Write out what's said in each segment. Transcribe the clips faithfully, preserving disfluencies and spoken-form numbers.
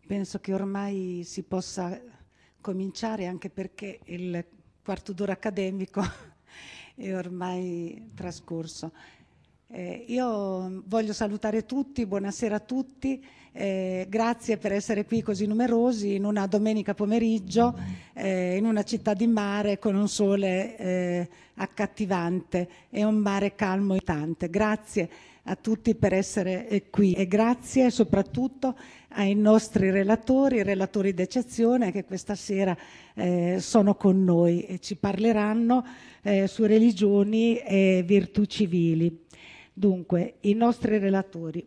penso che ormai si possa cominciare, anche perché il quarto d'ora accademico è ormai trascorso. Eh, io voglio salutare tutti, buonasera a tutti, eh, grazie per essere qui così numerosi in una domenica pomeriggio, eh, in una città di mare con un sole eh, accattivante e un mare calmo e tante. Grazie a tutti per essere eh, qui e grazie soprattutto ai nostri relatori, relatori d'eccezione che questa sera eh, sono con noi e ci parleranno eh, su religioni e virtù civili. Dunque, i nostri relatori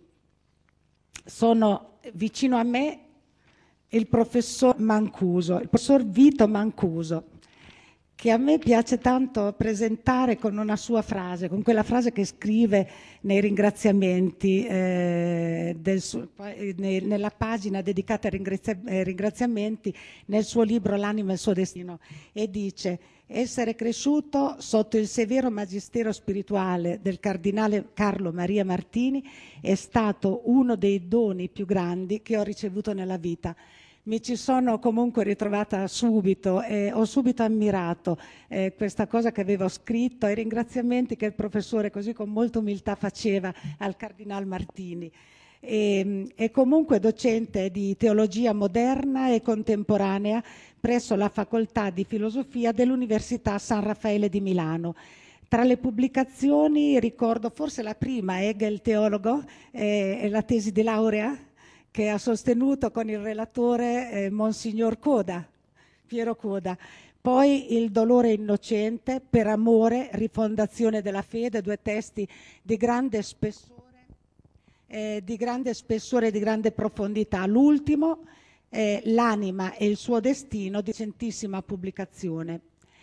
sono vicino a me il professor Mancuso, il professor Vito Mancuso, che a me piace tanto presentare con una sua frase, con quella frase che scrive nei ringraziamenti, eh, del suo, ne, nella pagina dedicata ai ringrazia, eh, ringraziamenti nel suo libro L'anima e il suo destino, e dice: essere cresciuto sotto il severo magistero spirituale del cardinale Carlo Maria Martini è stato uno dei doni più grandi che ho ricevuto nella vita. Mi ci sono comunque ritrovata subito e ho subito ammirato eh, questa cosa che avevo scritto, i ringraziamenti che il professore così con molta umiltà faceva al cardinal Martini. E, è comunque docente di teologia moderna e contemporanea presso la facoltà di filosofia dell'Università San Raffaele di Milano. Tra le pubblicazioni ricordo forse la prima, Hegel teologo, eh, e la tesi di laurea che ha sostenuto con il relatore eh, Monsignor Coda, Piero Coda. Poi Il dolore innocente, Per amore, rifondazione della fede, due testi di grande spessore, eh, di grande spessore e di grande profondità. L'ultimo, eh, L'anima e il suo destino, di recentissima pubblicazione.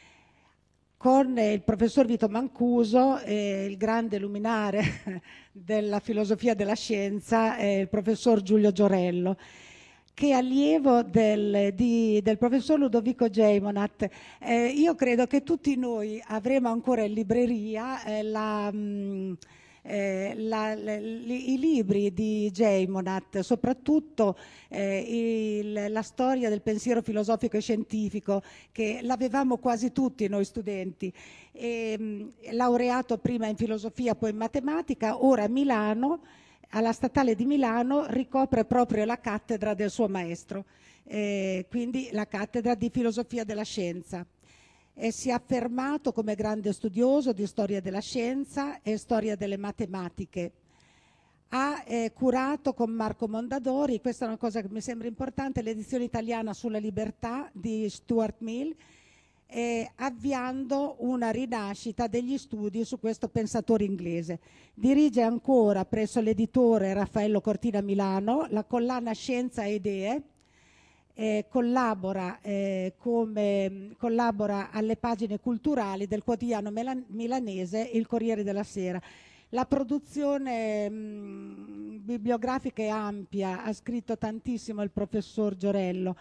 Con il professor Vito Mancuso, eh, il grande luminare della filosofia della scienza, eh, il professor Giulio Giorello, che è allievo del, di, del professor Ludovico Geimonat. Eh, io credo che tutti noi avremo ancora in libreria eh, la... Mh, Eh, la, la, li, i libri di Geimonat, soprattutto eh, il, la storia del pensiero filosofico e scientifico, che l'avevamo quasi tutti noi studenti, e, mh, laureato prima in filosofia poi in matematica, ora a Milano, alla Statale di Milano, ricopre proprio la cattedra del suo maestro, eh, quindi la cattedra di filosofia della scienza. E si è affermato come grande studioso di storia della scienza e storia delle matematiche. Ha eh, curato con Marco Mondadori, questa è una cosa che mi sembra importante, l'edizione italiana sulla libertà di Stuart Mill, eh, avviando una rinascita degli studi su questo pensatore inglese. Dirige ancora presso l'editore Raffaello Cortina Milano la collana Scienza e Idee. Eh, collabora, eh, come, collabora alle pagine culturali del quotidiano milanese Il Corriere della Sera. La produzione mh, bibliografica è ampia, ha scritto tantissimo il professor Giorello,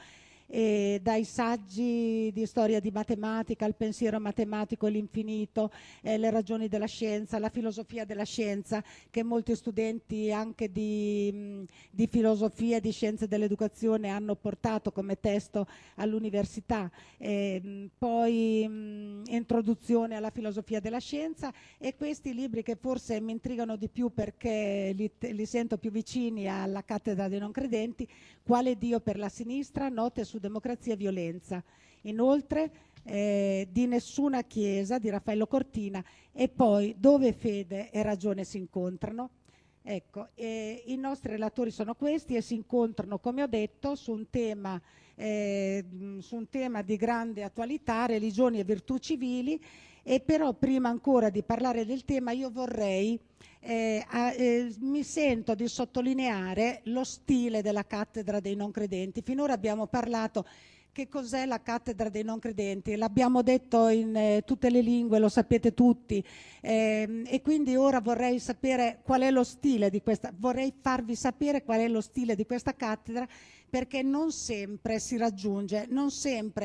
e dai saggi di storia di matematica al pensiero matematico e l'infinito, eh, le ragioni della scienza, la filosofia della scienza, che molti studenti anche di, mh, di filosofia e di scienze dell'educazione hanno portato come testo all'università, eh, mh, poi mh, introduzione alla filosofia della scienza, e questi libri che forse mi intrigano di più perché li, li sento più vicini alla cattedra dei non credenti: Quale Dio per la sinistra? Note su democrazia e violenza. Inoltre eh, Di nessuna chiesa di Raffaello Cortina, e poi Dove fede e ragione si incontrano. Ecco, eh, i nostri relatori sono questi e si incontrano, come ho detto, su un tema, eh, su un tema di grande attualità, religioni e virtù civili. E però prima ancora di parlare del tema io vorrei Eh, eh, mi sento di sottolineare lo stile della cattedra dei non credenti. Finora abbiamo parlato che cos'è la cattedra dei non credenti, l'abbiamo detto in eh, tutte le lingue, lo sapete tutti, eh, e quindi ora vorrei sapere qual è lo stile di questa, vorrei farvi sapere qual è lo stile di questa cattedra, perché non sempre si raggiunge, non sempre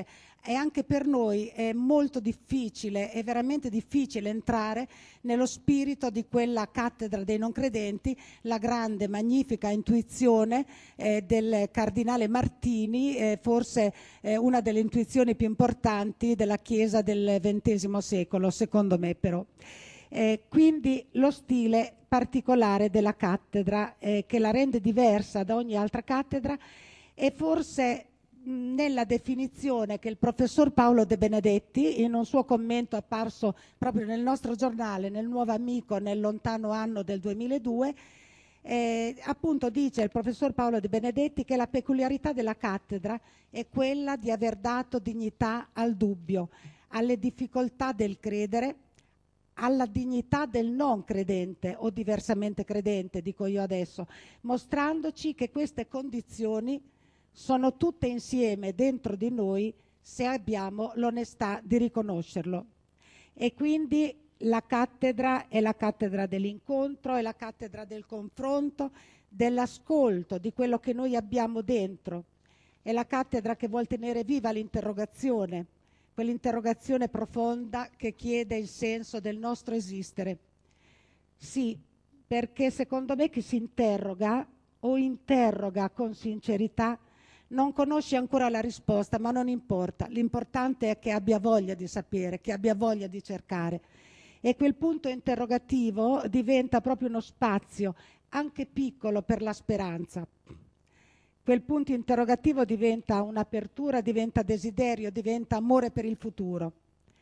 e anche per noi è molto difficile, è veramente difficile entrare nello spirito di quella cattedra dei non credenti, la grande, magnifica intuizione eh, del cardinale Martini, eh, forse eh, una delle intuizioni più importanti della Chiesa del ventesimo secolo, secondo me però. Eh, quindi lo stile particolare della cattedra eh, che la rende diversa da ogni altra cattedra e forse nella definizione che il professor Paolo De Benedetti, in un suo commento apparso proprio nel nostro giornale, nel Nuovo Amico, nel lontano anno del duemiladue, eh, appunto dice il professor Paolo De Benedetti che la peculiarità della cattedra è quella di aver dato dignità al dubbio, alle difficoltà del credere, alla dignità del non credente o diversamente credente, dico io adesso, mostrandoci che queste condizioni sono tutte insieme dentro di noi se abbiamo l'onestà di riconoscerlo. E quindi la cattedra è la cattedra dell'incontro, è la cattedra del confronto, dell'ascolto di quello che noi abbiamo dentro. È la cattedra che vuol tenere viva l'interrogazione, quell'interrogazione profonda che chiede il senso del nostro esistere. Sì, perché secondo me chi si interroga o interroga con sincerità non conosce ancora la risposta, ma non importa. L'importante è che abbia voglia di sapere, che abbia voglia di cercare. E quel punto interrogativo diventa proprio uno spazio, anche piccolo, per la speranza. Quel punto interrogativo diventa un'apertura, diventa desiderio, diventa amore per il futuro.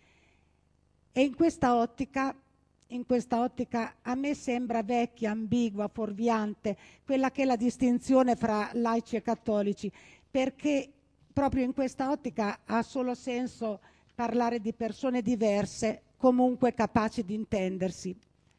E in questa ottica, in questa ottica a me sembra vecchia, ambigua, fuorviante, quella che è la distinzione fra laici e cattolici, perché proprio in questa ottica ha solo senso parlare di persone diverse, comunque capaci di intendersi.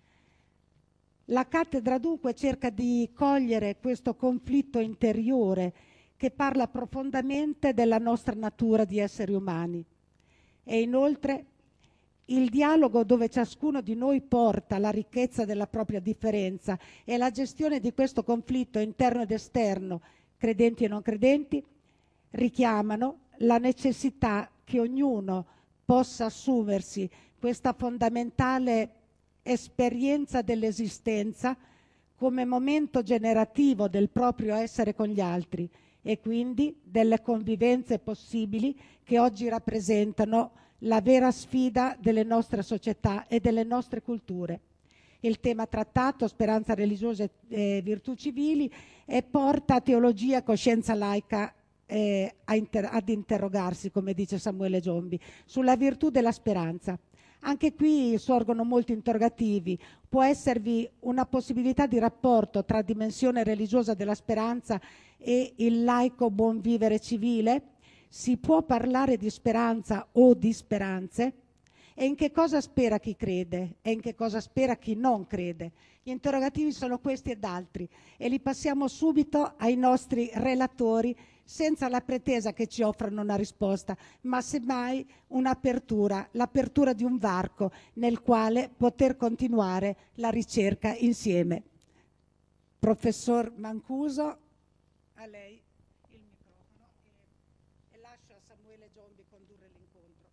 La cattedra dunque cerca di cogliere questo conflitto interiore che parla profondamente della nostra natura di esseri umani. E inoltre il dialogo dove ciascuno di noi porta la ricchezza della propria differenza e la gestione di questo conflitto interno ed esterno, credenti e non credenti, richiamano la necessità che ognuno possa assumersi questa fondamentale esperienza dell'esistenza come momento generativo del proprio essere con gli altri e quindi delle convivenze possibili che oggi rappresentano la vera sfida delle nostre società e delle nostre culture. Il tema trattato, speranza religiosa e virtù civili, e porta teologia e coscienza laica eh, inter- ad interrogarsi, come dice Samuele Giombi, sulla virtù della speranza. Anche qui sorgono molti interrogativi. Può esservi una possibilità di rapporto tra dimensione religiosa della speranza e il laico buon vivere civile? Si può parlare di speranza o di speranze? E in che cosa spera chi crede? E in che cosa spera chi non crede? Gli interrogativi sono questi ed altri e li passiamo subito ai nostri relatori senza la pretesa che ci offrano una risposta, ma semmai un'apertura, l'apertura di un varco nel quale poter continuare la ricerca insieme. Professor Mancuso, a lei il microfono e, e lascio a Samuele Giombi condurre l'incontro.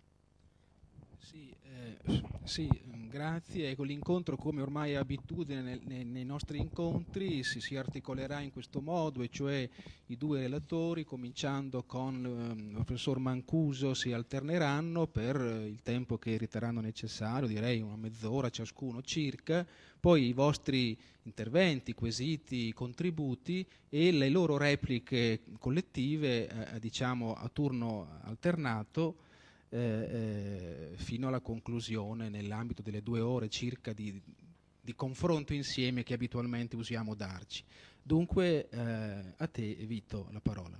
Sì, eh, sì, grazie. Ecco, l'incontro, come ormai è abitudine nel, nei, nei nostri incontri, si, si articolerà in questo modo, e cioè i due relatori, cominciando con eh, il professor Mancuso, si alterneranno per eh, il tempo che riterranno necessario, direi una mezz'ora ciascuno circa, poi i vostri interventi, quesiti, contributi e le loro repliche collettive, eh, diciamo a turno alternato, Eh, eh, fino alla conclusione nell'ambito delle due ore circa di, di confronto insieme che abitualmente usiamo darci. Dunque eh, a te Vito la parola.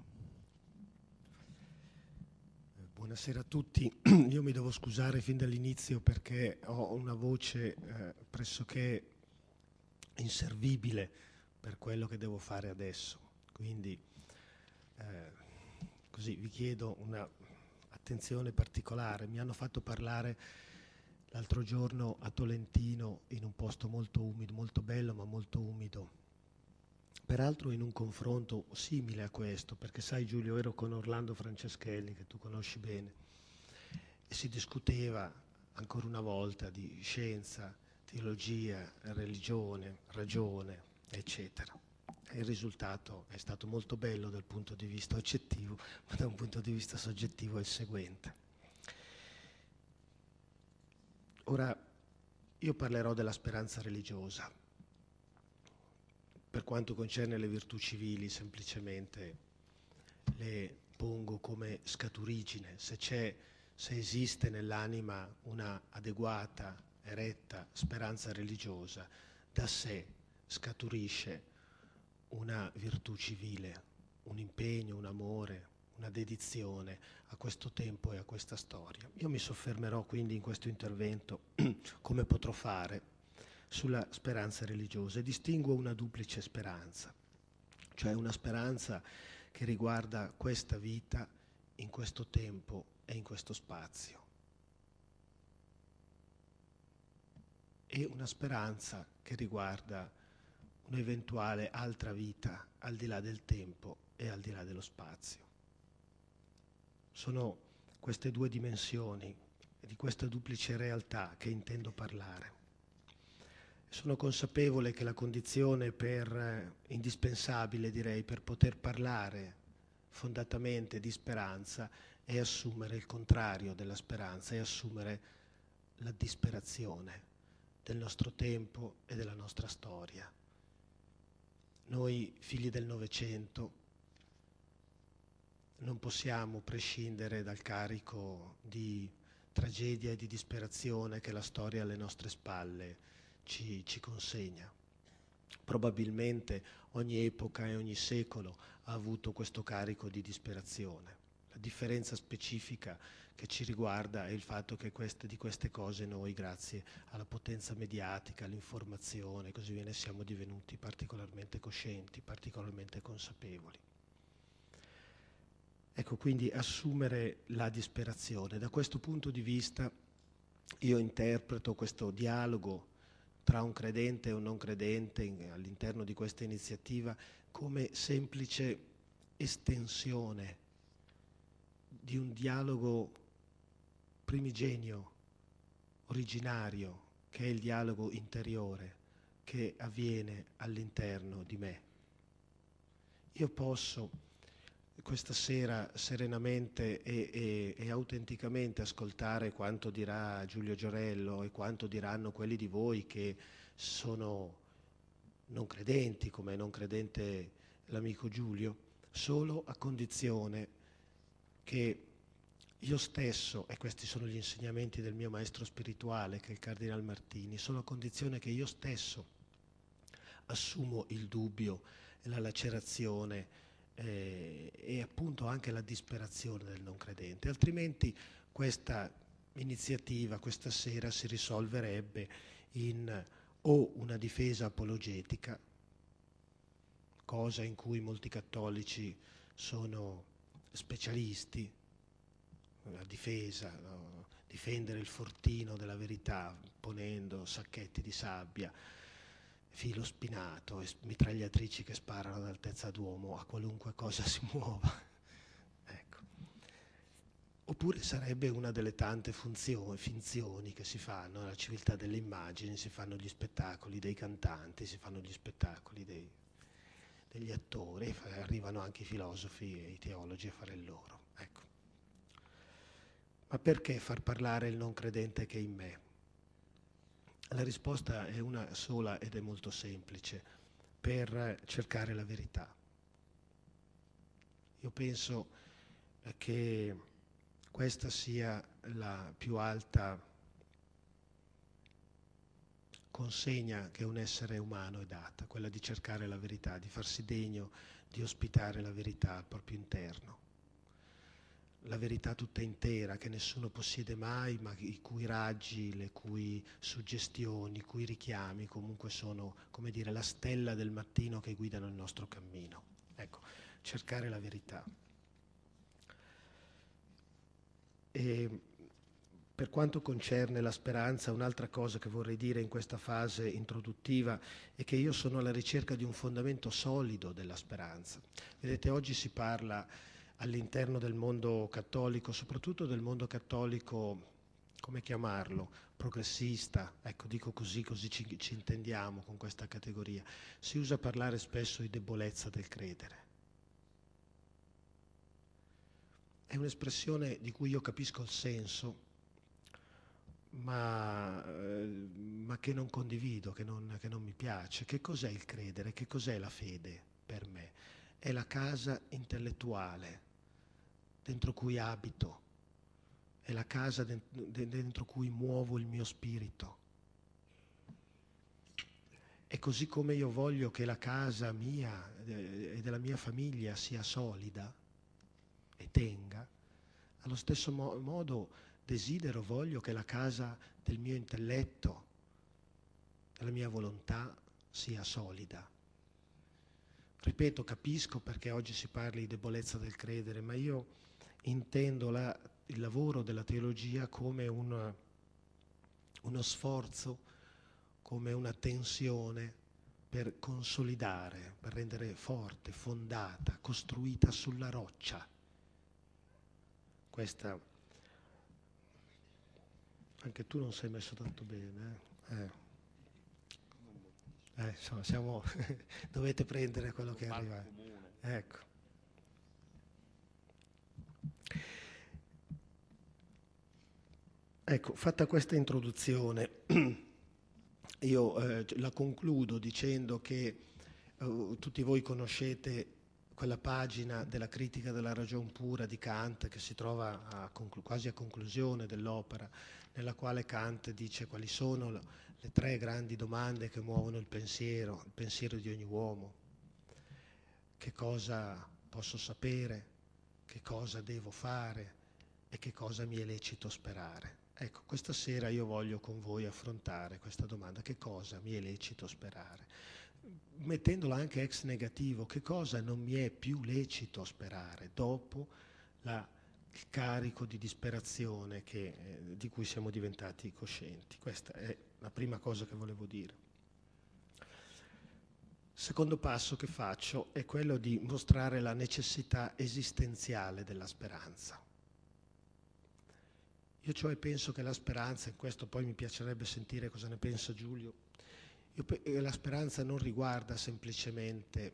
Buonasera a tutti, io mi devo scusare fin dall'inizio perché ho una voce eh, pressoché inservibile per quello che devo fare adesso, quindi eh, così vi chiedo una attenzione particolare. Mi hanno fatto parlare l'altro giorno a Tolentino in un posto molto umido, molto bello ma molto umido, peraltro in un confronto simile a questo, perché sai Giulio, ero con Orlando Franceschelli, che tu conosci bene, e si discuteva ancora una volta di scienza, teologia, religione, ragione, eccetera. E il risultato è stato molto bello dal punto di vista oggettivo, ma da un punto di vista soggettivo è il seguente. Ora, io parlerò della speranza religiosa. Per quanto concerne le virtù civili, semplicemente le pongo come scaturigine. Se c'è, se esiste nell'anima una adeguata, eretta speranza religiosa, da sé scaturisce una virtù civile, un impegno, un amore, una dedizione a questo tempo e a questa storia. Io mi soffermerò quindi in questo intervento, come potrò fare, sulla speranza religiosa e distinguo una duplice speranza, cioè una speranza che riguarda questa vita in questo tempo e in questo spazio, e una speranza che riguarda un'eventuale altra vita al di là del tempo e al di là dello spazio. Sono queste due dimensioni, di questa duplice realtà che intendo parlare. Sono consapevole che la condizione per, eh, indispensabile direi, per poter parlare fondatamente di speranza è assumere il contrario della speranza, è assumere la disperazione del nostro tempo e della nostra storia. Noi, figli del Novecento, non possiamo prescindere dal carico di tragedia e di disperazione che la storia alle nostre spalle ci, ci consegna. Probabilmente ogni epoca e ogni secolo ha avuto questo carico di disperazione. La differenza specifica che ci riguarda è il fatto che queste, di queste cose noi, grazie alla potenza mediatica, all'informazione, così via, ne siamo divenuti particolarmente coscienti, particolarmente consapevoli. Ecco, quindi assumere la disperazione. Da questo punto di vista io interpreto questo dialogo tra un credente e un non credente in, all'interno di questa iniziativa come semplice estensione di un dialogo primigenio, originario, che è il dialogo interiore che avviene all'interno di me. Io posso questa sera serenamente e, e, e autenticamente ascoltare quanto dirà Giulio Giorello e quanto diranno quelli di voi che sono non credenti, come è non credente l'amico Giulio, solo a condizione che io stesso, e questi sono gli insegnamenti del mio maestro spirituale, che è il Cardinal Martini, solo a condizione che io stesso assumo il dubbio e la lacerazione Eh, e appunto anche la disperazione del non credente, altrimenti questa iniziativa questa sera si risolverebbe in o una difesa apologetica, cosa in cui molti cattolici sono specialisti, la difesa, no? Difendere il fortino della verità ponendo sacchetti di sabbia, filo spinato e mitragliatrici che sparano ad altezza d'uomo a qualunque cosa si muova. Ecco. Oppure sarebbe una delle tante funzioni, finzioni che si fanno nella civiltà delle immagini, si fanno gli spettacoli dei cantanti, si fanno gli spettacoli dei, degli attori, e arrivano anche i filosofi e i teologi a fare il loro. Ecco. Ma perché far parlare il non credente che è in me? La risposta è una sola ed è molto semplice: per cercare la verità. Io penso che questa sia la più alta consegna che un essere umano è data, quella di cercare la verità, di farsi degno di ospitare la verità al proprio interno. La verità tutta intera che nessuno possiede mai, ma i cui raggi, le cui suggestioni, i cui richiami comunque sono, come dire, la stella del mattino che guidano il nostro cammino. Ecco, cercare la verità. E per quanto concerne la speranza, un'altra cosa che vorrei dire in questa fase introduttiva è che io sono alla ricerca di un fondamento solido della speranza. Vedete, oggi si parla all'interno del mondo cattolico, soprattutto del mondo cattolico, come chiamarlo, progressista, ecco, dico così, così ci, ci intendiamo con questa categoria. Si usa parlare spesso di debolezza del credere. È un'espressione di cui io capisco il senso, ma, eh, ma che non condivido, che non, che non mi piace. Che cos'è il credere? Che cos'è la fede per me? È la casa intellettuale dentro cui abito, è la casa dentro cui muovo il mio spirito. E così come io voglio che la casa mia e della mia famiglia sia solida e tenga, allo stesso mo- modo desidero, voglio che la casa del mio intelletto, della mia volontà sia solida. Ripeto, capisco perché oggi si parli di debolezza del credere, ma io intendo la, il lavoro della teologia come una, uno sforzo, come una tensione per consolidare, per rendere forte, fondata, costruita sulla roccia. Questa anche tu non sei messo tanto bene, eh? Eh. Eh, insomma, siamo dovete prendere quello che arriva. Ecco. Ecco, fatta questa introduzione, io eh, la concludo dicendo che eh, tutti voi conoscete quella pagina della critica della ragion pura di Kant che si trova a conclu- quasi a conclusione dell'opera, nella quale Kant dice quali sono le tre grandi domande che muovono il pensiero, il pensiero di ogni uomo. Che cosa posso sapere, che cosa devo fare e che cosa mi è lecito sperare. Ecco, questa sera io voglio con voi affrontare questa domanda: che cosa mi è lecito sperare? Mettendola anche ex negativo, che cosa non mi è più lecito sperare dopo la, il carico di disperazione che, eh, di cui siamo diventati coscienti. Questa è la prima cosa che volevo dire. Secondo passo che faccio è quello di mostrare la necessità esistenziale della speranza. Io cioè penso che la speranza, in questo poi mi piacerebbe sentire cosa ne pensa Giulio, io, la speranza non riguarda semplicemente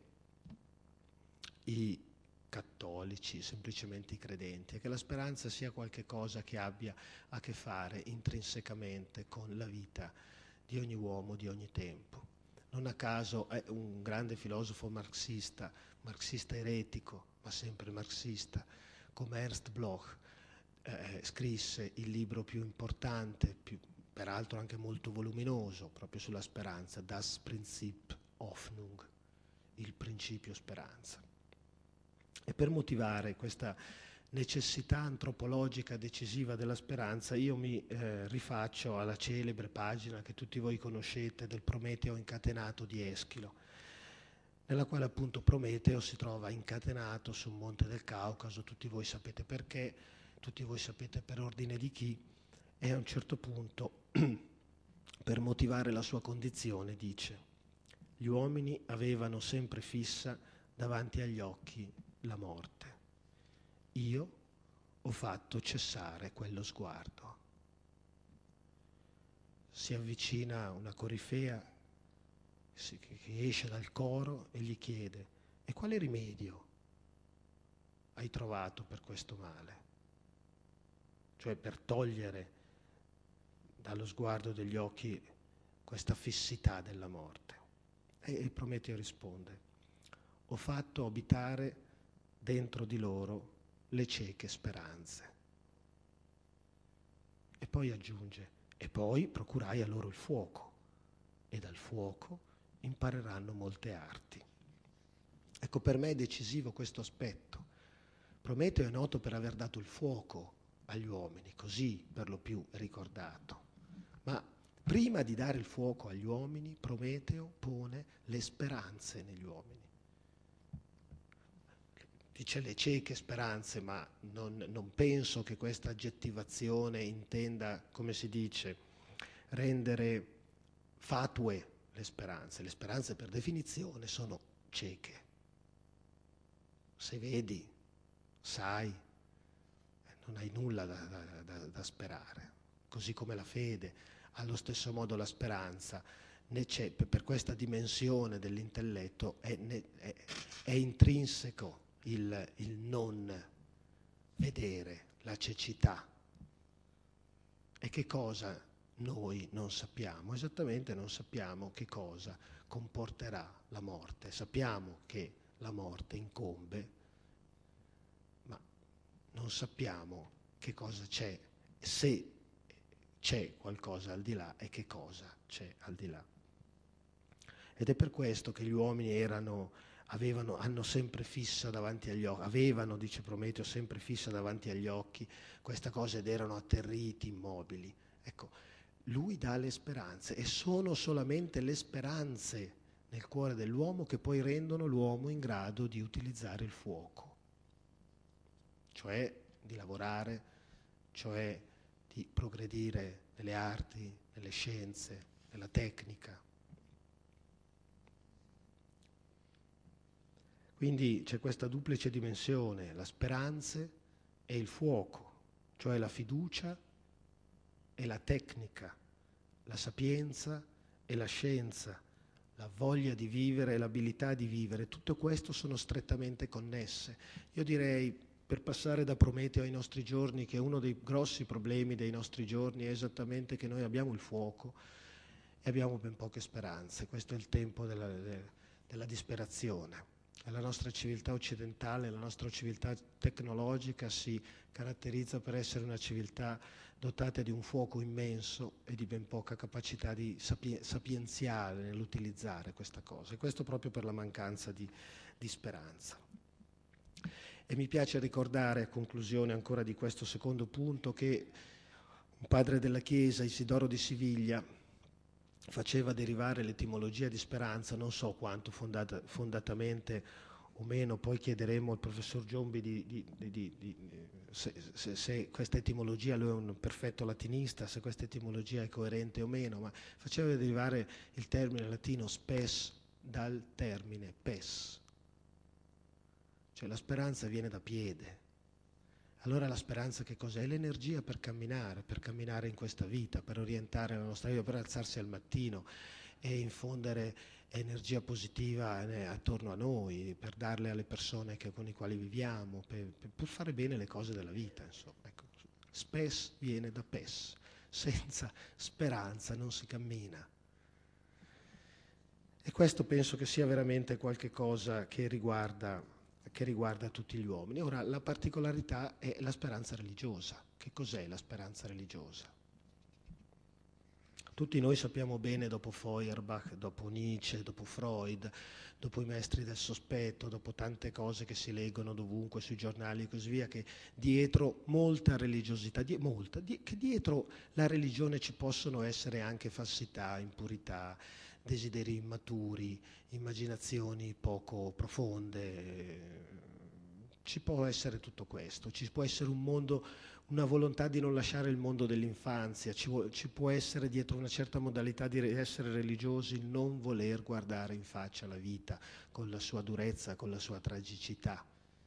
i cattolici, semplicemente i credenti, è che la speranza sia qualche cosa che abbia a che fare intrinsecamente con la vita di ogni uomo, di ogni tempo. Non a caso è un grande filosofo marxista, marxista eretico, ma sempre marxista, come Ernst Bloch, eh, scrisse il libro più importante, più, peraltro anche molto voluminoso, proprio sulla speranza, Das Prinzip Hoffnung, il principio speranza. E per motivare questa necessità antropologica decisiva della speranza, io mi eh, rifaccio alla celebre pagina che tutti voi conoscete del Prometeo incatenato di Eschilo, nella quale appunto Prometeo si trova incatenato su un monte del Caucaso, tutti voi sapete perché, tutti voi sapete per ordine di chi, e a un certo punto, per motivare la sua condizione, dice: gli uomini avevano sempre fissa davanti agli occhi la morte. Io ho fatto cessare quello sguardo. Si avvicina una corifea che esce dal coro e gli chiede: e quale rimedio hai trovato per questo male? Cioè per togliere dallo sguardo degli occhi questa fissità della morte. E il Prometeo risponde: ho fatto abitare dentro di loro le cieche speranze. E poi aggiunge: e poi procurai a loro il fuoco, e dal fuoco impareranno molte arti. Ecco, per me è decisivo questo aspetto. Prometeo è noto per aver dato il fuoco agli uomini, così per lo più è ricordato. Ma prima di dare il fuoco agli uomini, Prometeo pone le speranze negli uomini. dice le cieche speranze, ma non, non penso che questa aggettivazione intenda, come si dice, rendere fatue le speranze. Le speranze per definizione sono cieche. Se vedi, sai, non hai nulla da, da, da, da sperare. Così come la fede, allo stesso modo la speranza, ne c'è, per questa dimensione dell'intelletto è, è, è intrinseco il, il non vedere, la cecità. E che cosa noi non sappiamo? Esattamente non sappiamo che cosa comporterà la morte. Sappiamo che la morte incombe, ma non sappiamo che cosa c'è, se c'è qualcosa al di là e che cosa c'è al di là. Ed è per questo che gli uomini erano, avevano, hanno sempre fissa davanti agli occhi, avevano, dice Prometeo, sempre fissa davanti agli occhi questa cosa ed erano atterriti, immobili. Ecco, lui dà le speranze e sono solamente le speranze nel cuore dell'uomo che poi rendono l'uomo in grado di utilizzare il fuoco, cioè di lavorare, cioè di progredire nelle arti, nelle scienze, nella tecnica. Quindi c'è questa duplice dimensione, la speranza e il fuoco, cioè la fiducia e la tecnica, la sapienza e la scienza, la voglia di vivere e l'abilità di vivere. Tutto questo sono strettamente connesse. Io direi, per passare da Prometeo ai nostri giorni, che uno dei grossi problemi dei nostri giorni è esattamente che noi abbiamo il fuoco e abbiamo ben poche speranze. Questo è il tempo della, della disperazione. La nostra civiltà occidentale, la nostra civiltà tecnologica si caratterizza per essere una civiltà dotata di un fuoco immenso e di ben poca capacità di sapien- sapienziale nell'utilizzare questa cosa. E questo proprio per la mancanza di, di speranza. E mi piace ricordare, a conclusione ancora di questo secondo punto, che un padre della Chiesa, Isidoro di Siviglia, faceva derivare l'etimologia di speranza, non so quanto fondata, fondatamente o meno, poi chiederemo al professor Giombi di, di, di, di, di, se, se, se questa etimologia, lui è un perfetto latinista, se questa etimologia è coerente o meno, ma faceva derivare il termine latino spes dal termine pes, cioè la speranza viene da piede. Allora la speranza che cos'è? È l'energia per camminare, per camminare in questa vita, per orientare la nostra vita, per alzarsi al mattino e infondere energia positiva attorno a noi, per darle alle persone che, con le quali viviamo, per, per fare bene le cose della vita. Insomma. Ecco. Spes viene da pes, senza speranza non si cammina. E questo penso che sia veramente qualche cosa che riguarda... che riguarda tutti gli uomini. Ora, la particolarità è la speranza religiosa. Che cos'è la speranza religiosa? Tutti noi sappiamo bene, dopo Feuerbach, dopo Nietzsche, dopo Freud, dopo i maestri del sospetto, dopo tante cose che si leggono dovunque sui giornali e così via, che dietro molta religiosità, die, molta, die, che dietro la religione ci possono essere anche falsità, impurità, desideri immaturi, immaginazioni poco profonde. Ci può essere tutto questo, ci può essere un mondo, una volontà di non lasciare il mondo dell'infanzia, ci, vuole, ci può essere dietro una certa modalità di essere religiosi il non voler guardare in faccia la vita con la sua durezza, con la sua tragicità.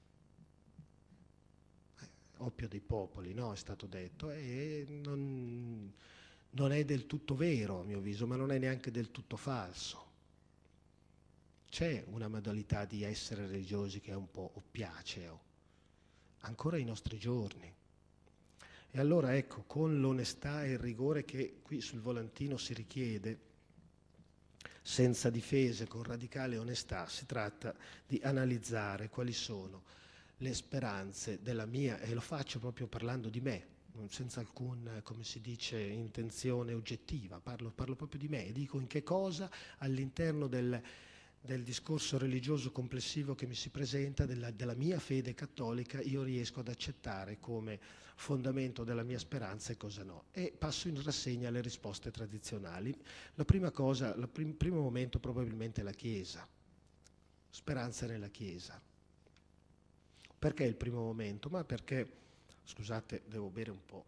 Eh, oppio dei popoli, no? È stato detto, e non... non è del tutto vero a mio avviso, ma non è neanche del tutto falso. C'è una modalità di essere religiosi che è un po' oppiaceo, ancora ai nostri giorni. E allora ecco, con l'onestà e il rigore che qui sul volantino si richiede, senza difese, con radicale onestà, si tratta di analizzare quali sono le speranze della mia, e lo faccio proprio parlando di me, senza alcun, come si dice, intenzione oggettiva, parlo, parlo proprio di me e dico in che cosa all'interno del, del discorso religioso complessivo che mi si presenta, della, della mia fede cattolica, io riesco ad accettare come fondamento della mia speranza e cosa no. E passo in rassegna le risposte tradizionali. La prima cosa, il prim, primo momento probabilmente è la Chiesa, speranza nella Chiesa. Perché il primo momento? Ma perché, scusate, devo bere un po'.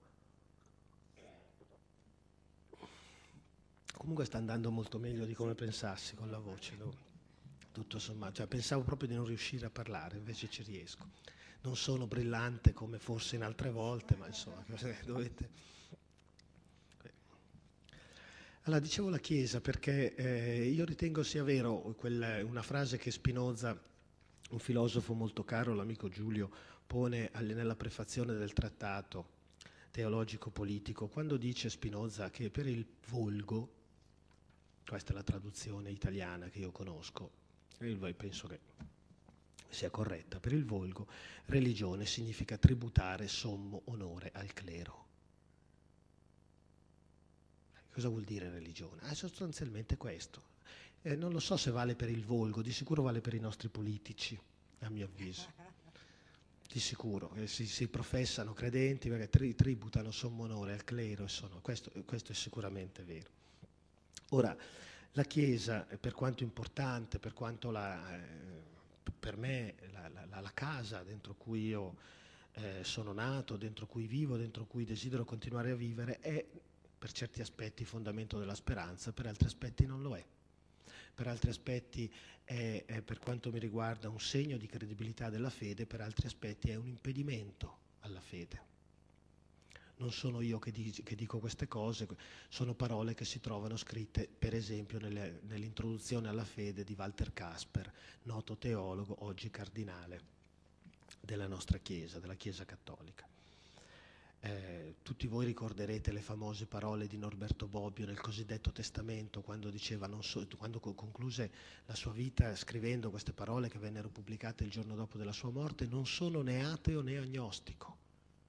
Comunque sta andando molto meglio di come pensassi con la voce, no? Tutto sommato, cioè, pensavo proprio di non riuscire a parlare, invece ci riesco. Non sono brillante come forse in altre volte, ma insomma, dovete... Allora, dicevo la Chiesa perché eh, io ritengo sia vero quella, una frase che Spinoza, un filosofo molto caro, l'amico Giulio, pone nella prefazione del trattato teologico-politico, quando dice Spinoza che per il volgo, questa è la traduzione italiana che io conosco, e penso che sia corretta, per il volgo, religione significa tributare sommo onore al clero. Cosa vuol dire religione? Ah, è sostanzialmente questo. Eh, non lo so se vale per il volgo, di sicuro vale per i nostri politici, a mio avviso. Di sicuro, eh, si, si professano credenti perché tri, tributano sommo onore al clero, e sono, questo, questo è sicuramente vero. Ora, la Chiesa, per quanto importante, per quanto la, eh, per me la, la, la casa dentro cui io eh, sono nato, dentro cui vivo, dentro cui desidero continuare a vivere, è per certi aspetti fondamento della speranza, per altri aspetti non lo è. Per altri aspetti è, è, per quanto mi riguarda, un segno di credibilità della fede, per altri aspetti è un impedimento alla fede. Non sono io che, di, che dico queste cose, sono parole che si trovano scritte, per esempio, nelle, nell'introduzione alla fede di Walter Kasper, noto teologo, oggi cardinale della nostra Chiesa, della Chiesa Cattolica. Eh, tutti voi ricorderete le famose parole di Norberto Bobbio nel cosiddetto testamento, quando diceva, non so, quando concluse la sua vita scrivendo queste parole che vennero pubblicate il giorno dopo della sua morte: non sono né ateo né agnostico.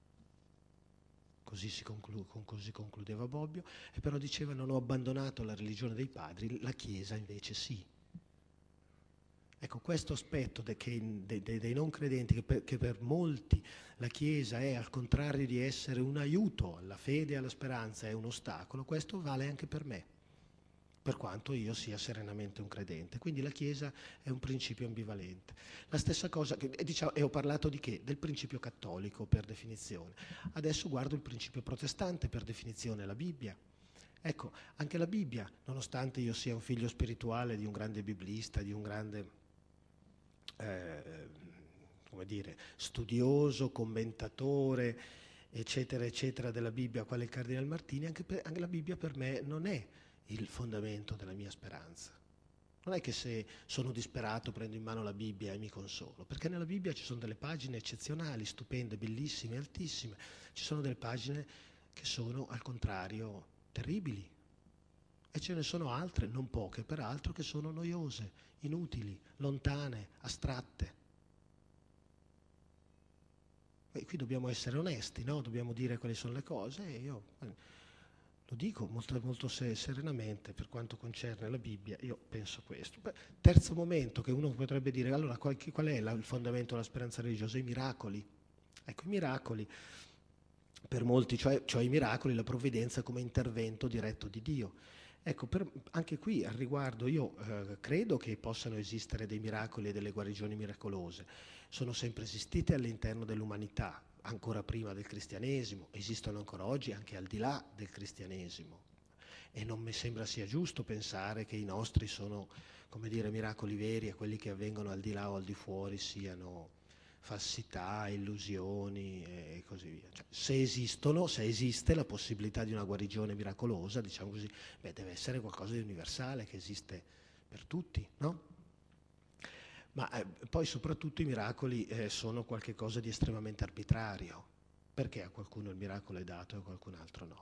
Così, si conclu- con così concludeva Bobbio, e però diceva: non ho abbandonato la religione dei padri, la Chiesa invece sì. Ecco, questo aspetto de che, de, de, dei non credenti, che per, che per molti la Chiesa è, al contrario di essere un aiuto alla fede e alla speranza, è un ostacolo, questo vale anche per me, per quanto io sia serenamente un credente. Quindi la Chiesa è un principio ambivalente. La stessa cosa, che, diciamo, e ho parlato di che? Del principio cattolico, per definizione. Adesso guardo il principio protestante, per definizione, la Bibbia. Ecco, anche la Bibbia, nonostante io sia un figlio spirituale di un grande biblista, di un grande... Eh, come dire, studioso, commentatore, eccetera, eccetera, della Bibbia, quale il Cardinal Martini, anche, per, anche la Bibbia per me non è il fondamento della mia speranza. Non è che se sono disperato prendo in mano la Bibbia e mi consolo, perché nella Bibbia ci sono delle pagine eccezionali, stupende, bellissime, altissime, ci sono delle pagine che sono al contrario terribili, e ce ne sono altre, non poche peraltro, che sono noiose, inutili, lontane, astratte. E qui dobbiamo essere onesti, no? Dobbiamo dire quali sono le cose, e io eh, lo dico molto, molto serenamente per quanto concerne la Bibbia, io penso questo. Beh, terzo momento che uno potrebbe dire: allora qual, qual è la, il fondamento della speranza religiosa? I miracoli. Ecco, i miracoli, per molti, cioè, cioè i miracoli, la provvidenza come intervento diretto di Dio. Ecco, per, anche qui al riguardo io eh, credo che possano esistere dei miracoli e delle guarigioni miracolose. Sono sempre esistite all'interno dell'umanità, ancora prima del cristianesimo, esistono ancora oggi anche al di là del cristianesimo. E non mi sembra sia giusto pensare che i nostri sono, come dire, miracoli veri, e quelli che avvengono al di là o al di fuori siano falsità, illusioni e così via. Cioè, se esistono, se esiste la possibilità di una guarigione miracolosa, diciamo così, beh, deve essere qualcosa di universale che esiste per tutti, no? Ma eh, poi soprattutto i miracoli eh, sono qualcosa di estremamente arbitrario. Perché a qualcuno il miracolo è dato e a qualcun altro no?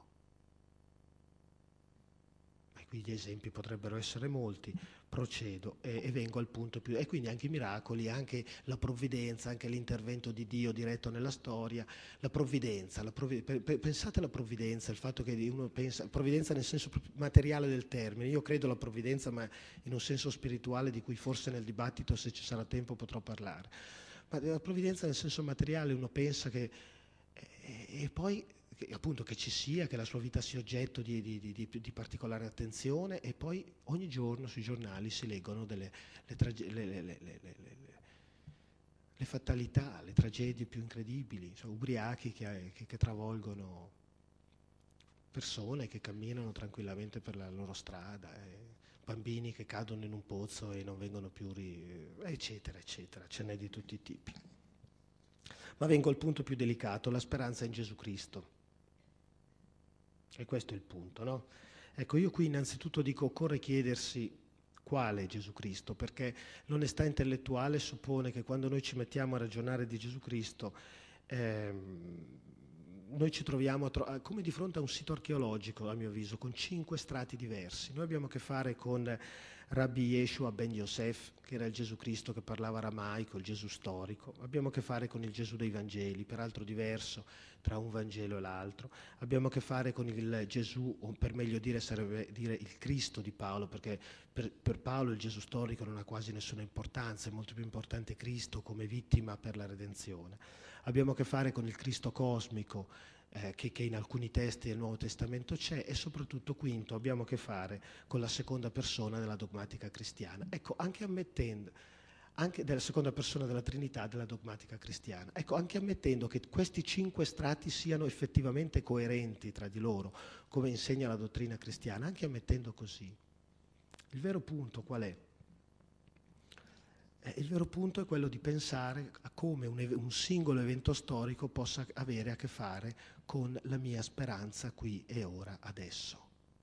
E qui gli esempi potrebbero essere molti. Procedo e, e vengo al punto più... E quindi anche i miracoli, anche la provvidenza, anche l'intervento di Dio diretto nella storia, la provvidenza, la provvi- pensate alla provvidenza, il fatto che uno pensa... Provvidenza nel senso materiale del termine, io credo alla provvidenza ma in un senso spirituale di cui forse nel dibattito, se ci sarà tempo, potrò parlare. Ma la provvidenza nel senso materiale, uno pensa che... E, e poi... Che, appunto, che ci sia, che la sua vita sia oggetto di, di, di, di particolare attenzione, e poi ogni giorno sui giornali si leggono delle, le, trage- le, le, le, le, le fatalità, le tragedie più incredibili, cioè ubriachi che, che, che travolgono persone che camminano tranquillamente per la loro strada, eh, bambini che cadono in un pozzo e non vengono più, ri... eccetera, eccetera, ce n'è di tutti i tipi. Ma vengo al punto più delicato, la speranza in Gesù Cristo. E questo è il punto, no? Ecco, io qui innanzitutto dico, occorre chiedersi quale è Gesù Cristo, perché l'onestà intellettuale suppone che quando noi ci mettiamo a ragionare di Gesù Cristo, ehm, noi ci troviamo a tro- come di fronte a un sito archeologico, a mio avviso, con cinque strati diversi. Noi abbiamo a che fare con Rabbi Yeshua ben Yosef, che era il Gesù Cristo che parlava aramaico, il Gesù storico. Abbiamo a che fare con il Gesù dei Vangeli, peraltro diverso tra un Vangelo e l'altro. Abbiamo a che fare con il Gesù, o per meglio dire sarebbe dire il Cristo di Paolo, perché per, per Paolo il Gesù storico non ha quasi nessuna importanza, è molto più importante Cristo come vittima per la redenzione. Abbiamo a che fare con il Cristo cosmico, eh, che, che in alcuni testi del Nuovo Testamento c'è, e soprattutto, quinto, abbiamo a che fare con la seconda persona della dogmatica cristiana. Ecco, anche ammettendo, anche della seconda persona della Trinità della dogmatica cristiana, ecco, anche ammettendo che questi cinque strati siano effettivamente coerenti tra di loro, come insegna la dottrina cristiana, anche ammettendo così, il vero punto qual è? Il vero punto è quello di pensare a come un, ev- un singolo evento storico possa avere a che fare con la mia speranza qui e ora, adesso.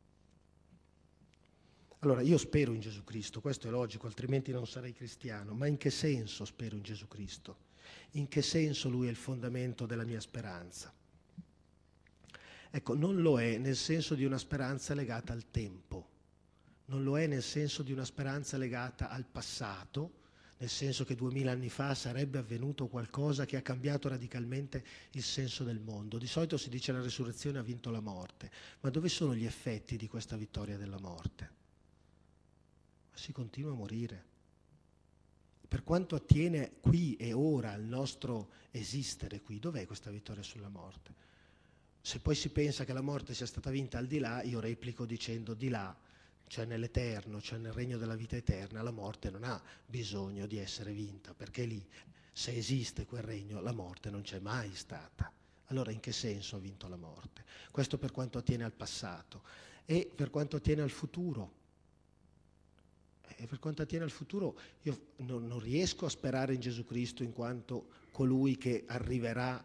Allora, io spero in Gesù Cristo, questo è logico, altrimenti non sarei cristiano, ma in che senso spero in Gesù Cristo? In che senso Lui è il fondamento della mia speranza? Ecco, non lo è nel senso di una speranza legata al tempo, non lo è nel senso di una speranza legata al passato, nel senso che duemila anni fa sarebbe avvenuto qualcosa che ha cambiato radicalmente il senso del mondo. Di solito si dice che la resurrezione ha vinto la morte, ma dove sono gli effetti di questa vittoria della morte? Ma si continua a morire. Per quanto attiene qui e ora al nostro esistere qui, dov'è questa vittoria sulla morte? Se poi si pensa che la morte sia stata vinta al di là, io replico dicendo di là, cioè nell'eterno, cioè nel regno della vita eterna, la morte non ha bisogno di essere vinta, perché lì, se esiste quel regno, la morte non c'è mai stata. Allora in che senso ha vinto la morte? Questo per quanto attiene al passato. E per quanto attiene al futuro? E per quanto attiene al futuro, io non, non riesco a sperare in Gesù Cristo in quanto colui che arriverà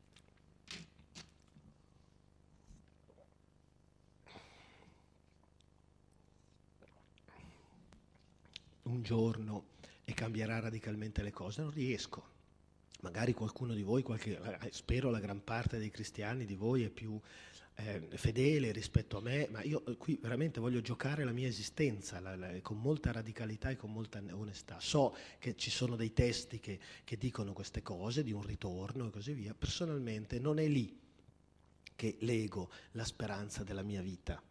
un giorno e cambierà radicalmente le cose, non riesco. Magari qualcuno di voi, qualche, eh, spero la gran parte dei cristiani di voi è più eh, fedele rispetto a me, ma io eh, qui veramente voglio giocare la mia esistenza la, la, con molta radicalità e con molta onestà. So che ci sono dei testi che, che dicono queste cose, di un ritorno e così via. Personalmente non è lì che lego la speranza della mia vita.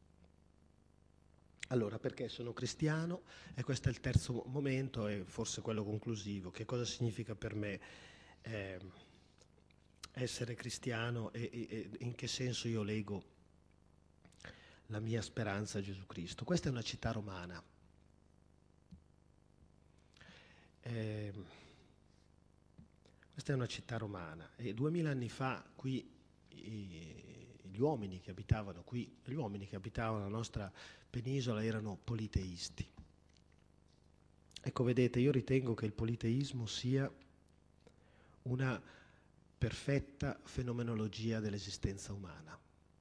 Allora, perché sono cristiano, e questo è il terzo momento e forse quello conclusivo. Che cosa significa per me eh, essere cristiano e, e, e in che senso io lego la mia speranza a Gesù Cristo? Questa è una città romana. Eh, questa è una città romana e duemila anni fa qui i, gli uomini che abitavano qui, gli uomini che abitavano la nostra penisola erano politeisti. Ecco, vedete, io ritengo che il politeismo sia una perfetta fenomenologia dell'esistenza umana.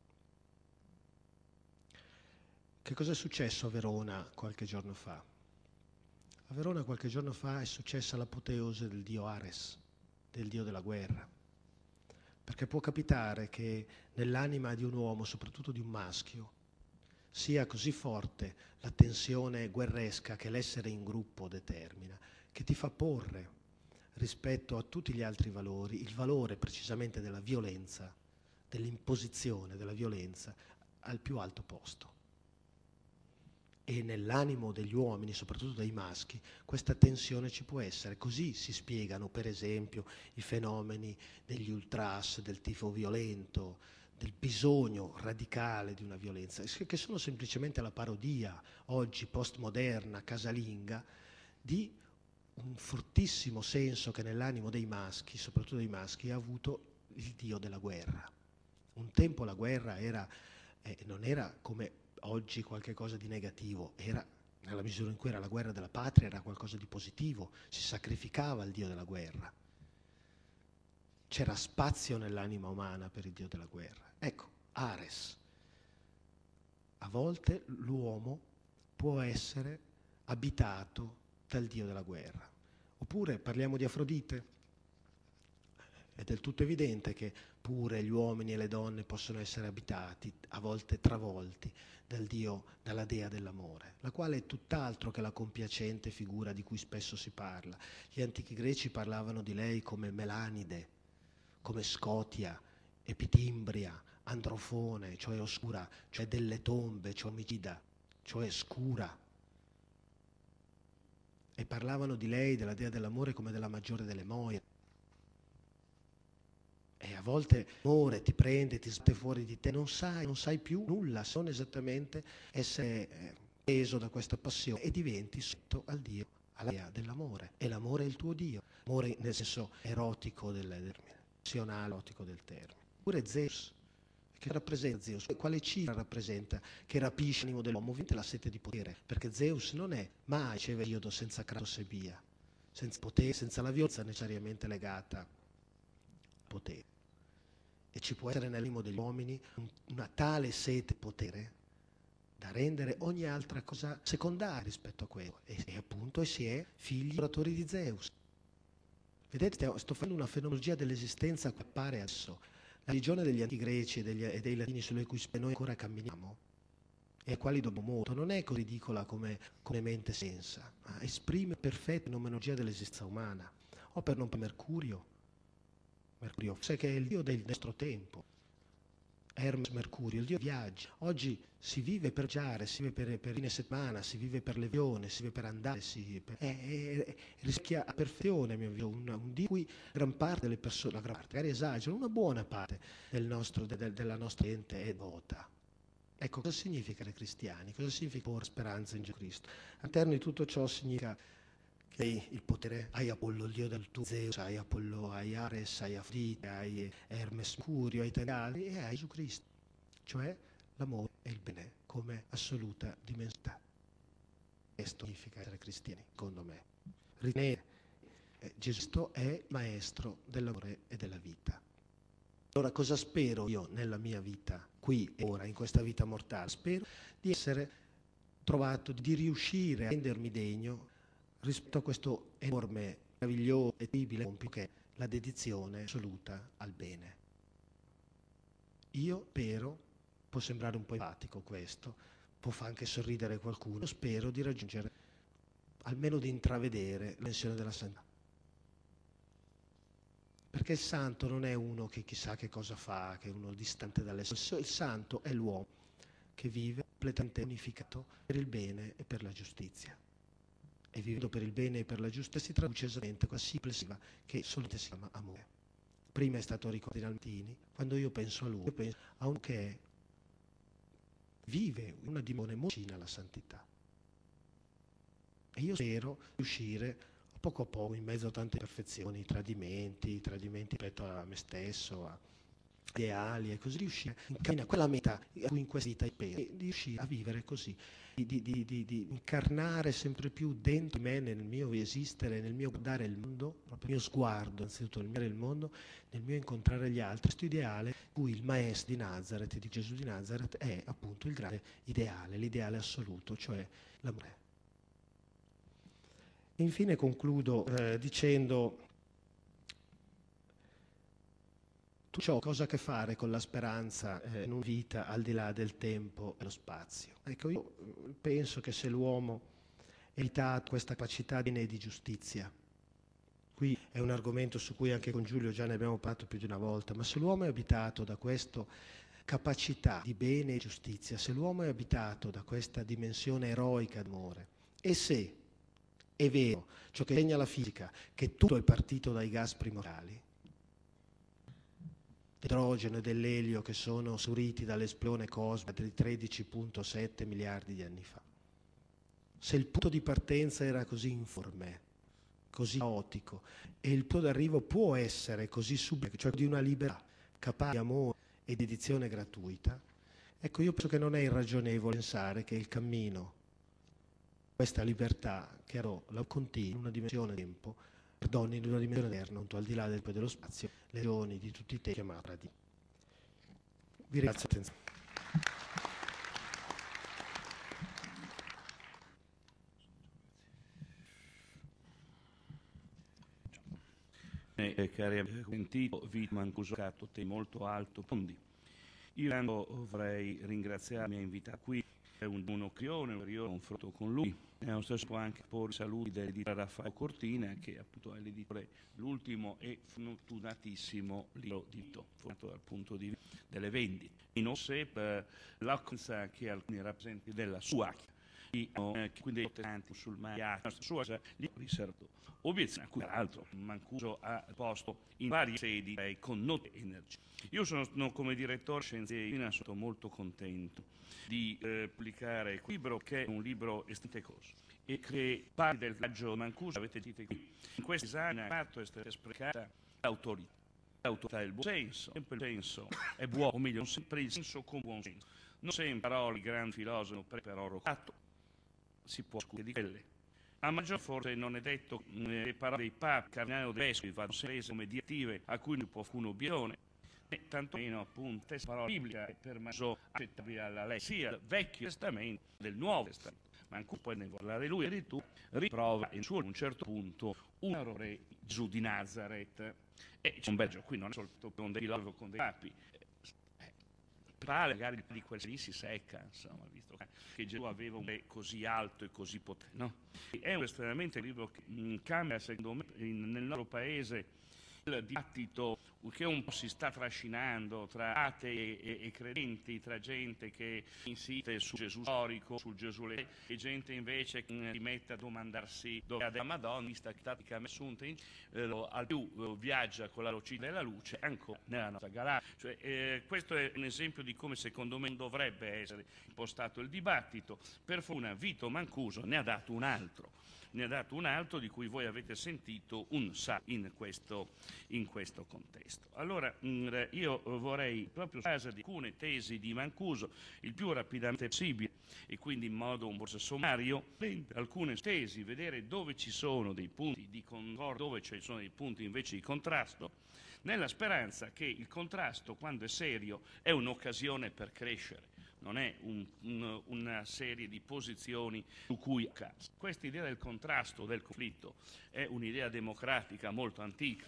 Che cosa è successo a Verona qualche giorno fa? A Verona qualche giorno fa è successa l'apoteosi del dio Ares, del dio della guerra. Perché può capitare che nell'anima di un uomo, soprattutto di un maschio, sia così forte la tensione guerresca che l'essere in gruppo determina, che ti fa porre rispetto a tutti gli altri valori il valore precisamente della violenza, dell'imposizione della violenza al più alto posto. E nell'animo degli uomini, soprattutto dei maschi, questa tensione ci può essere. Così si spiegano, per esempio, i fenomeni degli ultras, del tifo violento, del bisogno radicale di una violenza, che sono semplicemente la parodia, oggi postmoderna, casalinga, di un fortissimo senso che nell'animo dei maschi, soprattutto dei maschi, ha avuto il dio della guerra. Un tempo la guerra era, eh, non era come oggi qualche cosa di negativo, era, nella misura in cui era la guerra della patria, era qualcosa di positivo, si sacrificava il dio della guerra. C'era spazio nell'anima umana per il dio della guerra. Ecco, Ares. A volte l'uomo può essere abitato dal dio della guerra. Oppure parliamo di Afrodite. È del tutto evidente che pure gli uomini e le donne possono essere abitati, a volte travolti, dal dio, dalla dea dell'amore, la quale è tutt'altro che la compiacente figura di cui spesso si parla. Gli antichi greci parlavano di lei come Melanide, come Scotia, Epitimbria, Androfone, cioè oscura, cioè delle tombe, cioè omicida, cioè scura. E parlavano di lei, della dea dell'amore, come della maggiore delle Moire. E a volte l'amore ti prende, ti sbatte fuori di te, non sai, non sai più nulla, se non esattamente essere preso da questa passione e diventi sotto al Dio, alla dea dell'amore. E l'amore è il tuo Dio, amore nel senso erotico del termine, passionale erotico del termine. Oppure Zeus, che rappresenta Zeus? Quale cifra rappresenta che rapisce l'animo dell'uomo? Ovviamente la sete di potere, perché Zeus non è mai periodo senza Kratos e Bia, senza potere, senza la violenza necessariamente legata al potere. E ci può essere nell'animo degli uomini una tale sete di potere da rendere ogni altra cosa secondaria rispetto a quello. E, e appunto si è figli oratori di Zeus. Vedete, sto facendo una fenomenologia dell'esistenza che appare adesso. La religione degli antichi greci e, degli, e dei latini sulle cui noi ancora camminiamo e ai quali dobbiamo molto, non è così ridicola come, come mente senza, ma esprime perfetta fenomenologia dell'esistenza umana. O per non per Mercurio, Mercurio, sai che è il dio del nostro tempo, Hermes Mercurio, il dio dei viaggi. Oggi si vive per viaggiare, si vive per, per fine settimana, si vive per levione, si vive per andare, si vive per... Eh, eh, rischia a perfezione, a mio avviso, un, un dio cui gran parte delle persone, la gran parte, magari esagero, una buona parte del nostro, de, della nostra gente è devota. Ecco, cosa significa essere cristiani? Cosa significa porre speranza in Gesù Cristo? All'interno di tutto ciò significa che hai il potere, hai Apollo, il dio del tuo Zeus, hai Apollo, hai Ares, hai Afrodite, hai Hermes Mercurio, hai tanti altri, e hai Gesù Cristo, cioè l'amore e il bene come assoluta dimensione. Questo significa essere cristiani, secondo me. Ritenere eh, Gesù è il maestro dell'amore e della vita. Allora cosa spero io nella mia vita, qui e ora, in questa vita mortale? Spero di essere trovato, di riuscire a rendermi degno rispetto a questo enorme, meraviglioso e terribile compito che è la dedizione assoluta al bene. Io spero, può sembrare un po' empatico questo, può far anche sorridere qualcuno, spero di raggiungere, almeno di intravedere la dimensione della santità. Perché il santo non è uno che chissà che cosa fa, che è uno distante dall'essere. Il santo è l'uomo che vive completamente unificato per il bene e per la giustizia. E vivendo per il bene e per la giustizia si traduce esattamente quella complessiva che solamente si chiama amore. Prima è stato ricordato in Altini, quando io penso a lui, io penso a uno che è, vive una dimensione molto vicina alla santità. E io spero di uscire poco a poco, in mezzo a tante imperfezioni, tradimenti, tradimenti rispetto a me stesso, a ideali e così, riuscire a incamminare quella meta a cui in questa vita spero, e di riuscire a vivere così, di, di, di, di, di incarnare sempre più dentro di me, nel mio esistere, nel mio guardare il mondo, proprio il mio sguardo, anzitutto nel mio il mondo, nel mio incontrare gli altri, questo ideale cui il maestro di Nazareth, di Gesù di Nazareth, è appunto il grande ideale, l'ideale assoluto, cioè l'amore. Infine concludo eh, dicendo tutto ciò cosa ha a che fare con la speranza eh, in una vita al di là del tempo e lo spazio. Ecco, io penso che se l'uomo è abitato questa capacità di bene e di giustizia, qui è un argomento su cui anche con Giulio già ne abbiamo parlato più di una volta, ma se l'uomo è abitato da questa capacità di bene e giustizia, se l'uomo è abitato da questa dimensione eroica d'amore, e se è vero ciò che insegna la fisica, che tutto è partito dai gas primordiali, dell'idrogeno e dell'elio che sono soriti dall'esplosione cosmica di tredici virgola sette miliardi di anni fa. Se il punto di partenza era così informe, così caotico, e il punto d'arrivo può essere così sublime, cioè di una libertà capace di amore e dedizione gratuita, ecco, io penso che non è irragionevole pensare che il cammino, questa libertà, che la continua in una dimensione del tempo, perdoni, in una dimensione eterna, al di là del, dello spazio, le ragioni di tutti i temi chiamati. Vi ringrazio per l'attenzione. Eh, cari amici, sentito Vito Mancuso te molto alto fondi. Io vorrei ringraziare la mia invitata qui, è un, un'occasione, un periodo confronto con lui, e allo stesso tempo anche porre i saluti dell'editore Raffaele Cortina, che appunto è l'editore, l'ultimo e fortunatissimo libro di Vito, fortunato dal punto di vista delle vendite. Inoltre per l'accoglienza che alcuni rappresentanti della sua eh, quindi protestanti musulmani, la sua li riservato. Obiezione a cui peraltro Mancuso ha posto in varie sedi eh, con note energie. Io sono, no, come direttore scienziati, sono molto contento di eh, pubblicare questo libro, che è un libro estremamente corso e che parte del viaggio Mancuso, avete detto qui. In questo esame fatto è stata esplicata l'autorità, l'autorità del buon senso, sempre il senso è buono, o meglio, non sempre il senso con buon senso. Non sempre parole di grandi filosofi, però rocato, si può discutere di quelle. A maggior forse non è detto che eh, le parole dei papi, cardinali o dei vescovi vanno prese come direttive a cui non può alcun obiezione, e tantomeno appunto questa parola biblica è per maggior accettabile alla legge, sia del Vecchio Testamento che del Nuovo Testamento. Ma anche poi ne vuole parlare lui, e tu riprova in suo a un certo punto un errore Gesù di Nazareth. E c'è un bel gioco qui, non è soltanto con dei filosofi o con dei papi. Parla magari di quel lì si secca, insomma, visto che Gesù aveva un re così alto e così potente, no? È un estremamente libro che mh, cambia, secondo me, in, nel nostro paese il dibattito che un po' si sta trascinando tra atei e, e, e credenti, tra gente che insiste sul Gesù storico, sul Gesù le e gente invece che si mette a domandarsi dove è la Madonna, vista che è assunta in eh, al più eh, viaggia con la velocità della luce ancora nella nostra galassia. Cioè, eh, questo è un esempio di come secondo me dovrebbe essere impostato il dibattito. Per fortuna Vito Mancuso ne ha dato un altro. Ne ha dato un altro di cui voi avete sentito un sa in questo, in questo contesto. Allora mh, io vorrei proprio su base di alcune tesi di Mancuso, il più rapidamente possibile e quindi in modo un po' sommario, alcune tesi, vedere dove ci sono dei punti di concordo, dove ci sono dei punti invece di contrasto, nella speranza che il contrasto, quando è serio, è un'occasione per crescere. Non è un, un, una serie di posizioni su cui caso. Questa idea del contrasto, del conflitto, è un'idea democratica molto antica.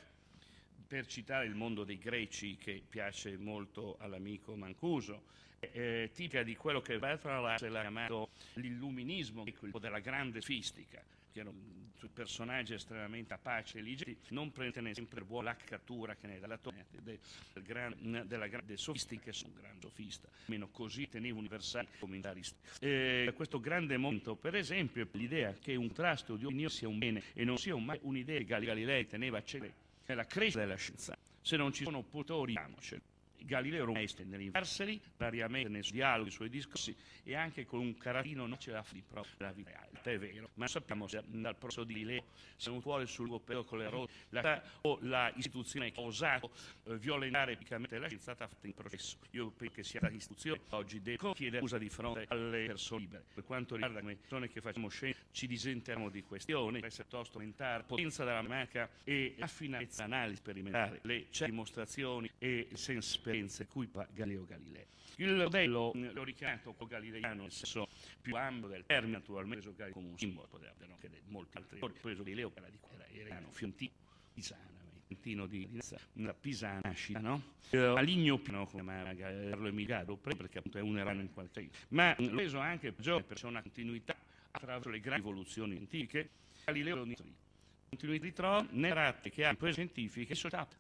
Per citare il mondo dei greci, che piace molto all'amico Mancuso, è, è tipica di quello che Bertrand Russell ha chiamato l'illuminismo, quello della grande sofistica, che erano personaggi estremamente capaci e intelligenti, non prenderne sempre buona la cattura che ne è dalla torre del, del gran, della grande sofistica, sono un gran sofista, almeno così teneva universali commentaristi. Eh, questo grande momento, per esempio, l'idea che un contrasto di opinione sia un bene e non sia un male, un'idea che Galilei teneva a cedere nella crescita della scienza. Se non ci sono oppositori, diamocelo. Galileo era un maestro nell'inversari, variamente nei suoi dialoghi, nei suoi discorsi, e anche con un carattino non ce la fa di proprio la vita reale, è vero, ma sappiamo se dal processo di Galileo se non vuole sul lungo periodo con le rose la, o la istituzione che ha osato eh, violentare epicamente la scienza è stata fatta in processo. Io penso che sia la istituzione oggi deve chiedere scusa di fronte alle persone libere. Per quanto riguarda le persone che facciamo scienza, ci disinteriamo di questioni, per essere piuttosto aumentare la potenza della macchina e la finezza dell'analisi sperimentale, le certe dimostrazioni e il senso esperienze cui fa Galileo Galilei. Il modello l'ho richiamato con Galileiano nel senso più ampio del termine, naturalmente preso Galileo come un simbolo, poteva avere anche molti altri, preso Galileo era di quella, era fiorentino, pisana, fiorentino di una pisana, nascita, no? A Ligno Pino, come chiamava Carlo Emiliano, perché appunto è un erano in qualche caso, ma l'ho preso anche per giovane, perché c'è una continuità attraverso le grandi evoluzioni antiche. Galileo continuità ritrova nelle ratte che ha prese scientifiche soltanto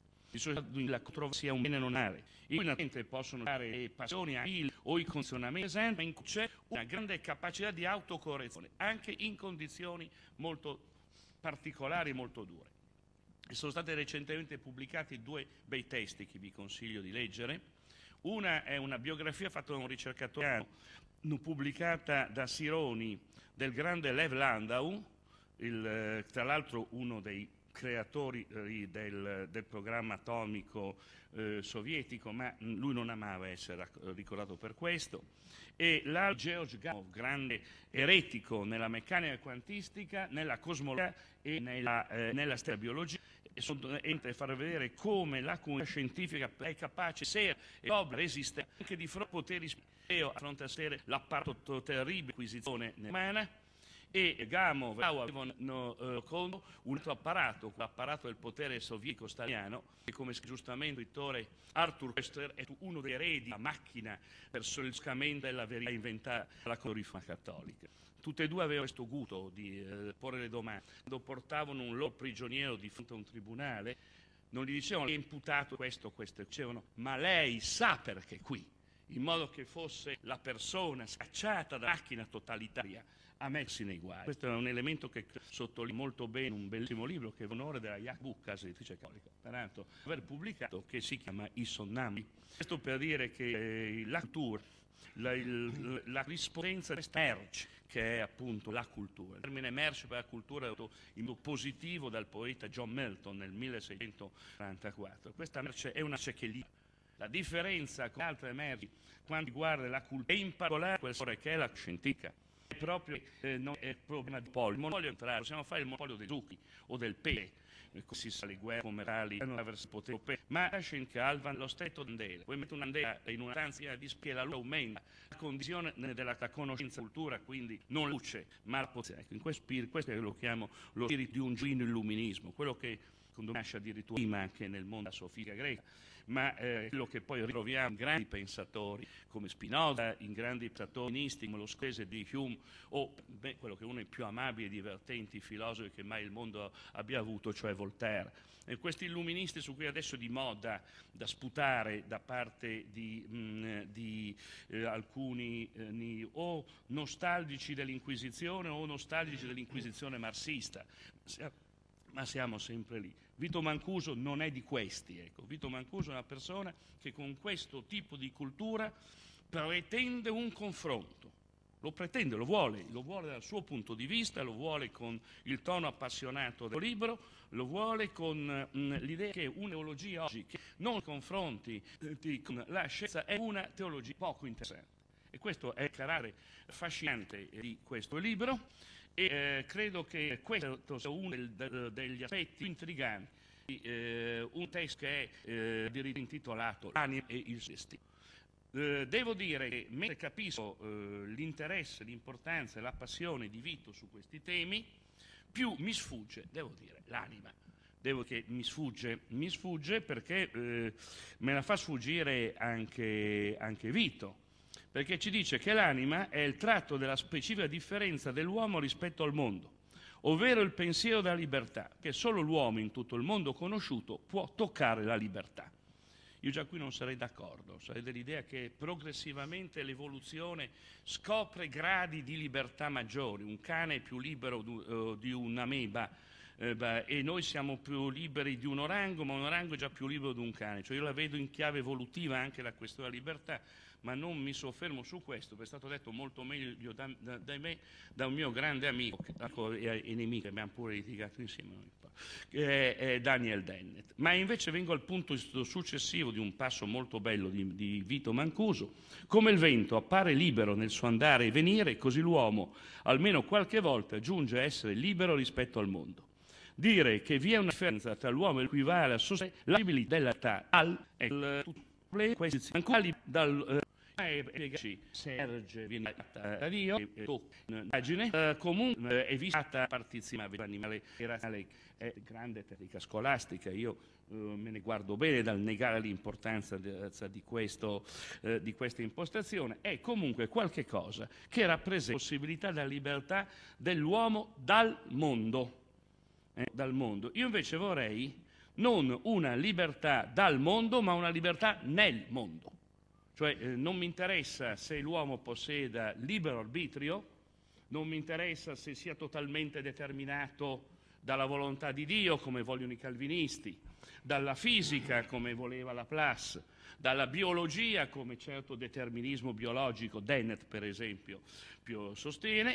la controversia un bene non è, in cui naturalmente possono dare le passioni o i condizionamenti, ma in cui c'è una grande capacità di autocorrezione, anche in condizioni molto particolari e molto dure. E sono stati recentemente pubblicati due bei testi che vi consiglio di leggere. Una è una biografia fatta da un ricercatore pubblicata da Sironi del grande Lev Landau, il, tra l'altro uno dei creatori eh, del, del programma atomico eh, sovietico, ma lui non amava essere ricordato per questo, e l'altro George Gamow, grande eretico nella meccanica quantistica, nella cosmologia e nella, eh, nella stessa biologia, e far vedere come la comunità scientifica è capace di resistere anche di fronte a poteri a fronte a essere l'apparato terribile acquisizione umana. E Gamow avevano eh, con un altro apparato, l'apparato del potere sovietico staliniano, che come giustamente il scrittore Arthur Koestler è uno dei eredi della macchina verso il scamento della verità inventata dalla riforma cattolica. Tutte e due avevano questo gusto di eh, porre le domande. Quando portavano un loro prigioniero di fronte a un tribunale, non gli dicevano è imputato questo, questo, dicevano ma lei sa perché qui, in modo che fosse la persona scacciata dalla macchina totalitaria a messi nei guai. Questo è un elemento che sottolinea molto bene un bellissimo libro che è l'onore della Jack Book, casa editrice cattolica, peraltro aver pubblicato, che si chiama I Sonnambuli. Questo per dire che eh, la cultura, la, il, la rispondenza di questa merce che è appunto la cultura. Il termine merce per la cultura è stato in modo positivo dal poeta John Milton nel milleseicentoquarantaquattro. Questa merce è una merce che lì. La differenza con altre merci quando riguarda la cultura, e in particolare quella che è la scientifica, è proprio eh, non è il problema di monopolio. Il monopolio è entrato, possiamo fare il monopolio dei zucchi o del pepe, così sa le guerre commerciali hanno verso il potere, ma lascia in calva lo stretto d'andela. Vuoi mettere un'andela in una stanza di spie, la luce aumenta, la condizione della conoscenza cultura, quindi non luce, ma la potenza. In questo spirito, questo è lo chiamo lo spirito di un genuino illuminismo, quello che secondo me nasce addirittura prima anche nel mondo della sofia greca, ma eh, quello che poi ritroviamo in grandi pensatori come Spinoza, in grandi pensatori umanisti come lo Scese di Hume, o beh, quello che è uno dei più amabili e divertenti filosofi che mai il mondo abbia avuto, cioè Voltaire. E questi illuministi su cui adesso è di moda da sputare da parte di, mh, di eh, alcuni eh, ni, o nostalgici dell'Inquisizione o nostalgici dell'Inquisizione marxista, ma siamo sempre lì. Vito Mancuso non è di questi, ecco. Vito Mancuso è una persona che con questo tipo di cultura pretende un confronto, lo pretende, lo vuole, lo vuole dal suo punto di vista, lo vuole con il tono appassionato del libro, lo vuole con mh, l'idea che un'eologia oggi che non confronti eh, con la scienza è una teologia poco interessante. E questo è il carattere fascinante di questo libro. E eh, credo che questo sia uno del, del, degli aspetti più intriganti di eh, un testo che è eh, intitolato L'anima e il destino. Eh, devo dire che mentre capisco eh, l'interesse, l'importanza e la passione di Vito su questi temi, più mi sfugge, devo dire, l'anima. Devo che mi sfugge, mi sfugge perché eh, me la fa sfuggire anche, anche Vito. Perché ci dice che l'anima è il tratto della specifica differenza dell'uomo rispetto al mondo, ovvero il pensiero della libertà, che solo l'uomo in tutto il mondo conosciuto può toccare la libertà. Io già qui non sarei d'accordo, sarei dell'idea che progressivamente l'evoluzione scopre gradi di libertà maggiori. Un cane è più libero uh, di un'ameba, eh, beh, e noi siamo più liberi di un orango, ma un orango è già più libero di un cane. Cioè io la vedo in chiave evolutiva anche la questione della libertà, ma non mi soffermo su questo, perché è stato detto molto meglio da, da, da me da un mio grande amico e, e nemico, che abbiamo pure litigato insieme, che è, è Daniel Dennett. Ma invece vengo al punto successivo di un passo molto bello di, di Vito Mancuso. Come il vento appare libero nel suo andare e venire, così l'uomo almeno qualche volta giunge a essere libero rispetto al mondo. Dire che vi è una differenza tra l'uomo e equivale a sostenere la possibilità dell'età al è il problema questi ancora dal eh, Serge viene da Dio immagine eh, comunque è vista partizionale animale razionale è grande tecnica scolastica. Io eh, me ne guardo bene dal negare l'importanza di, di, questo, eh, di questa impostazione. È comunque qualche cosa che rappresenta la possibilità della libertà dell'uomo dal mondo. Eh, dal mondo. Io invece vorrei non una libertà dal mondo, ma una libertà nel mondo. Cioè eh, non mi interessa se l'uomo posseda libero arbitrio, non mi interessa se sia totalmente determinato dalla volontà di Dio, come vogliono i calvinisti, dalla fisica, come voleva Laplace, dalla biologia, come certo determinismo biologico, Dennett per esempio, più sostiene,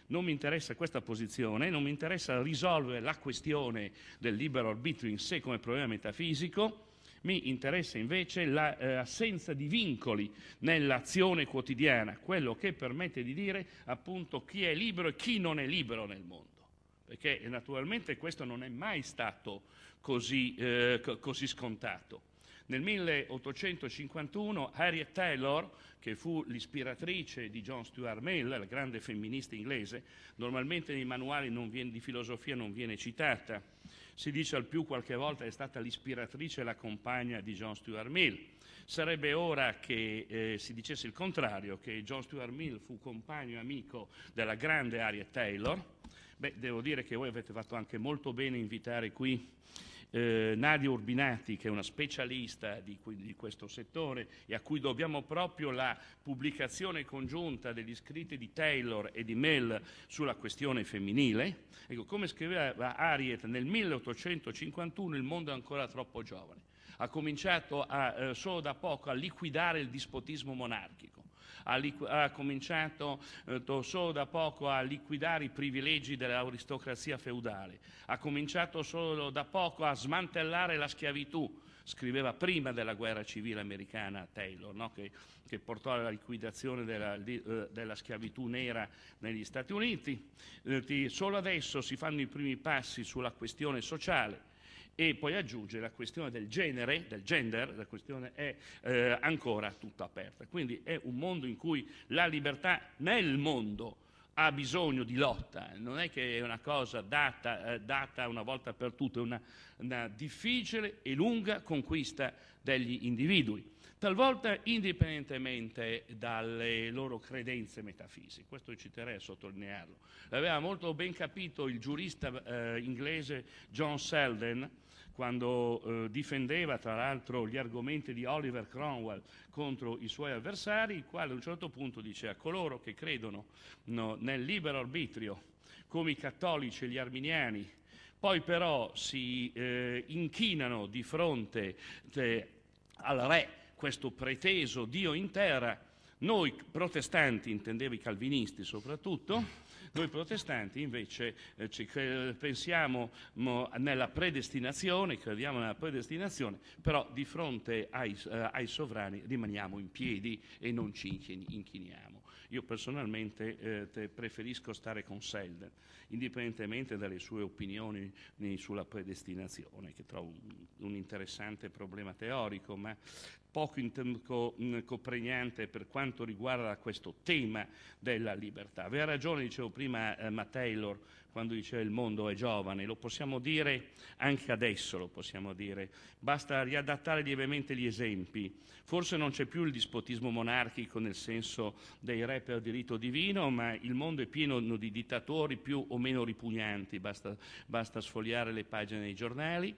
Non mi interessa questa posizione, non mi interessa risolvere la questione del libero arbitrio in sé come problema metafisico, mi interessa invece l'assenza di vincoli nell'azione quotidiana, quello che permette di dire appunto chi è libero e chi non è libero nel mondo, perché naturalmente questo non è mai stato così, eh, così scontato. Nel milleottocentocinquantuno Harriet Taylor, che fu l'ispiratrice di John Stuart Mill, la grande femminista inglese, normalmente nei manuali non viene, di filosofia non viene citata, si dice al più qualche volta è stata l'ispiratrice e la compagna di John Stuart Mill. Sarebbe ora che eh, si dicesse il contrario, che John Stuart Mill fu compagno e amico della grande Harriet Taylor. Beh, devo dire che voi avete fatto anche molto bene invitare qui Eh, Nadia Urbinati, che è una specialista di, di questo settore e a cui dobbiamo proprio la pubblicazione congiunta degli scritti di Taylor e di Mill sulla questione femminile. Ecco, come scriveva Harriet nel milleottocentocinquantuno, il mondo è ancora troppo giovane. Ha cominciato a, eh, solo da poco a liquidare il dispotismo monarchico. Ha, ha cominciato eh, solo da poco a liquidare i privilegi dell'aristocrazia feudale, ha cominciato solo da poco a smantellare la schiavitù, scriveva prima della guerra civile americana Taylor, no? che, che portò alla liquidazione della, di, eh, della schiavitù nera negli Stati Uniti. Eh, solo adesso si fanno i primi passi sulla questione sociale. E poi aggiunge la questione del genere, del gender, la questione è eh, ancora tutta aperta. Quindi è un mondo in cui la libertà nel mondo ha bisogno di lotta, non è che è una cosa data, eh, data una volta per tutte, è una, una difficile e lunga conquista degli individui, talvolta indipendentemente dalle loro credenze metafisiche. Questo ci terrei a sottolinearlo. L'aveva molto ben capito il giurista eh, inglese John Selden, quando eh, difendeva tra l'altro gli argomenti di Oliver Cromwell contro i suoi avversari, il quale a un certo punto dice: a coloro che credono no, nel libero arbitrio, come i cattolici e gli arminiani, poi però si eh, inchinano di fronte eh, al re, questo preteso Dio in terra, noi protestanti, intendeva i calvinisti soprattutto, noi protestanti invece eh, ci cre- pensiamo mo, nella predestinazione, crediamo nella predestinazione, però di fronte ai, eh, ai sovrani rimaniamo in piedi e non ci inchiniamo. Io personalmente eh, preferisco stare con Selden, indipendentemente dalle sue opinioni sulla predestinazione, che trovo un, un interessante problema teorico, ma poco co, co pregnante per quanto riguarda questo tema della libertà. Aveva ragione, dicevo prima, eh, Matt Taylor, quando diceva il mondo è giovane, lo possiamo dire anche adesso, lo possiamo dire, basta riadattare lievemente gli esempi. Forse non c'è più il dispotismo monarchico nel senso dei re per diritto divino, ma il mondo è pieno di dittatori più o meno ripugnanti, basta, basta sfogliare le pagine dei giornali.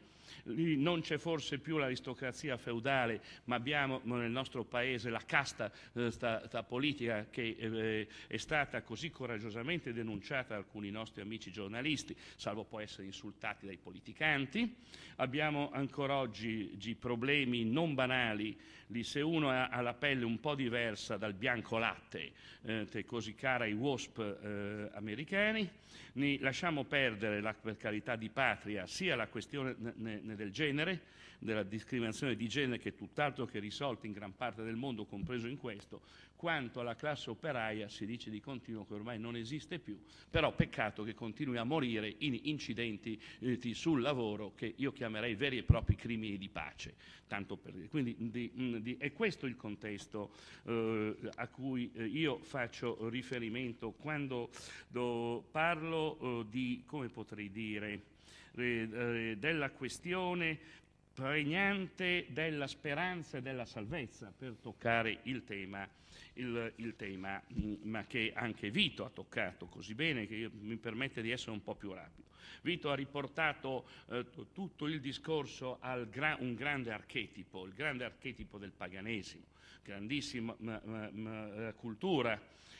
Non c'è forse più l'aristocrazia feudale, ma abbiamo nel nostro paese la casta eh, sta, sta politica che eh, è stata così coraggiosamente denunciata da alcuni nostri amici giornalisti, salvo poi essere insultati dai politicanti. Abbiamo ancora oggi gi, problemi non banali, di se uno ha, ha la pelle un po' diversa dal bianco latte, eh, così cara ai wasp eh, americani. Ne lasciamo perdere, la, per carità di patria, sia la questione ne, ne del genere, della discriminazione di genere, che è tutt'altro che risolta in gran parte del mondo, compreso in questo, quanto alla classe operaia si dice di continuo che ormai non esiste più, però peccato che continui a morire in incidenti eh, sul lavoro che io chiamerei veri e propri crimini di pace, tanto per dire. Quindi di, di, è questo il contesto eh, a cui eh, io faccio riferimento quando do, parlo eh, di, come potrei dire, eh, eh, della questione pregnante della speranza e della salvezza, per toccare il tema, il, il tema ma che anche Vito ha toccato così bene che io, mi permette di essere un po' più rapido. Vito ha riportato eh, tutto il discorso a gra- un grande archetipo, il grande archetipo del paganesimo, grandissima ma, ma, ma, cultura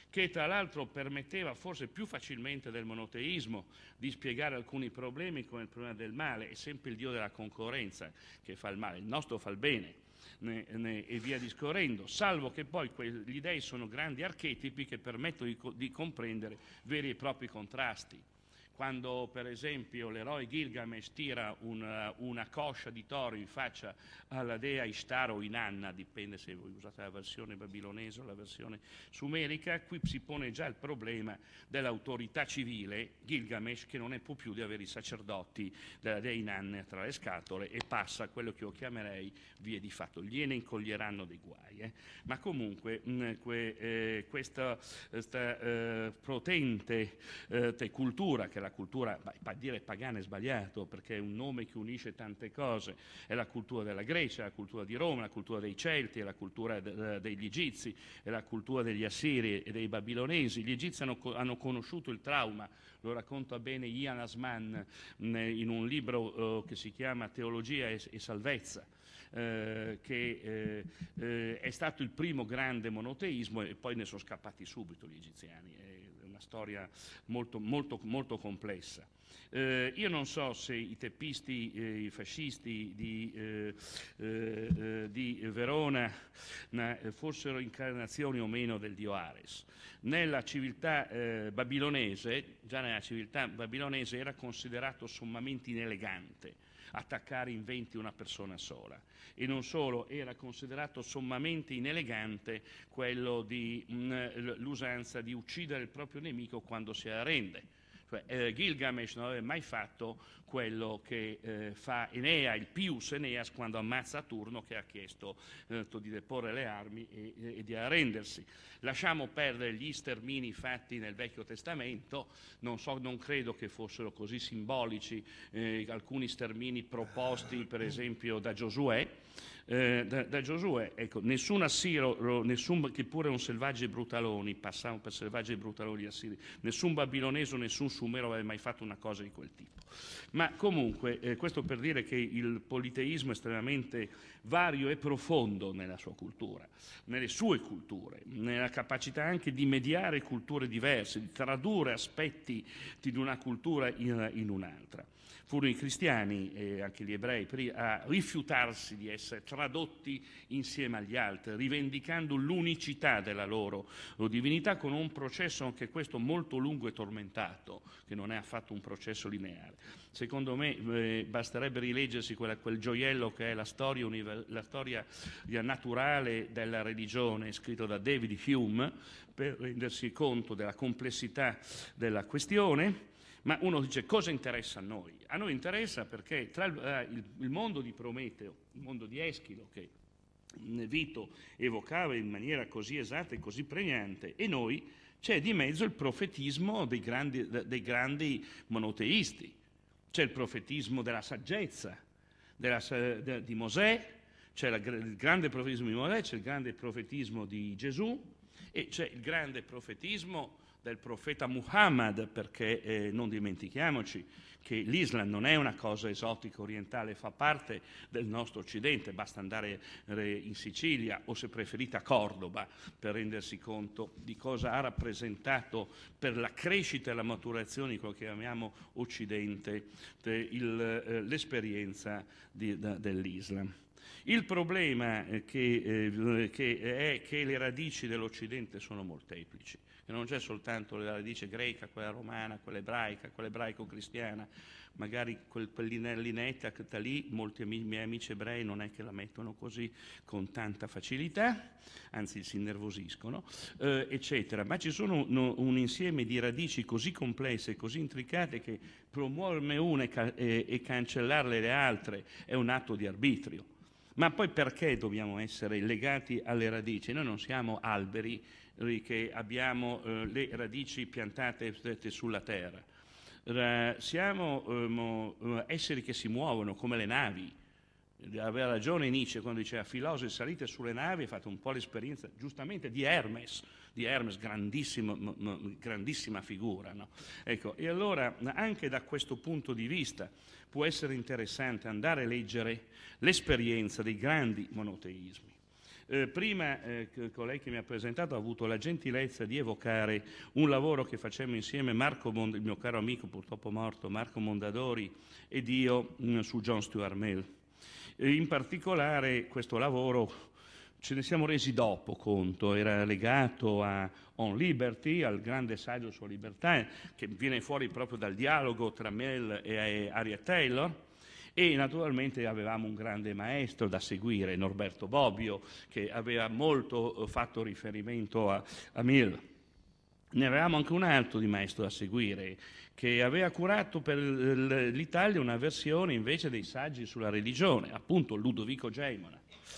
che tra l'altro permetteva forse più facilmente del monoteismo di spiegare alcuni problemi, come il problema del male. È sempre il dio della concorrenza che fa il male, il nostro fa il bene, ne, ne, e via discorrendo, salvo che poi que- gli dei sono grandi archetipi che permettono di, co- di comprendere veri e propri contrasti. Quando per esempio l'eroe Gilgamesh tira una, una coscia di toro in faccia alla dea Ishtar o Inanna, dipende se voi usate la versione babilonese o la versione sumerica, qui si pone già il problema dell'autorità civile, Gilgamesh che non ne può più di avere i sacerdoti della dea Inanna tra le scatole e passa a quello che io chiamerei vie di fatto, gliene incoglieranno dei guai. Eh. Ma comunque mh, que, eh, questa, questa eh, potente eh, cultura, che è la cultura, beh, dire pagana è sbagliato perché è un nome che unisce tante cose, è la cultura della Grecia, la cultura di Roma, la cultura dei Celti, è la cultura de- degli Egizi, è la cultura degli Assiri e dei Babilonesi. Gli Egizi hanno, hanno conosciuto il trauma, lo racconta bene Ian Asman mh, in un libro uh, che si chiama Teologia e, e Salvezza, eh, che eh, eh, è stato il primo grande monoteismo e poi ne sono scappati subito gli egiziani. È una storia molto, molto, molto complessa. Eh, io non so se i teppisti, eh, i fascisti di, eh, eh, di Verona na, fossero incarnazioni o meno del dio Ares. Nella civiltà eh, babilonese, già nella civiltà babilonese era considerato sommamente inelegante attaccare in venti una persona sola, e non solo, era considerato sommamente inelegante quello di mh, l'usanza di uccidere il proprio nemico quando si arrende. Cioè, eh, Gilgamesh non aveva mai fatto quello che eh, fa Enea, il Pius Eneas, quando ammazza a Turno, che ha chiesto eh, di deporre le armi e, e, e di arrendersi. Lasciamo perdere gli stermini fatti nel Vecchio Testamento, non, so, non credo che fossero così simbolici eh, alcuni stermini proposti per esempio da Giosuè. Eh, da, da Giosuè, ecco, nessun assiro, nessun, che pure un selvaggio e brutaloni, passavano per selvaggi e brutaloni gli assiri, nessun babilonese o nessun sumero aveva mai fatto una cosa di quel tipo. Ma comunque, eh, questo per dire che il politeismo è estremamente vario e profondo nella sua cultura, nelle sue culture, nella capacità anche di mediare culture diverse, di tradurre aspetti di una cultura in, in un'altra. Furono i cristiani e anche gli ebrei a rifiutarsi di essere tradotti insieme agli altri, rivendicando l'unicità della loro divinità, con un processo anche questo molto lungo e tormentato, che non è affatto un processo lineare. Secondo me eh, basterebbe rileggersi quella, quel gioiello che è la storia, la storia naturale della religione, scritto da David Hume, per rendersi conto della complessità della questione. Ma uno dice: cosa interessa a noi? A noi interessa perché tra il, eh, il, il mondo di Prometeo, il mondo di Eschilo, che Vito evocava in maniera così esatta e così pregnante, e noi c'è di mezzo il profetismo dei grandi, dei grandi monoteisti. C'è il profetismo della saggezza della, de, di Mosè, c'è la, il grande profetismo di Mosè, c'è il grande profetismo di Gesù e c'è il grande profetismo del profeta Muhammad, perché eh, non dimentichiamoci che l'Islam non è una cosa esotica orientale, fa parte del nostro Occidente, basta andare in Sicilia o se preferite a Cordoba per rendersi conto di cosa ha rappresentato per la crescita e la maturazione di quello che chiamiamo Occidente il, eh, l'esperienza di, da, dell'Islam. Il problema eh, che, eh, che è che le radici dell'Occidente sono molteplici. Non c'è soltanto la radice greca, quella romana, quella ebraica, quella ebraico-cristiana, magari quel, quella lineetta che sta lì, molti amici, miei amici ebrei non è che la mettono così con tanta facilità, anzi si innervosiscono, eh, eccetera. Ma ci sono un, un insieme di radici così complesse, così intricate, che promuoverne una e, ca- e, e cancellarle le altre è un atto di arbitrio. Ma poi perché dobbiamo essere legati alle radici? Noi non siamo alberi che abbiamo eh, le radici piantate sulla terra. R- siamo um, esseri che si muovono come le navi. Aveva ragione Nietzsche quando diceva: filosofi, salite sulle navi, e fate un po' l'esperienza giustamente di Hermes, di Hermes, grandissimo, m- m- grandissima figura. No? Ecco, e allora anche da questo punto di vista può essere interessante andare a leggere l'esperienza dei grandi monoteismi. Eh, prima eh, colei che mi ha presentato ha avuto la gentilezza di evocare un lavoro che facemmo insieme, Marco Mond- il mio caro amico purtroppo morto, Marco Mondadori ed io, mh, su John Stuart Mill. E in particolare questo lavoro ce ne siamo resi dopo conto, era legato a On Liberty, al grande saggio sulla libertà, che viene fuori proprio dal dialogo tra Mill e Harriet Taylor, e naturalmente avevamo un grande maestro da seguire, Norberto Bobbio, che aveva molto fatto riferimento a, a Mill. Ne avevamo anche un altro di maestro da seguire, che aveva curato per l'Italia una versione invece dei saggi sulla religione, appunto Ludovico Geimona.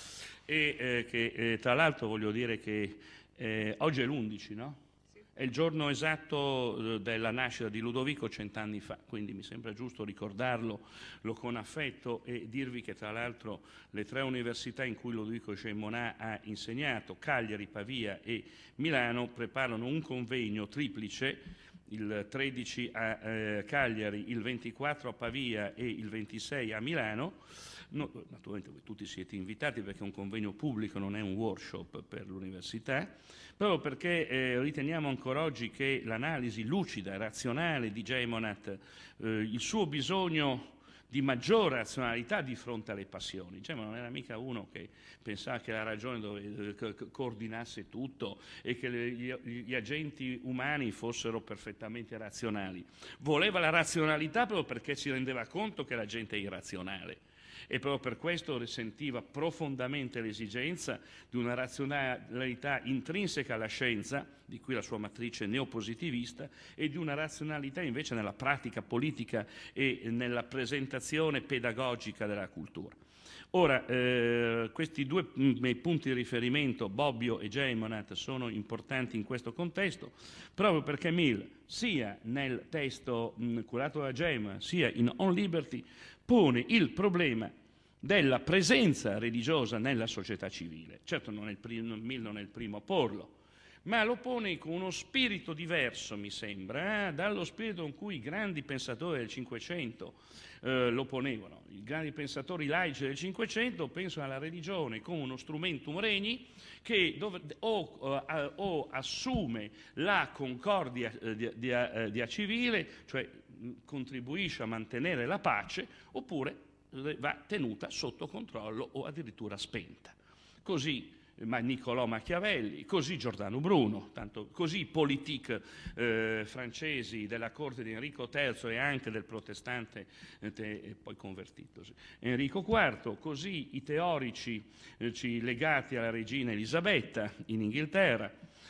E eh, che eh, tra l'altro voglio dire che eh, oggi è l'undici, no? Sì. È il giorno esatto eh, della nascita di Ludovico cent'anni fa, quindi mi sembra giusto ricordarlo lo con affetto e dirvi che tra l'altro le tre università in cui Ludovico Geimona ha insegnato, Cagliari, Pavia e Milano, preparano un convegno triplice, il tredici a eh, Cagliari, il ventiquattro a Pavia e il ventisei a Milano. No, naturalmente voi tutti siete invitati perché è un convegno pubblico, non è un workshop per l'università, proprio perché eh, riteniamo ancora oggi che l'analisi lucida e razionale di Geimonat, eh, il suo bisogno di maggiore razionalità di fronte alle passioni. Geimonat non era mica uno che pensava che la ragione dove, eh, coordinasse tutto e che le, gli, gli agenti umani fossero perfettamente razionali. Voleva la razionalità proprio perché si rendeva conto che la gente è irrazionale. E proprio per questo sentiva profondamente l'esigenza di una razionalità intrinseca alla scienza, di cui la sua matrice neopositivista, e di una razionalità invece nella pratica politica e nella presentazione pedagogica della cultura. Ora, eh, questi due miei punti di riferimento, Bobbio e Geimonat, sono importanti in questo contesto, proprio perché Mill, sia nel testo mh, curato da Geimonat, sia in On Liberty, pone il problema della presenza religiosa nella società civile. Certo non è il primo, Mill non è il primo a porlo, ma lo pone con uno spirito diverso, mi sembra, eh, dallo spirito con cui i grandi pensatori del Cinquecento eh, lo ponevano. I grandi pensatori laici del Cinquecento pensano alla religione come uno strumentum regni che dove, o, uh, o assume la concordia uh, di, di, uh, di civile, cioè mh, contribuisce a mantenere la pace, oppure va tenuta sotto controllo o addirittura spenta. Così ma Niccolò Machiavelli, così Giordano Bruno, tanto così i politique eh, francesi della corte di Enrico terzo e anche del protestante eh, te, poi convertitosi Enrico quarto, così i teorici eh, legati alla regina Elisabetta in Inghilterra.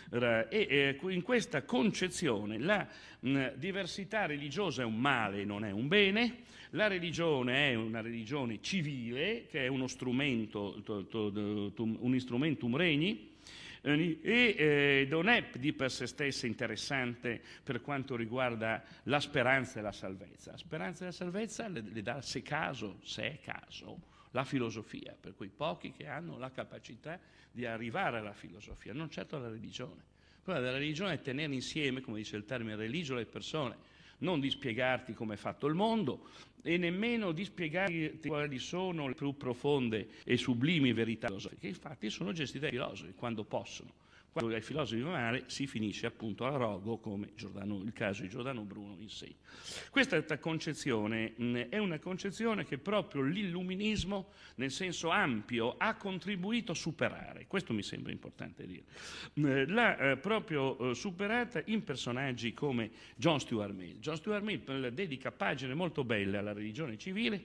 E eh, in questa concezione la mh, diversità religiosa è un male, non è un bene. La religione è una religione civile, che è uno strumento, to, to, to, un instrumentum regni, eh, e eh, non è di per sé stessa interessante per quanto riguarda la speranza e la salvezza. La speranza e la salvezza le, le dà, se caso, se è caso, la filosofia, per quei pochi che hanno la capacità di arrivare alla filosofia, non certo alla religione. Il problema della religione è tenere insieme, come dice il termine religio, le persone, non di spiegarti come è fatto il mondo e nemmeno di spiegarti quali sono le più profonde e sublimi verità filosofiche, che infatti sono gestite dai filosofi quando possono. Quando ai filosofi va male si finisce appunto a rogo, come Giordano, il caso di Giordano Bruno insegna. Questa concezione mh, è una concezione che proprio l'illuminismo, nel senso ampio, ha contribuito a superare. Questo mi sembra importante dire. Mh, l'ha eh, proprio eh, superata in personaggi come John Stuart Mill. John Stuart Mill dedica pagine molto belle alla religione civile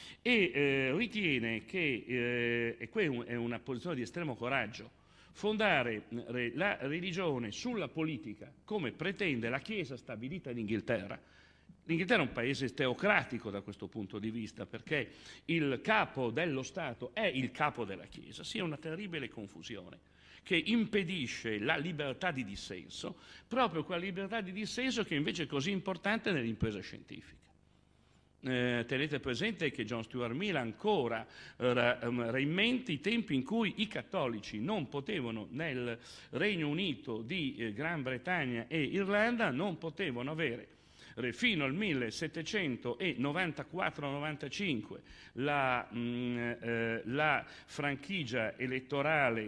e eh, ritiene che, eh, e questa è una posizione di estremo coraggio, fondare la religione sulla politica, come pretende la Chiesa stabilita in Inghilterra. L'Inghilterra è un paese teocratico da questo punto di vista, perché il capo dello Stato è il capo della Chiesa, sia una terribile confusione che impedisce la libertà di dissenso, proprio quella libertà di dissenso che invece è così importante nell'impresa scientifica. Eh, tenete presente che John Stuart Mill ancora era in mente i tempi in cui i cattolici non potevano nel Regno Unito di eh, Gran Bretagna e Irlanda non potevano avere fino al millesettecentonovantaquattro novantacinque la, mh, eh, la franchigia elettorale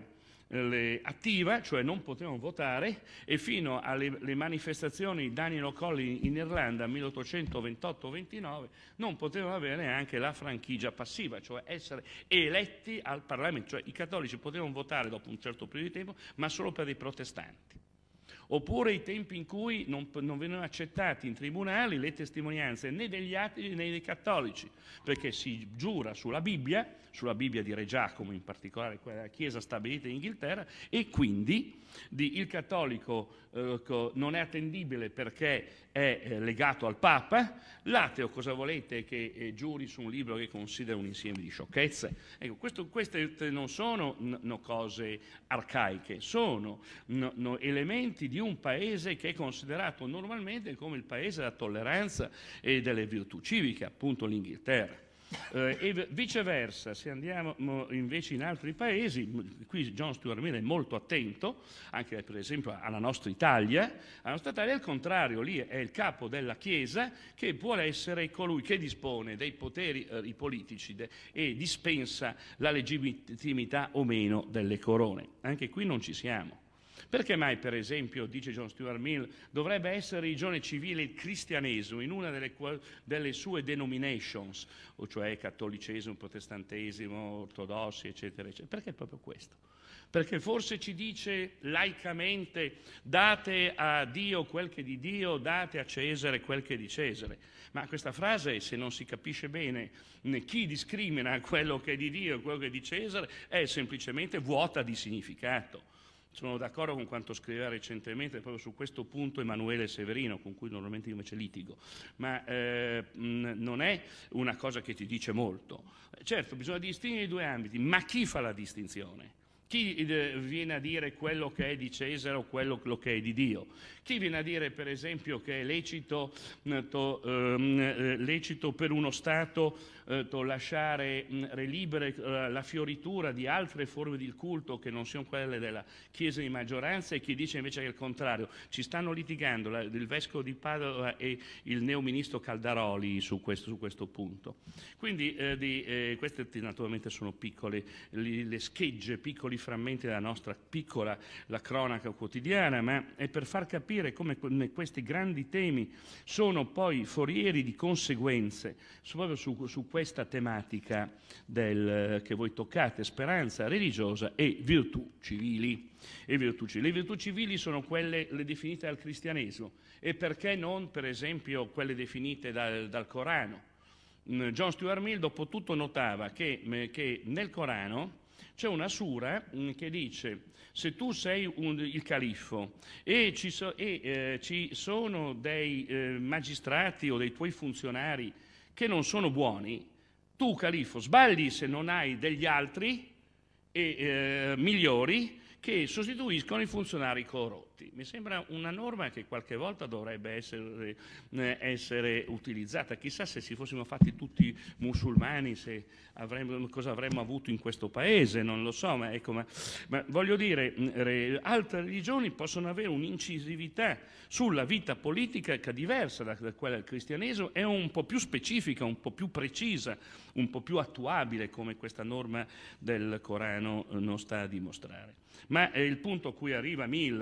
le, attiva, cioè non potevano votare, e fino alle le manifestazioni di Daniel O'Connell in Irlanda milleottocentoventotto ventinove non potevano avere neanche la franchigia passiva, cioè essere eletti al Parlamento, cioè i cattolici potevano votare dopo un certo periodo di tempo, ma solo per i protestanti. Oppure i tempi in cui non, non venivano accettati in tribunali le testimonianze né degli atei né dei cattolici, perché si giura sulla Bibbia, sulla Bibbia di Re Giacomo in particolare, quella chiesa stabilita in Inghilterra, e quindi di, il cattolico eh, non è attendibile perché è eh, legato al Papa, l'ateo cosa volete che eh, giuri su un libro che considera un insieme di sciocchezze? Ecco, questo, queste non sono no, cose arcaiche, sono no, no, elementi di un paese che è considerato normalmente come il paese della tolleranza e delle virtù civiche, appunto l'Inghilterra. Eh, e viceversa, se andiamo invece in altri paesi, qui John Stuart Mill è molto attento, anche per esempio alla nostra Italia, alla nostra Italia è il contrario, lì è il capo della Chiesa che vuole essere colui che dispone dei poteri eh, politici de, e dispensa la legittimità o meno delle corone. Anche qui non ci siamo. Perché mai, per esempio, dice John Stuart Mill, dovrebbe essere religione civile il cristianesimo in una delle, delle sue denominations, o cioè cattolicesimo, protestantesimo, ortodossi, eccetera, eccetera? Perché proprio questo? Perché forse ci dice laicamente date a Dio quel che è di Dio, date a Cesare quel che è di Cesare. Ma questa frase, se non si capisce bene chi discrimina quello che è di Dio e quello che è di Cesare, è semplicemente vuota di significato. Sono d'accordo con quanto scriveva recentemente proprio su questo punto Emanuele Severino, con cui normalmente io invece litigo, ma eh, mh, non è una cosa che ti dice molto. Certo, bisogna distinguere i due ambiti, ma chi fa la distinzione? Chi eh, viene a dire quello che è di Cesare o quello che è di Dio? Chi viene a dire, per esempio, che è lecito, eh, to, eh, lecito per uno Stato eh, to lasciare mh, libere eh, la fioritura di altre forme di culto che non siano quelle della Chiesa di maggioranza, e chi dice invece che è il contrario? Ci stanno litigando la, il Vescovo di Padova e il neoministro Caldaroli su questo, su questo punto. Quindi eh, di, eh, queste naturalmente sono piccole, le, le schegge, piccoli frammenti della nostra piccola la cronaca quotidiana, ma è per far capire come questi grandi temi sono poi forieri di conseguenze proprio su, su questa tematica del, che voi toccate, speranza religiosa e virtù civili. E virtù civili. Le virtù civili sono quelle le definite dal cristianesimo, e perché non, per esempio, quelle definite dal, dal Corano? John Stuart Mill dopo tutto notava che, che nel Corano c'è una sura che dice: se tu sei un, il califfo e, ci, so, e eh, ci sono dei eh, magistrati o dei tuoi funzionari che non sono buoni, tu califfo sbagli se non hai degli altri e, eh, migliori che sostituiscono i funzionari corrotti. Mi sembra una norma che qualche volta dovrebbe essere, eh, essere utilizzata. Chissà se si fossimo fatti tutti musulmani, se avremmo, cosa avremmo avuto in questo paese, non lo so, ma, ecco, ma, ma voglio dire, re, altre religioni possono avere un'incisività sulla vita politica che è diversa da, da quella del cristianesimo, è un po' più specifica, un po' più precisa, un po' più attuabile, come questa norma del Corano non sta a dimostrare. Ma eh, il punto a cui arriva Mill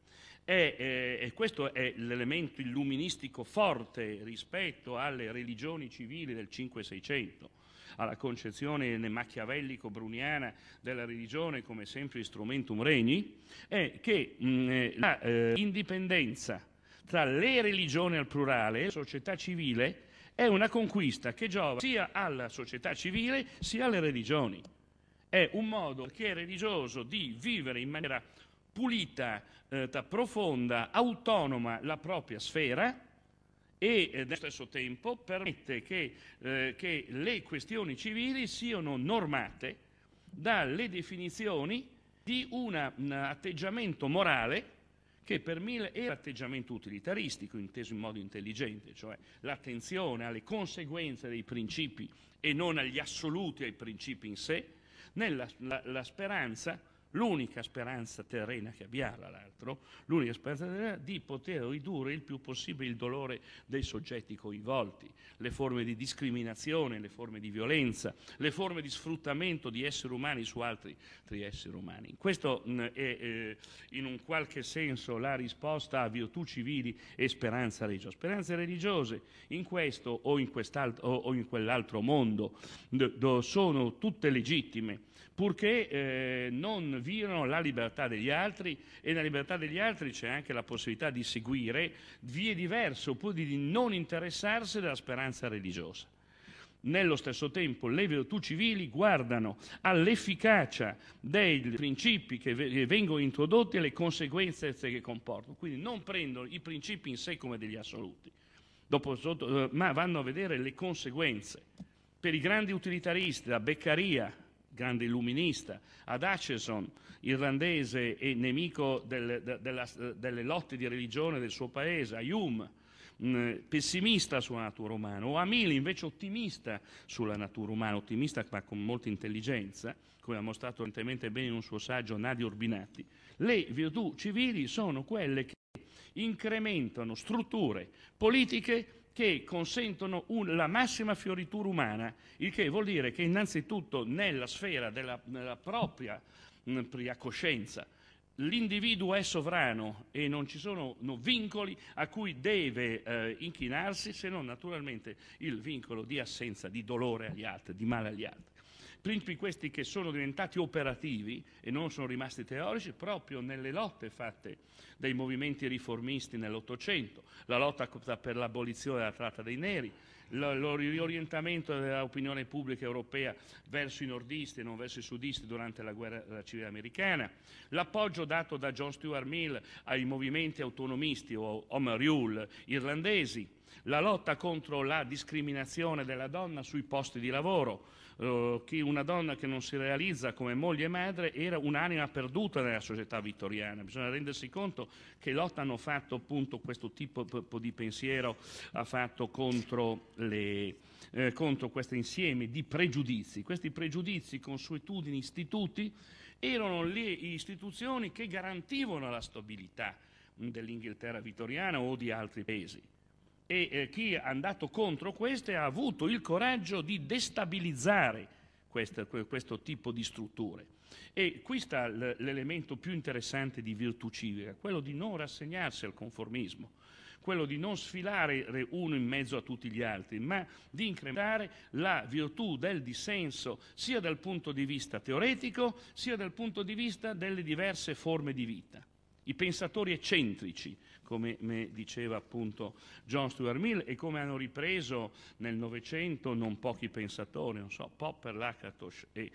è, eh, e questo è l'elemento illuministico forte rispetto alle religioni civili del cinque seicento, alla concezione machiavellico-bruniana della religione come sempre instrumentum regni, è che mh, la eh, indipendenza tra le religioni al plurale e la società civile è una conquista che giova sia alla società civile sia alle religioni. È un modo per chi è religioso di vivere in maniera pulita, eh, profonda, autonoma la propria sfera, e eh, allo stesso tempo permette che, eh, che le questioni civili siano normate dalle definizioni di una, un atteggiamento morale che per Mill è l'atteggiamento utilitaristico, inteso in modo intelligente, cioè l'attenzione alle conseguenze dei principi e non agli assoluti, ai principi in sé, nella la, la speranza l'unica speranza terrena che abbiamo, tra l'altro, l'unica speranza terrena di poter ridurre il più possibile il dolore dei soggetti coinvolti, le forme di discriminazione, le forme di violenza, le forme di sfruttamento di esseri umani su altri, altri esseri umani. Questo mh, è eh, in un qualche senso la risposta a virtù civili e speranza religiosa. Speranze religiose in questo o in, quest'altro, o, o in quell'altro mondo do, do, sono tutte legittime, purché eh, non violano la libertà degli altri, e nella libertà degli altri c'è anche la possibilità di seguire vie diverse oppure di non interessarsi della speranza religiosa. Nello stesso tempo le virtù civili guardano all'efficacia dei principi che vengono introdotti e alle conseguenze che comportano, quindi non prendono i principi in sé come degli assoluti, dopo, ma vanno a vedere le conseguenze. Per i grandi utilitaristi, da Beccaria, grande illuminista, ad Acheson, irlandese e nemico del, de, della, delle lotte di religione del suo paese, a Hume, mh, pessimista sulla natura umana, o a Mill invece ottimista sulla natura umana, ottimista ma con molta intelligenza, come ha mostrato recentemente bene in un suo saggio Nadia Urbinati. Le virtù civili sono quelle che incrementano strutture politiche che consentono un, la massima fioritura umana, il che vuol dire che innanzitutto nella sfera della, della propria, mh, propria coscienza l'individuo è sovrano e non ci sono no, vincoli a cui deve eh, inchinarsi, se non naturalmente il vincolo di assenza di dolore agli altri, di male agli altri. Principi questi che sono diventati operativi e non sono rimasti teorici proprio nelle lotte fatte dai movimenti riformisti nell'Ottocento, la lotta per l'abolizione della tratta dei neri, lo riorientamento dell'opinione pubblica europea verso i nordisti e non verso i sudisti durante la guerra civile americana, l'appoggio dato da John Stuart Mill ai movimenti autonomisti o Home Rule irlandesi, la lotta contro la discriminazione della donna sui posti di lavoro, Uh, che una donna che non si realizza come moglie e madre era un'anima perduta nella società vittoriana. Bisogna rendersi conto che lotta hanno fatto appunto questo tipo di pensiero ha fatto contro, le, eh, contro questo insieme di pregiudizi. Questi pregiudizi, consuetudini, istituti erano le istituzioni che garantivano la stabilità dell'Inghilterra vittoriana o di altri paesi. E eh, chi è andato contro queste ha avuto il coraggio di destabilizzare questo, questo tipo di strutture. E qui sta l'elemento più interessante di virtù civica, quello di non rassegnarsi al conformismo, quello di non sfilare uno in mezzo a tutti gli altri, ma di incrementare la virtù del dissenso sia dal punto di vista teoretico sia dal punto di vista delle diverse forme di vita. I pensatori eccentrici, come diceva appunto John Stuart Mill, e come hanno ripreso nel Novecento non pochi pensatori, non so, Popper, Lakatos e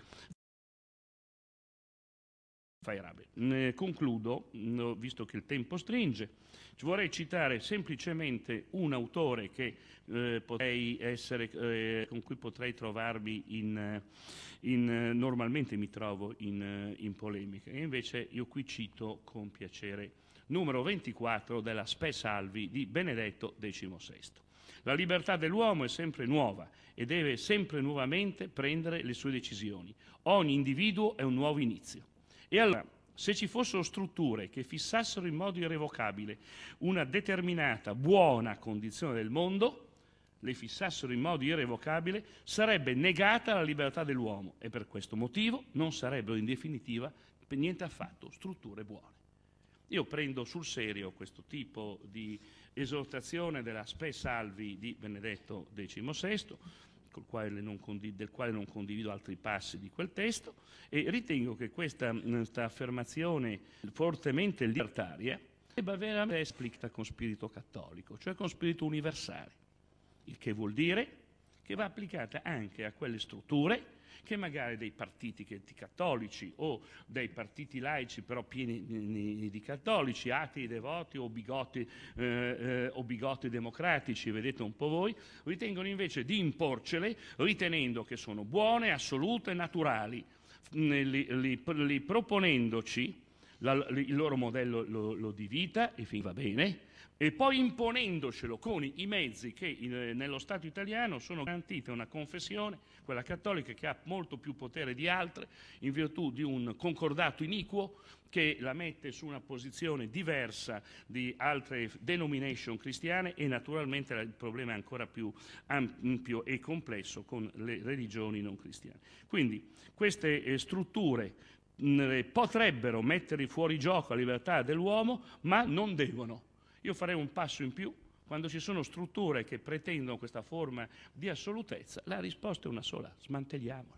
Feyerabend. Ne concludo, visto che il tempo stringe, vorrei citare semplicemente un autore che, eh, potrei essere, eh, con cui potrei trovarmi in, in normalmente mi trovo in, in polemica, e invece io qui cito con piacere numero ventiquattro della Spe Salvi di Benedetto diciannovesimo. La libertà dell'uomo è sempre nuova e deve sempre nuovamente prendere le sue decisioni. Ogni individuo è un nuovo inizio. E allora, se ci fossero strutture che fissassero in modo irrevocabile una determinata buona condizione del mondo, le fissassero in modo irrevocabile, sarebbe negata la libertà dell'uomo e per questo motivo non sarebbero in definitiva per niente affatto strutture buone. Io prendo sul serio questo tipo di esortazione della Spe Salvi di Benedetto diciannovesimo, col quale non condiv- del quale non condivido altri passi di quel testo, e ritengo che questa, questa affermazione fortemente libertaria debba veramente essere esplicita con spirito cattolico, cioè con spirito universale, il che vuol dire che va applicata anche a quelle strutture che magari dei partiti cattolici o dei partiti laici però pieni di cattolici, atei, devoti o bigotti, eh, eh, o bigotti democratici, vedete un po' voi, ritengono invece di imporcele ritenendo che sono buone, assolute, naturali, li, li, li proponendoci la, il loro modello lo, lo di vita, e fin va bene, e poi imponendocelo con i mezzi che in, nello Stato italiano sono garantiti a una confessione, quella cattolica, che ha molto più potere di altre in virtù di un concordato iniquo che la mette su una posizione diversa di altre denomination cristiane, e naturalmente il problema è ancora più ampio e complesso con le religioni non cristiane. Quindi queste eh, strutture mh, potrebbero mettere fuori gioco la libertà dell'uomo, ma non devono. Io farei un passo in più: quando ci sono strutture che pretendono questa forma di assolutezza, la risposta è una sola: smantelliamole.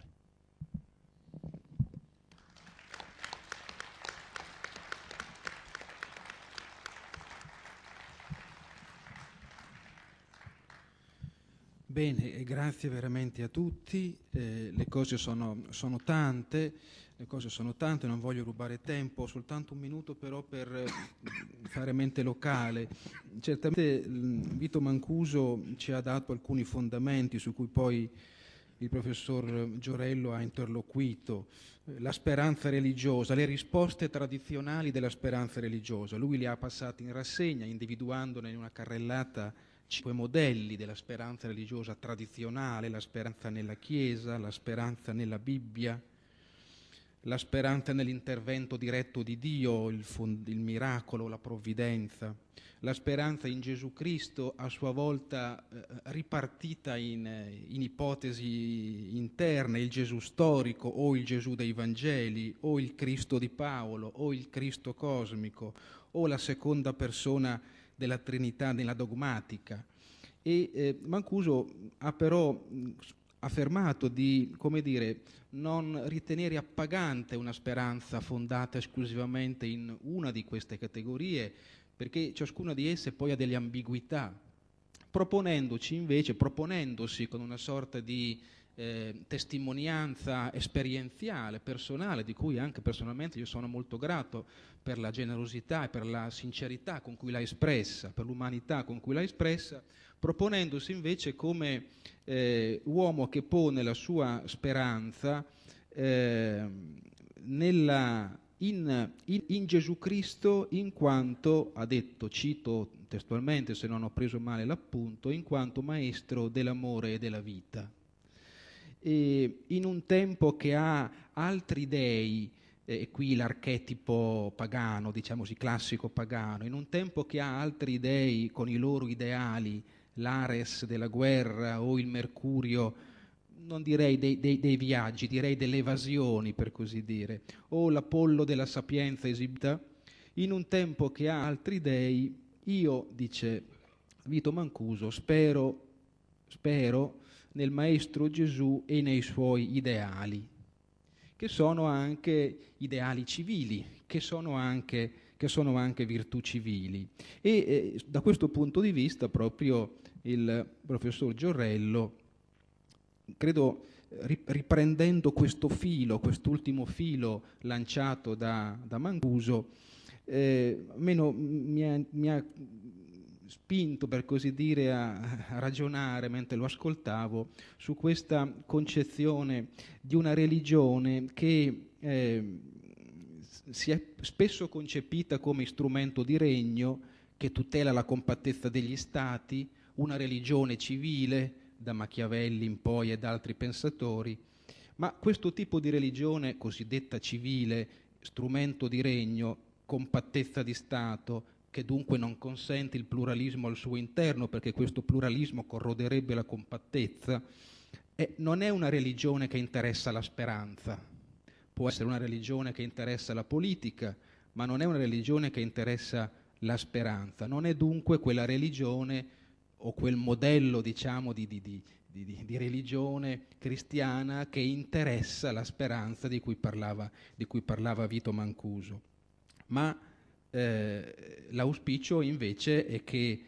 Bene, grazie veramente a tutti. Eh, le cose sono, sono tante, le cose sono tante, non voglio rubare tempo, soltanto un minuto però per eh, fare mente locale. Certamente Vito Mancuso ci ha dato alcuni fondamenti su cui poi il professor Giorello ha interloquito. La speranza religiosa, le risposte tradizionali della speranza religiosa. Lui li ha passati in rassegna, individuandone in una carrellata cinque modelli della speranza religiosa tradizionale: la speranza nella Chiesa, la speranza nella Bibbia, la speranza nell'intervento diretto di Dio, il, fond- il miracolo, la provvidenza, la speranza in Gesù Cristo, a sua volta eh, ripartita in, in ipotesi interne: il Gesù storico o il Gesù dei Vangeli, o il Cristo di Paolo, o il Cristo cosmico, o la seconda persona della Trinità nella dogmatica. E eh, Mancuso ha però mh, affermato di, come dire, non ritenere appagante una speranza fondata esclusivamente in una di queste categorie, perché ciascuna di esse poi ha delle ambiguità, proponendoci invece, proponendosi con una sorta di eh, testimonianza esperienziale, personale, di cui anche personalmente io sono molto grato per la generosità e per la sincerità con cui l'ha espressa, per l'umanità con cui l'ha espressa, proponendosi invece come eh, uomo che pone la sua speranza eh, nella, in, in, in Gesù Cristo, in quanto, ha detto, cito testualmente se non ho preso male l'appunto, in quanto maestro dell'amore e della vita. E in un tempo che ha altri dei, e qui l'archetipo pagano, diciamo così, classico pagano, in un tempo che ha altri dei con i loro ideali, l'Ares della guerra o il Mercurio, non direi dei, dei, dei viaggi, direi delle evasioni, per così dire, o l'Apollo della sapienza esibita, in un tempo che ha altri dei, io, dice Vito Mancuso, spero, spero nel Maestro Gesù e nei suoi ideali, che sono anche ideali civili, che sono anche, che sono anche virtù civili. E eh, da questo punto di vista proprio il professor Giorello, credo, riprendendo questo filo, quest'ultimo filo lanciato da, da Mancuso, eh, almeno mi ha, mi ha spinto, per così dire, a, a ragionare mentre lo ascoltavo su questa concezione di una religione che eh, si è spesso concepita come strumento di regno che tutela la compattezza degli stati, una religione civile, da Machiavelli in poi e da altri pensatori, ma questo tipo di religione cosiddetta civile, strumento di regno, compattezza di Stato, che dunque non consente il pluralismo al suo interno, perché questo pluralismo corroderebbe la compattezza, eh, non è una religione che interessa la speranza. Può essere una religione che interessa la politica, ma non è una religione che interessa la speranza. Non è dunque quella religione o quel modello, diciamo, di, di, di, di, di religione cristiana che interessa la speranza di cui parlava, di cui parlava Vito Mancuso. Ma eh, l'auspicio invece è che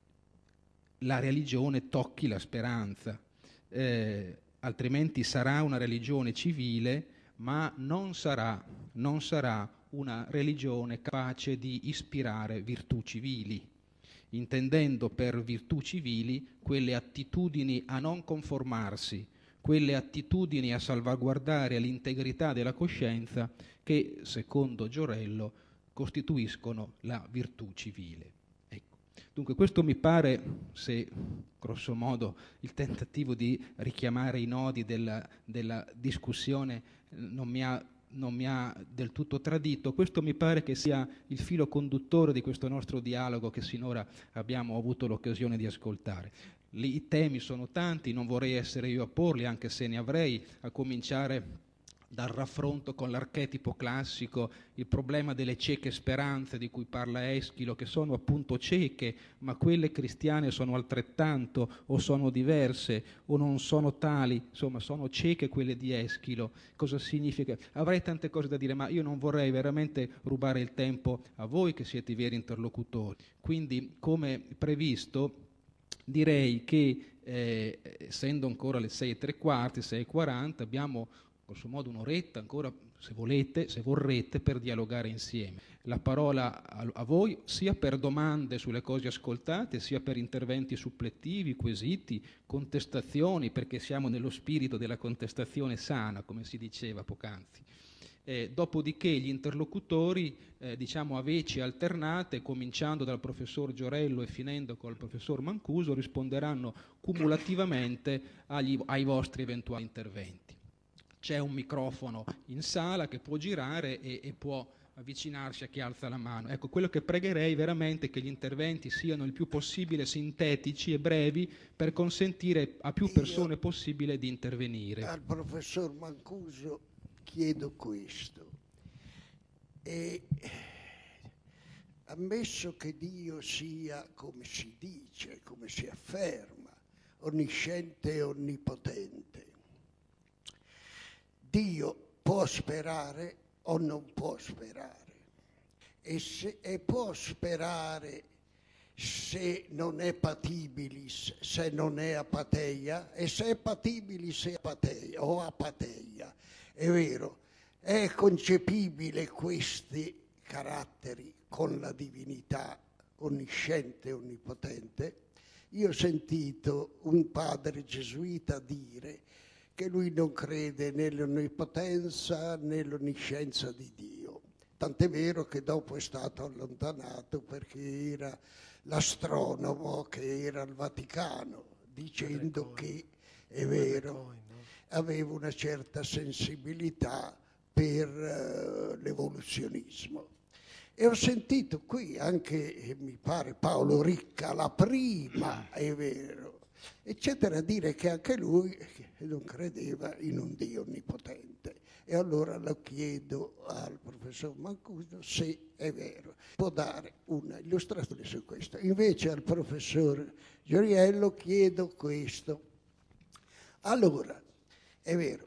la religione tocchi la speranza, eh, altrimenti sarà una religione civile, ma non sarà, non sarà una religione capace di ispirare virtù civili, intendendo per virtù civili quelle attitudini a non conformarsi, quelle attitudini a salvaguardare l'integrità della coscienza che, secondo Giorello, costituiscono la virtù civile. Ecco. Dunque questo mi pare, se grosso modo il tentativo di richiamare i nodi della, della discussione non mi ha non mi ha del tutto tradito, questo mi pare che sia il filo conduttore di questo nostro dialogo che sinora abbiamo avuto l'occasione di ascoltare. Lì i temi sono tanti, non vorrei essere io a porli, anche se ne avrei, a cominciare dal raffronto con l'archetipo classico, il problema delle cieche speranze di cui parla Eschilo, che sono appunto cieche, ma quelle cristiane sono altrettanto, o sono diverse, o non sono tali, insomma sono cieche quelle di Eschilo. Cosa significa? Avrei tante cose da dire, ma io non vorrei veramente rubare il tempo a voi che siete i veri interlocutori. Quindi, come previsto, direi che eh, essendo ancora le sei e tre quarti, sei e quaranta, abbiamo grosso modo un'oretta ancora, se volete, se vorrete, per dialogare insieme. La parola a, a voi, sia per domande sulle cose ascoltate, sia per interventi suppletivi, quesiti, contestazioni, perché siamo nello spirito della contestazione sana, come si diceva poc'anzi. Eh, dopodiché gli interlocutori, eh, diciamo a veci alternate, cominciando dal professor Giorello e finendo col professor Mancuso, risponderanno cumulativamente agli, ai vostri eventuali interventi. C'è un microfono in sala che può girare e, e può avvicinarsi a chi alza la mano. Ecco, quello che pregherei veramente è che gli interventi siano il più possibile sintetici e brevi per consentire a più persone Io possibile di intervenire. Al professor Mancuso chiedo questo. E ammesso che Dio sia, come si dice, come si afferma, onnisciente e onnipotente, Dio può sperare o non può sperare? E, se, e può sperare se non è patibilis, se non è apateia? E se è patibilis è apateia, o apateia? È vero, è concepibile questi caratteri con la divinità onnisciente e onnipotente? Io ho sentito un padre gesuita dire che lui non crede nell'onnipotenza, nell'onniscienza di Dio. Tant'è vero che dopo è stato allontanato perché era l'astronomo che era al Vaticano, dicendo che, è vero, aveva una certa sensibilità per uh, l'evoluzionismo. E ho sentito qui anche, mi pare, Paolo Ricca, la prima, è vero, eccetera, dire che anche lui non credeva in un Dio onnipotente. E allora lo chiedo al professor Mancuso se è vero. Può dare una illustrazione su questo. Invece al professor Gioriello chiedo questo. Allora, è vero,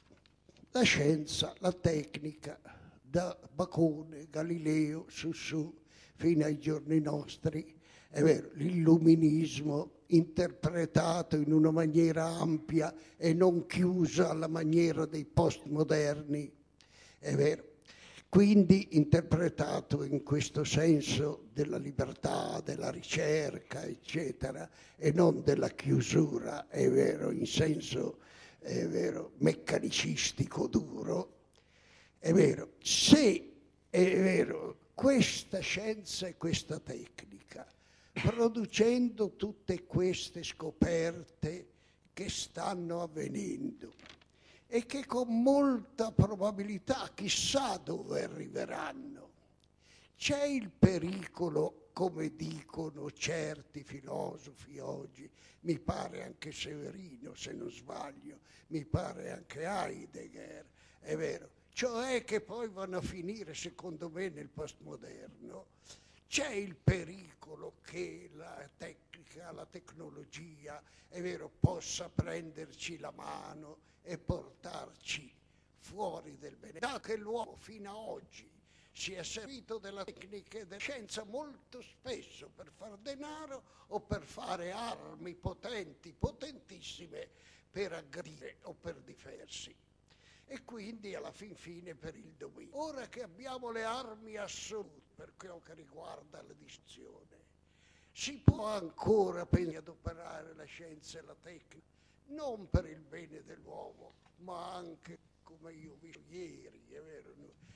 la scienza, la tecnica, da Bacone, Galileo, su su, fino ai giorni nostri, è vero, l'illuminismo interpretato in una maniera ampia e non chiusa alla maniera dei postmoderni, è vero, quindi interpretato in questo senso della libertà, della ricerca, eccetera, e non della chiusura, è vero, in senso, è vero, meccanicistico duro. È vero, se è vero, questa scienza e questa tecnica, producendo tutte queste scoperte che stanno avvenendo e che con molta probabilità chissà dove arriveranno, c'è il pericolo, come dicono certi filosofi oggi, mi pare anche Severino se non sbaglio, mi pare anche Heidegger, è vero, cioè che poi vanno a finire, secondo me, nel postmoderno. C'è il pericolo che la tecnica, la tecnologia, è vero, possa prenderci la mano e portarci fuori del bene. Da che l'uomo fino ad oggi si è servito della tecnica e della scienza molto spesso per far denaro o per fare armi potenti, potentissime, per aggredire o per difendersi. E quindi alla fin fine per il dominio. Ora che abbiamo le armi assolute per quello che riguarda la distruzione, si può ancora pensare ad operare la scienza e la tecnica, non per il bene dell'uomo, ma anche, come io ho visto ieri, è vero,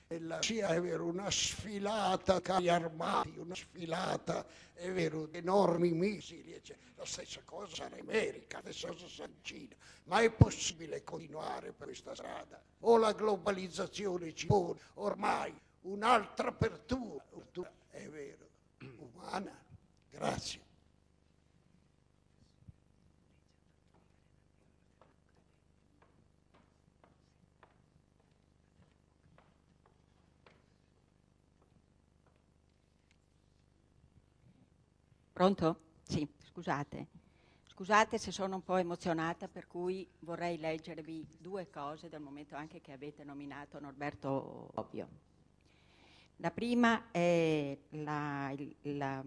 E la sia è vero, una sfilata carri armati, una sfilata, è vero, di enormi missili, eccetera. La stessa cosa sarà in America, la stessa cosa sarà in Cina. Ma è possibile continuare per questa strada? O la globalizzazione ci pone ormai un'altra apertura, è vero, umana. Grazie. Pronto? Sì, scusate. Scusate se sono un po' emozionata, per cui vorrei leggervi due cose dal momento anche che avete nominato Norberto Bobbio. La prima è la, la,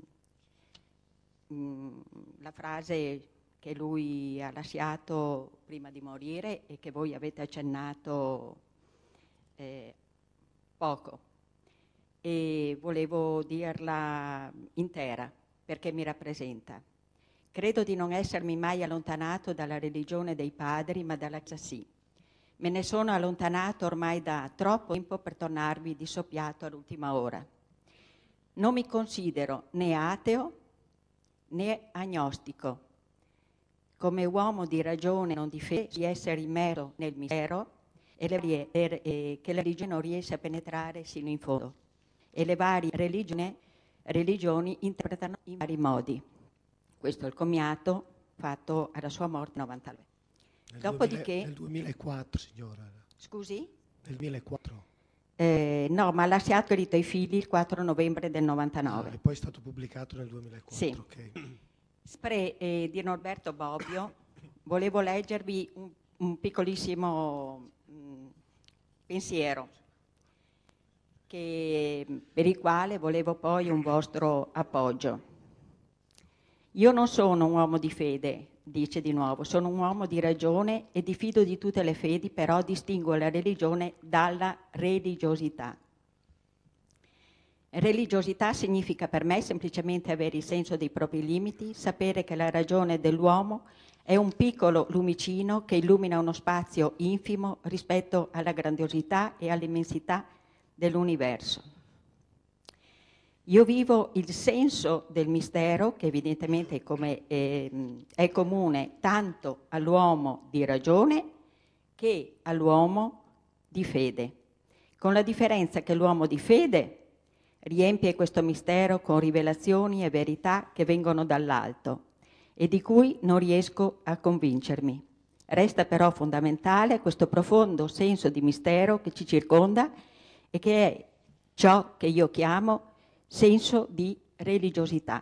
mm, la frase che lui ha lasciato prima di morire e che voi avete accennato eh, poco. E volevo dirla intera, perché mi rappresenta. Credo di non essermi mai allontanato dalla religione dei padri, ma dalla Chiesa sì. Me ne sono allontanato ormai da troppo tempo per tornarvi di soppiatto all'ultima ora. Non mi considero né ateo né agnostico. Come uomo di ragione, non di fede, di essere immerso nel mistero e, le, e che la religione non riesce a penetrare sino in fondo. E le varie religioni, religioni interpretano in vari modi. Questo è il commiato fatto alla sua morte nel novantanove. Nel Dopodiché... Nel duemilaquattro, signora. Scusi? Nel duemilaquattro. Eh, no, ma ha lasciato scritto ai figli il quattro novembre del novantanove. Ah, e poi è stato pubblicato nel duemilaquattro. Sì. Okay. Spre eh, di Norberto Bobbio, volevo leggervi un, un piccolissimo mh, pensiero che, per il quale volevo poi un vostro appoggio. Io non sono un uomo di fede, dice di nuovo, sono un uomo di ragione e diffido di tutte le fedi, però distingo la religione dalla religiosità. Religiosità significa per me semplicemente avere il senso dei propri limiti, sapere che la ragione dell'uomo è un piccolo lumicino che illumina uno spazio infimo rispetto alla grandiosità e all'immensità dell'universo. Io vivo il senso del mistero, che evidentemente è, come, è, è comune tanto all'uomo di ragione che all'uomo di fede, con la differenza che l'uomo di fede riempie questo mistero con rivelazioni e verità che vengono dall'alto e di cui non riesco a convincermi. Resta però fondamentale questo profondo senso di mistero che ci circonda e che è ciò che io chiamo senso di religiosità.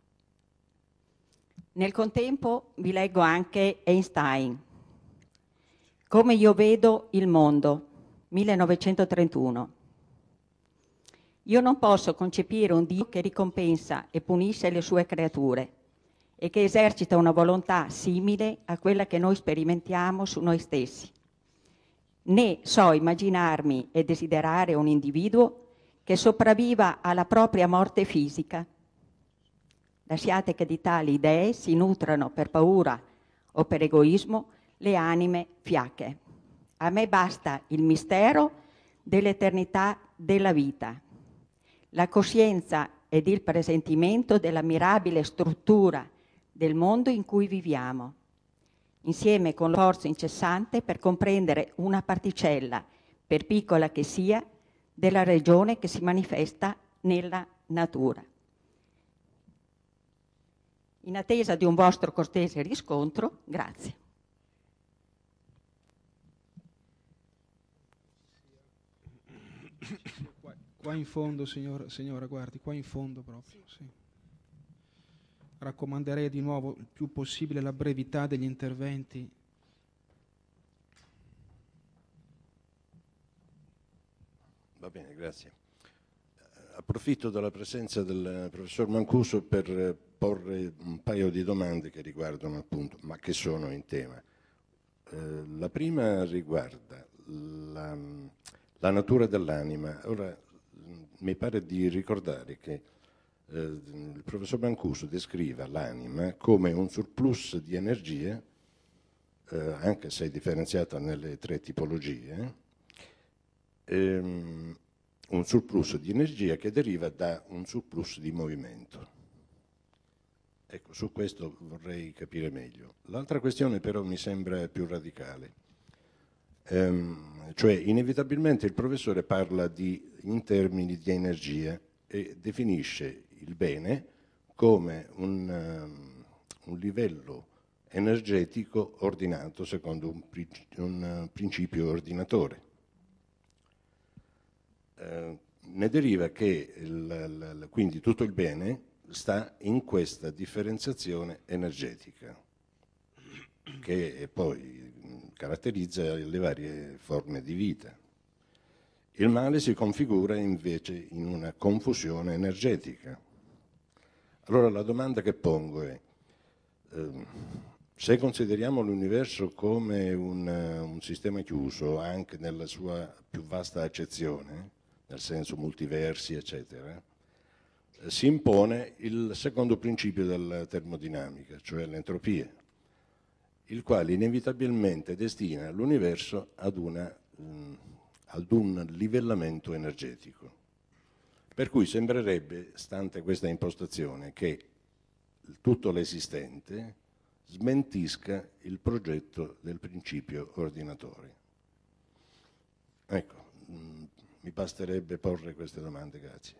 Nel contempo vi leggo anche Einstein, Come io vedo il mondo, millenovecentotrentuno. Io non posso concepire un Dio che ricompensa e punisce le sue creature e che esercita una volontà simile a quella che noi sperimentiamo su noi stessi. Né so immaginarmi e desiderare un individuo che sopravviva alla propria morte fisica. Lasciate che di tali idee si nutrano per paura o per egoismo le anime fiacche. A me basta il mistero dell'eternità della vita, la coscienza ed il presentimento della mirabile struttura del mondo in cui viviamo, insieme con lo sforzo incessante per comprendere una particella, per piccola che sia, della ragione che si manifesta nella natura. In attesa di un vostro cortese riscontro, grazie. Qua, qua in fondo, signora, signora, guardi, qua in fondo proprio, sì. Raccomanderei di nuovo il più possibile la brevità degli interventi. Va bene, grazie. Approfitto della presenza del professor Mancuso per porre un paio di domande che riguardano appunto, ma che sono in tema. Eh, la prima riguarda la, la natura dell'anima. Ora, mi pare di ricordare che eh, il professor Mancuso descrive l'anima come un surplus di energia, eh, anche se differenziata nelle tre tipologie, ehm, un surplus di energia che deriva da un surplus di movimento. Ecco, su questo vorrei capire meglio. L'altra questione però mi sembra più radicale, ehm, cioè inevitabilmente il professore parla di, in termini di energia e definisce il bene come un, um, un livello energetico ordinato secondo un, un uh, principio ordinatore. Eh, ne deriva che il, il, quindi tutto il bene sta in questa differenziazione energetica che poi caratterizza le varie forme di vita. Il male si configura invece in una confusione energetica. Allora la domanda che pongo è, eh, se consideriamo l'universo come un, un sistema chiuso anche nella sua più vasta accezione, nel senso multiversi, eccetera, si impone il secondo principio della termodinamica, cioè l'entropia, il quale inevitabilmente destina l'universo ad, una, um, ad un livellamento energetico. Per cui sembrerebbe, stante questa impostazione, che tutto l'esistente smentisca il progetto del principio ordinatore. Ecco, mh, mi basterebbe porre queste domande, grazie.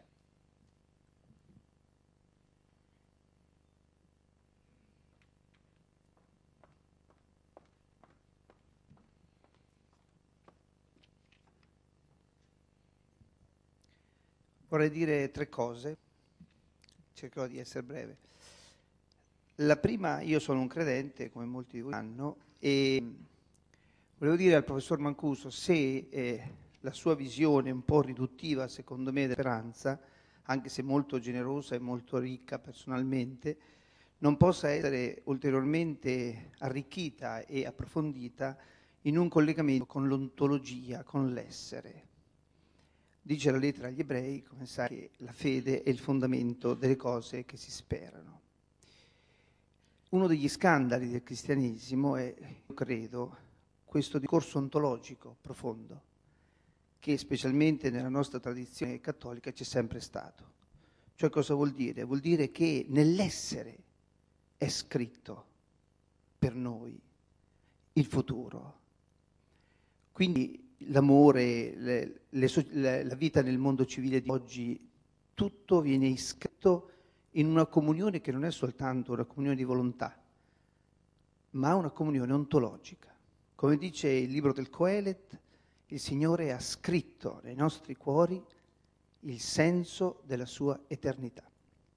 Vorrei dire tre cose, cercherò di essere breve. La prima, io sono un credente, come molti di voi sanno, e volevo dire al professor Mancuso, se eh, la sua visione un po' riduttiva, secondo me, della speranza, anche se molto generosa e molto ricca personalmente, non possa essere ulteriormente arricchita e approfondita in un collegamento con l'ontologia, con l'essere. Dice la lettera agli ebrei, come sai, che la fede è il fondamento delle cose che si sperano. Uno degli scandali del cristianesimo è, credo, questo discorso ontologico profondo, che specialmente nella nostra tradizione cattolica c'è sempre stato. Cioè cosa vuol dire? Vuol dire che nell'essere è scritto per noi il futuro. Quindi l'amore, le, le, le, la vita nel mondo civile di oggi, tutto viene iscritto in una comunione che non è soltanto una comunione di volontà, ma una comunione ontologica. Come dice il libro del Coelet, il Signore ha scritto nei nostri cuori il senso della sua eternità.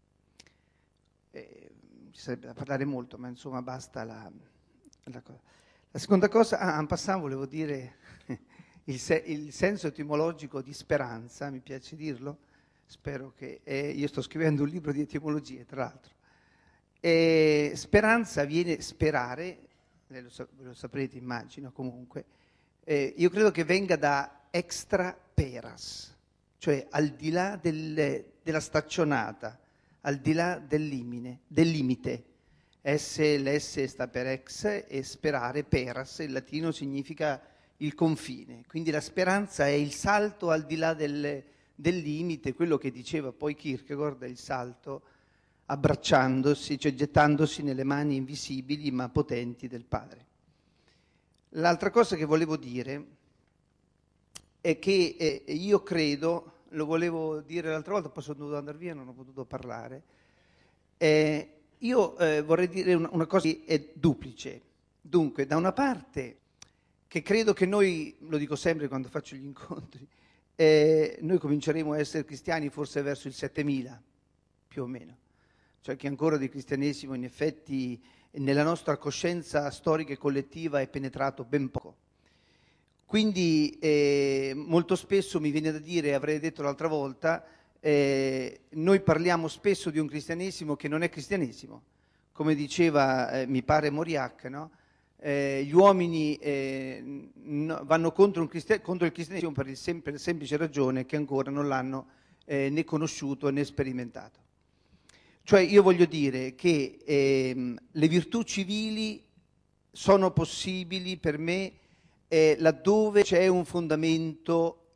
Eh, ci sarebbe da parlare molto, ma insomma basta la, la cosa. La seconda cosa, ah, en passant volevo dire il, se, il senso etimologico di speranza, mi piace dirlo, spero che, eh, io sto scrivendo un libro di etimologie tra l'altro, e speranza viene sperare, lei lo, lo saprete immagino comunque, eh, io credo che venga da extra peras, cioè al di là del, della staccionata, al di là del limite, del limite. S, l'S sta per ex e sperare, peras, in latino significa il confine. Quindi la speranza è il salto al di là del, del limite, quello che diceva poi Kierkegaard, è il salto abbracciandosi, cioè gettandosi nelle mani invisibili ma potenti del Padre. L'altra cosa che volevo dire è che eh, io credo, lo volevo dire l'altra volta, poi sono dovuto andare via, non ho potuto parlare, eh, io eh, vorrei dire una, una cosa che è duplice. Dunque, da una parte, che credo che noi, lo dico sempre quando faccio gli incontri, eh, noi cominceremo a essere cristiani forse verso il settemila, più o meno. Cioè che ancora di cristianesimo in effetti nella nostra coscienza storica e collettiva è penetrato ben poco. Quindi eh, molto spesso mi viene da dire, avrei detto l'altra volta, Eh, noi parliamo spesso di un cristianesimo che non è cristianesimo, come diceva eh, mi pare Mauriac, no? eh, gli uomini eh, no, vanno contro, un cristian- contro il cristianesimo per, il sem- per la semplice ragione che ancora non l'hanno eh, né conosciuto né sperimentato. Cioè io voglio dire che eh, le virtù civili sono possibili per me eh, laddove c'è un fondamento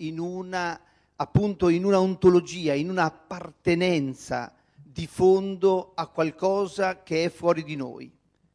in una, appunto, in una ontologia, in una appartenenza di fondo a qualcosa che è fuori di noi.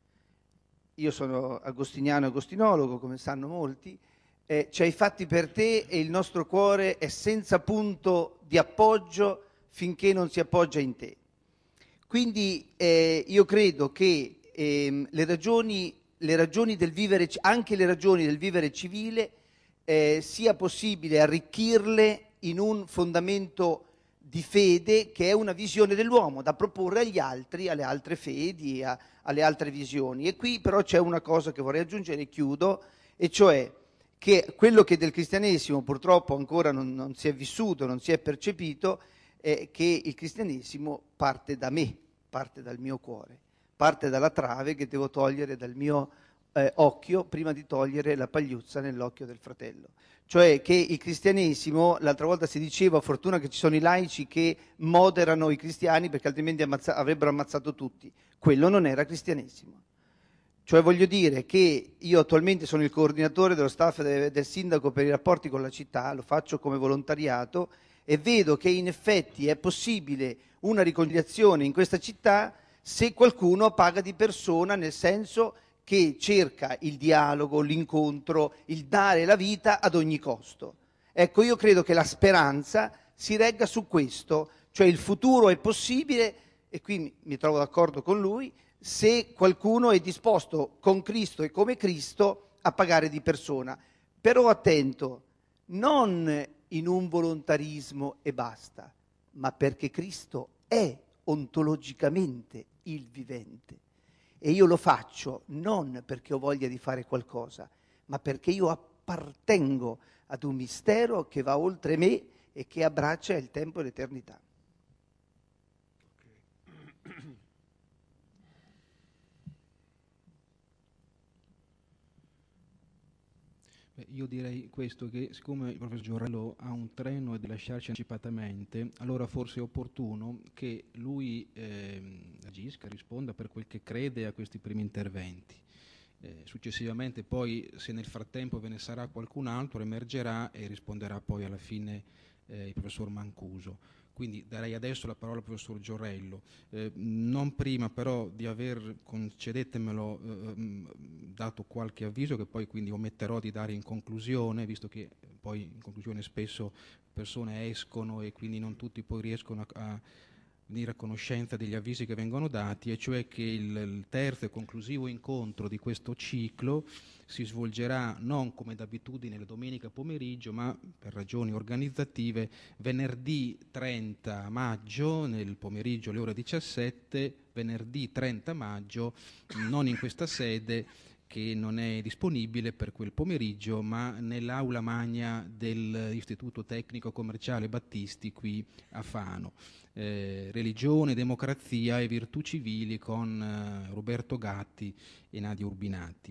Io sono agostiniano e agostinologo, come sanno molti, eh, ci hai fatti per te e il nostro cuore è senza punto di appoggio finché non si appoggia in te. Quindi eh, io credo che ehm, le ragioni, le ragioni del vivere, anche le ragioni del vivere civile, eh, sia possibile arricchirle in un fondamento di fede che è una visione dell'uomo da proporre agli altri, alle altre fedi, a, alle altre visioni. E qui però c'è una cosa che vorrei aggiungere e chiudo, e cioè che quello che del cristianesimo purtroppo ancora non, non si è vissuto, non si è percepito, è che il cristianesimo parte da me, parte dal mio cuore, parte dalla trave che devo togliere dal mio eh, occhio prima di togliere la pagliuzza nell'occhio del fratello. Cioè che il cristianesimo, l'altra volta si diceva, fortuna che ci sono i laici che moderano i cristiani perché altrimenti ammazza- avrebbero ammazzato tutti. Quello non era cristianesimo. Cioè voglio dire che io attualmente sono il coordinatore dello staff de- del sindaco per i rapporti con la città, lo faccio come volontariato e vedo che in effetti è possibile una riconciliazione in questa città se qualcuno paga di persona, nel senso che cerca il dialogo, l'incontro, il dare la vita ad ogni costo. Ecco, io credo che la speranza si regga su questo, cioè il futuro è possibile, e qui mi, mi trovo d'accordo con lui, se qualcuno è disposto con Cristo e come Cristo a pagare di persona. Però attento, non in un volontarismo e basta, ma perché Cristo è ontologicamente il vivente. E io lo faccio non perché ho voglia di fare qualcosa, ma perché io appartengo ad un mistero che va oltre me e che abbraccia il tempo e l'eternità. Beh, io direi questo, che siccome il professor Giorello ha un treno e deve lasciarci anticipatamente, allora forse è opportuno che lui eh, agisca, risponda per quel che crede a questi primi interventi. Eh, successivamente poi, se nel frattempo ve ne sarà qualcun altro, emergerà e risponderà poi alla fine eh, il professor Mancuso. Quindi darei adesso la parola al professor Giorello, eh, non prima però di aver, concedetemelo, eh, dato qualche avviso che poi quindi ometterò di dare in conclusione, visto che poi in conclusione spesso persone escono e quindi non tutti poi riescono a, a venire a conoscenza degli avvisi che vengono dati, e cioè che il, il terzo e conclusivo incontro di questo ciclo si svolgerà non come d'abitudine la domenica pomeriggio, ma per ragioni organizzative venerdì trenta maggio nel pomeriggio alle ore diciassette, venerdì trenta maggio, non in questa sede che non è disponibile per quel pomeriggio, ma nell'aula magna dell'Istituto Tecnico Commerciale Battisti qui a Fano. Eh, religione, democrazia e virtù civili con eh, Roberto Gatti e Nadia Urbinati.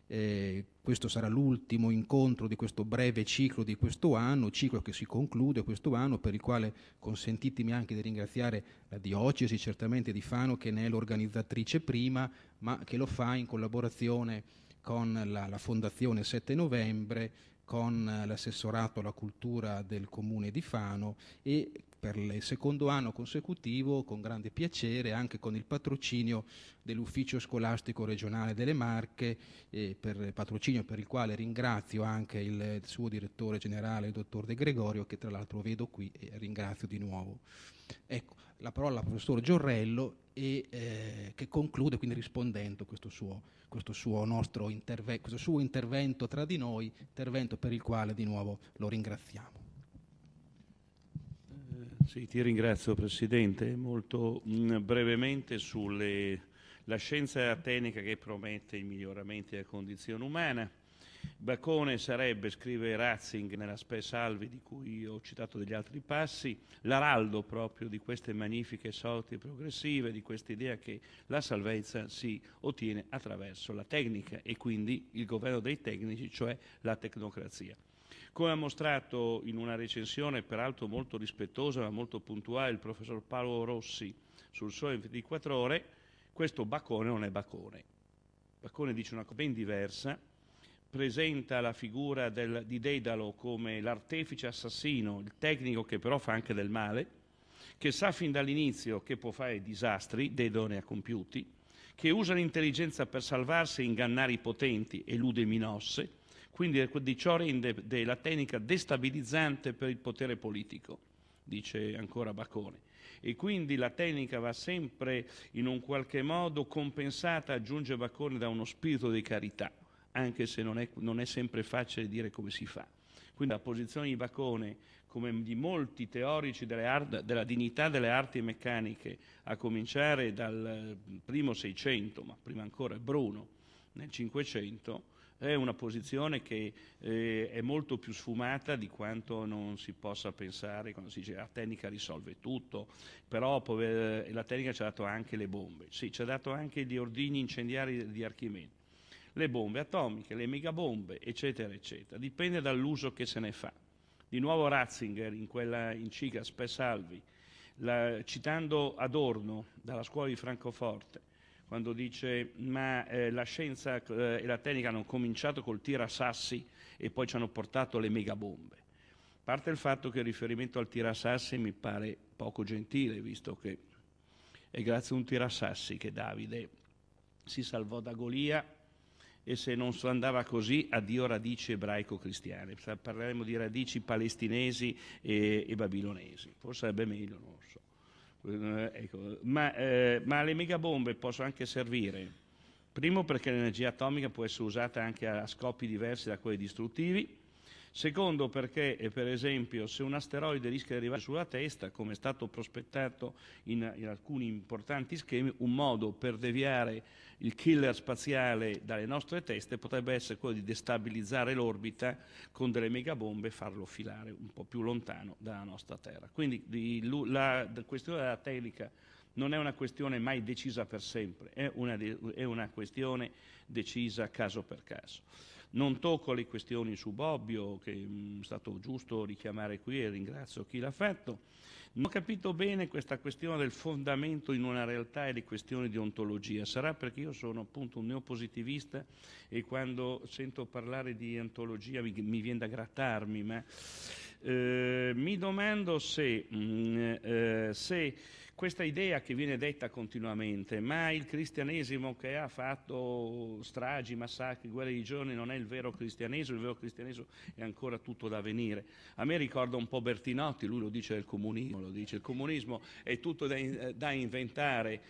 Eh, questo sarà l'ultimo incontro di questo breve ciclo di questo anno, ciclo che si conclude questo anno, per il quale consentitemi anche di ringraziare la diocesi certamente di Fano, che ne è l'organizzatrice prima, ma che lo fa in collaborazione con la, la Fondazione sette novembre, con l'assessorato alla cultura del comune di Fano e per il secondo anno consecutivo, con grande piacere, anche con il patrocinio dell'Ufficio Scolastico Regionale delle Marche, eh, per patrocinio per il quale ringrazio anche il, il suo direttore generale, il dottor De Gregorio, che tra l'altro vedo qui e ringrazio di nuovo. Ecco, la parola al professor Giorello e eh, che conclude quindi rispondendo a questo suo, questo suo nostro interve- questo suo intervento tra di noi, intervento per il quale di nuovo lo ringraziamo. Sì, ti ringrazio Presidente. Molto mh, brevemente sulle la scienza atenica che promette i miglioramenti della condizione umana. Bacone sarebbe, scrive Ratzinger nella Spe Salvi, di cui ho citato degli altri passi, l'araldo proprio di queste magnifiche sorti progressive, di questa idea che la salvezza si ottiene attraverso la tecnica e quindi il governo dei tecnici, cioè la tecnocrazia. Come ha mostrato in una recensione peraltro molto rispettosa ma molto puntuale il professor Paolo Rossi sul Sole ventiquattro Ore, questo Bacone non è Bacone. Bacone dice una cosa ben diversa, presenta la figura del, di Dedalo come l'artefice assassino, il tecnico che però fa anche del male, che sa fin dall'inizio che può fare disastri, Dedalo ne ha compiuti, che usa l'intelligenza per salvarsi e ingannare i potenti, elude Minosse, quindi di ciò rende la tecnica destabilizzante per il potere politico, dice ancora Bacone. E quindi la tecnica va sempre in un qualche modo compensata, aggiunge Bacone, da uno spirito di carità, anche se non è, non è sempre facile dire come si fa. Quindi la posizione di Bacone, come di molti teorici delle art, della dignità delle arti meccaniche, a cominciare dal primo Seicento, ma prima ancora Bruno nel Cinquecento, è una posizione che eh, è molto più sfumata di quanto non si possa pensare quando si dice la tecnica risolve tutto, però eh, la tecnica ci ha dato anche le bombe, sì, ci ha dato anche gli ordigni incendiari di Archimede, le bombe atomiche, le megabombe, eccetera, eccetera, dipende dall'uso che se ne fa. Di nuovo Ratzinger, in quella enciclica Spes Salvi, la, citando Adorno dalla scuola di Francoforte, quando dice ma eh, la scienza eh, e la tecnica hanno cominciato col tirasassi e poi ci hanno portato le megabombe. A parte il fatto che il riferimento al tirasassi mi pare poco gentile, visto che è grazie a un tirasassi che Davide si salvò da Golia, e se non andava così, addio radici ebraico-cristiane. Parleremo di radici palestinesi e, e babilonesi, forse sarebbe meglio, non lo so. Eh, ecco. ma, eh, ma le megabombe possono anche servire, primo perché l'energia atomica può essere usata anche a scopi diversi da quelli distruttivi, secondo perché eh, per esempio se un asteroide rischia di arrivare sulla testa, come è stato prospettato in, in alcuni importanti schemi, un modo per deviare il killer spaziale dalle nostre teste potrebbe essere quello di destabilizzare l'orbita con delle megabombe e farlo filare un po' più lontano dalla nostra Terra. Quindi di, la, la questione della tecnica non è una questione mai decisa per sempre, è una, è una questione decisa caso per caso. Non tocco le questioni su Bobbio, che è stato giusto richiamare qui e ringrazio chi l'ha fatto. Non ho capito bene questa questione del fondamento in una realtà e le questioni di ontologia. Sarà perché io sono appunto un neopositivista e quando sento parlare di ontologia mi, mi viene da grattarmi, ma eh, mi domando se, mh, eh, se questa idea che viene detta continuamente, ma il cristianesimo che ha fatto stragi, massacri, guerre di giorni non è il vero cristianesimo, il vero cristianesimo è ancora tutto da venire. A me ricorda un po' Bertinotti, lui lo dice del comunismo, lo dice, il comunismo è tutto da, da inventare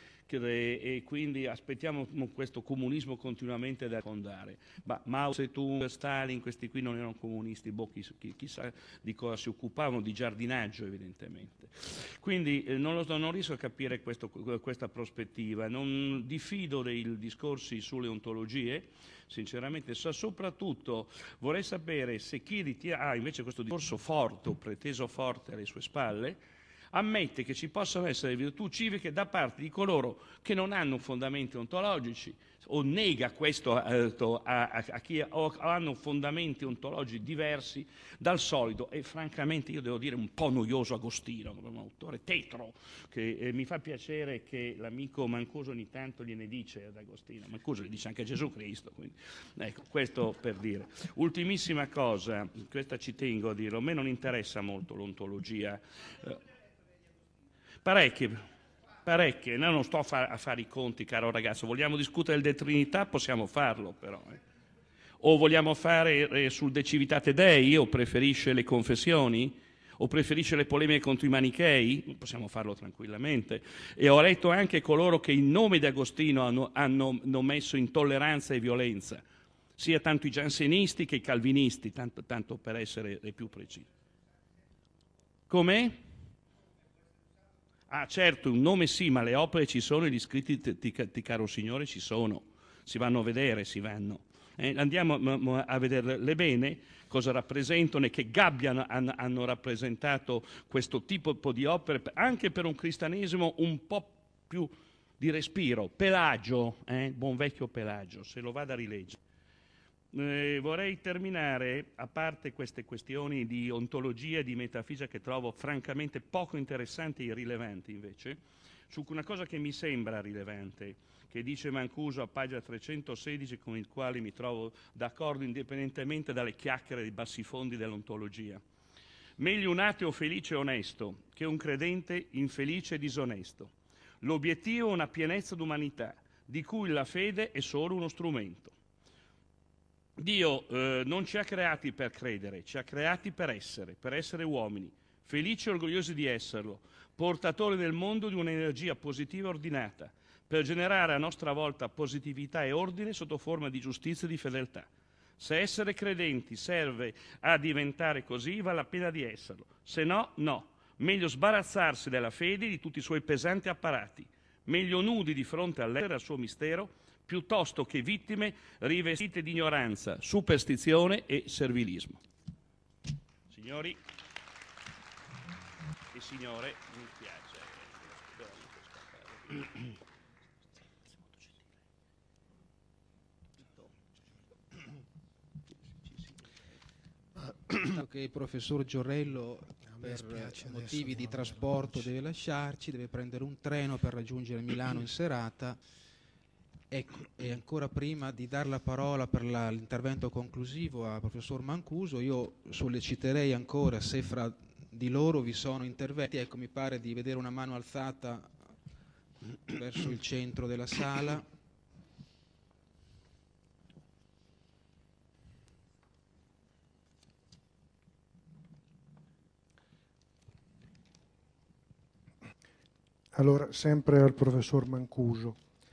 e quindi aspettiamo questo comunismo continuamente da fondare. Ma Mao Zedong, Stalin, questi qui non erano comunisti, boh, chi, chi, chissà di cosa si occupavano, di giardinaggio evidentemente. Quindi eh, non, lo, non riesco a capire questo, questa prospettiva, non diffido dei discorsi sulle ontologie, sinceramente, so, soprattutto vorrei sapere se chi ritiene, ah, invece questo discorso forte o preteso forte alle sue spalle, ammette che ci possano essere virtù civiche da parte di coloro che non hanno fondamenti ontologici o nega questo a, a, a chi ha, hanno fondamenti ontologici diversi dal solito e francamente io devo dire un po' noioso Agostino, un autore tetro, che eh, mi fa piacere che l'amico Mancuso ogni tanto gliene dice ad Agostino, Mancuso gli dice anche a Gesù Cristo, quindi ecco, questo per dire. Ultimissima cosa, questa ci tengo a dirlo, a me non interessa molto l'ontologia. Eh, Parecchie, parecchie, no, non sto a, fa- a fare i conti, caro ragazzo, vogliamo discutere del De Trinità, possiamo farlo però. Eh. O vogliamo fare eh, sul De Civitate Dei, o preferisce le confessioni, o preferisce le polemiche contro i manichei, possiamo farlo tranquillamente. E ho letto anche coloro che in nome di Agostino hanno, hanno, hanno messo intolleranza e violenza, sia tanto i giansenisti che i calvinisti, tanto, tanto per essere più precisi. Com'è? Ah certo, un nome sì, ma le opere ci sono e gli scritti di, di, di caro Signore ci sono, si vanno a vedere, si vanno. Eh, andiamo a, a vederle bene, cosa rappresentano e che gabbia hanno, hanno rappresentato questo tipo di opere, anche per un cristianesimo un po' più di respiro. Pelagio, eh, buon vecchio Pelagio, se lo vada a rileggere. Eh, vorrei terminare, a parte queste questioni di ontologia e di metafisica che trovo francamente poco interessanti e irrilevanti invece, su una cosa che mi sembra rilevante, che dice Mancuso a pagina trecentosedici, con il quale mi trovo d'accordo indipendentemente dalle chiacchiere dei bassifondi dell'ontologia. Meglio un ateo felice e onesto che un credente infelice e disonesto. L'obiettivo è una pienezza d'umanità, di cui la fede è solo uno strumento. Dio eh, non ci ha creati per credere, ci ha creati per essere, per essere uomini, felici e orgogliosi di esserlo, portatori nel mondo di un'energia positiva e ordinata, per generare a nostra volta positività e ordine sotto forma di giustizia e di fedeltà. Se essere credenti serve a diventare così, vale la pena di esserlo. Se no, no. Meglio sbarazzarsi della fede e di tutti i suoi pesanti apparati. Meglio nudi di fronte all'essere e al suo mistero, piuttosto che vittime rivestite di ignoranza, superstizione e servilismo. Signori e signore, mi piace. Che il professor Giorello per motivi di trasporto deve lasciarci, deve prendere un treno per raggiungere Milano in serata. Ecco, e ancora prima di dare la parola per la, l'intervento conclusivo al professor Mancuso, io solleciterei ancora se fra di loro vi sono interventi. Ecco, mi pare di vedere una mano alzata verso il centro della sala. Allora, sempre al professor Mancuso.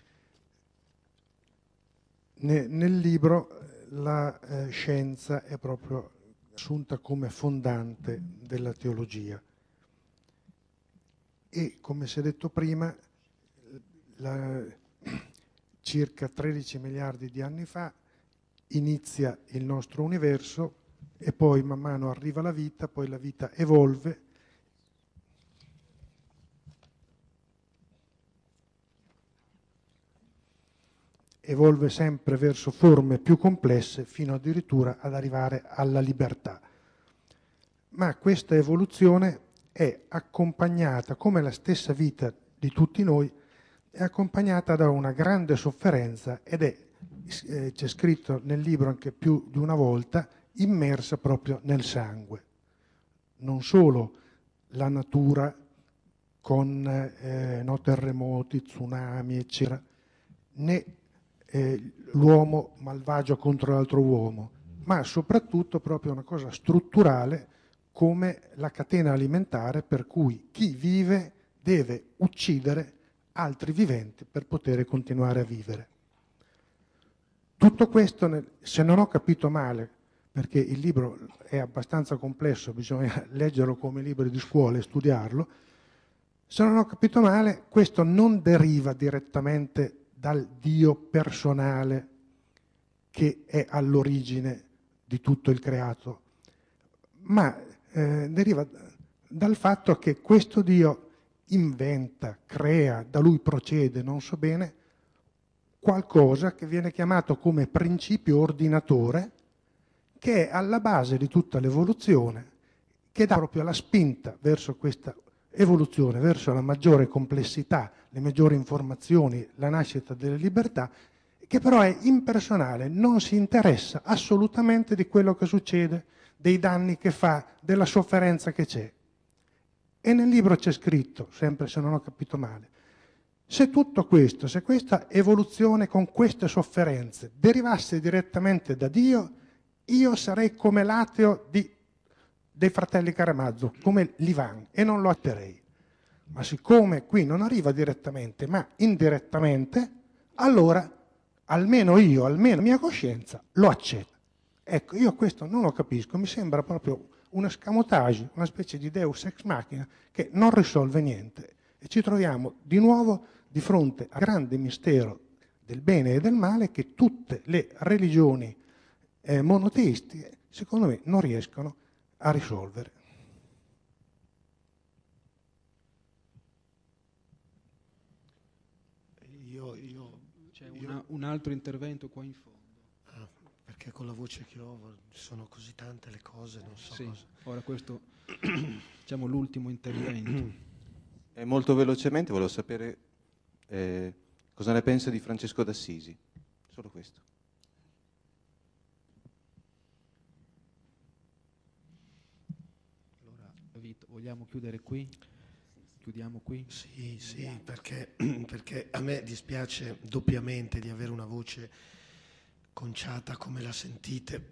Ne, nel libro la eh, scienza è proprio assunta come fondante della teologia e, come si è detto prima, la, circa tredici miliardi di anni fa inizia il nostro universo e poi man mano arriva la vita, poi la vita evolve evolve sempre verso forme più complesse fino addirittura ad arrivare alla libertà. Ma questa evoluzione è accompagnata, come la stessa vita di tutti noi, è accompagnata da una grande sofferenza ed è, eh, c'è scritto nel libro anche più di una volta, immersa proprio nel sangue. Non solo la natura con eh, no, terremoti, tsunami, eccetera, né eh, l'uomo malvagio contro l'altro uomo, ma soprattutto proprio una cosa strutturale come la catena alimentare per cui chi vive deve uccidere altri viventi per poter continuare a vivere. Tutto questo, nel, se non ho capito male, perché il libro è abbastanza complesso, bisogna leggerlo come libro di scuola e studiarlo, se non ho capito male, questo non deriva direttamente dal Dio personale che è all'origine di tutto il creato, ma eh, deriva dal fatto che questo Dio inventa, crea, da lui procede, non so bene, qualcosa che viene chiamato come principio ordinatore, che è alla base di tutta l'evoluzione, che dà proprio la spinta verso questa evoluzione, verso la maggiore complessità, le maggiori informazioni, la nascita delle libertà, che però è impersonale, non si interessa assolutamente di quello che succede, dei danni che fa, della sofferenza che c'è. E nel libro c'è scritto, sempre se non ho capito male, se tutto questo, se questa evoluzione con queste sofferenze derivasse direttamente da Dio, io sarei come l'ateo di, dei fratelli Karamazov, come l'Ivan, e non lo accetterei. Ma siccome qui non arriva direttamente, ma indirettamente, allora almeno io, almeno la mia coscienza, lo accetta. Ecco, io questo non lo capisco, mi sembra proprio un escamotage, una specie di deus ex machina che non risolve niente. E ci troviamo di nuovo di fronte al grande mistero del bene e del male che tutte le religioni eh, monoteistiche, secondo me, non riescono a risolvere. Io, io, C'è io... una, un altro intervento qua in fondo. Ah, perché con la voce che ho sono così tante le cose, non so sì, cosa. Ora questo, diciamo, l'ultimo intervento. E molto velocemente volevo sapere eh, cosa ne pensa di Francesco d'Assisi. Solo questo. Allora, Vito, vogliamo chiudere qui? Chiudiamo qui? Sì, sì, perché, perché a me dispiace doppiamente di avere una voce conciata come la sentite,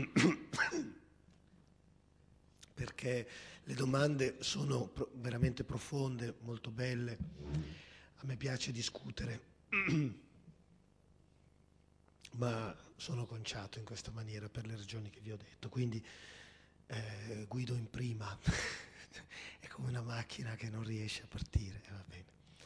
perché le domande sono pro- veramente profonde, molto belle, a me piace discutere, ma sono conciato in questa maniera per le ragioni che vi ho detto, quindi eh, guido in prima. È come una macchina che non riesce a partire, va bene.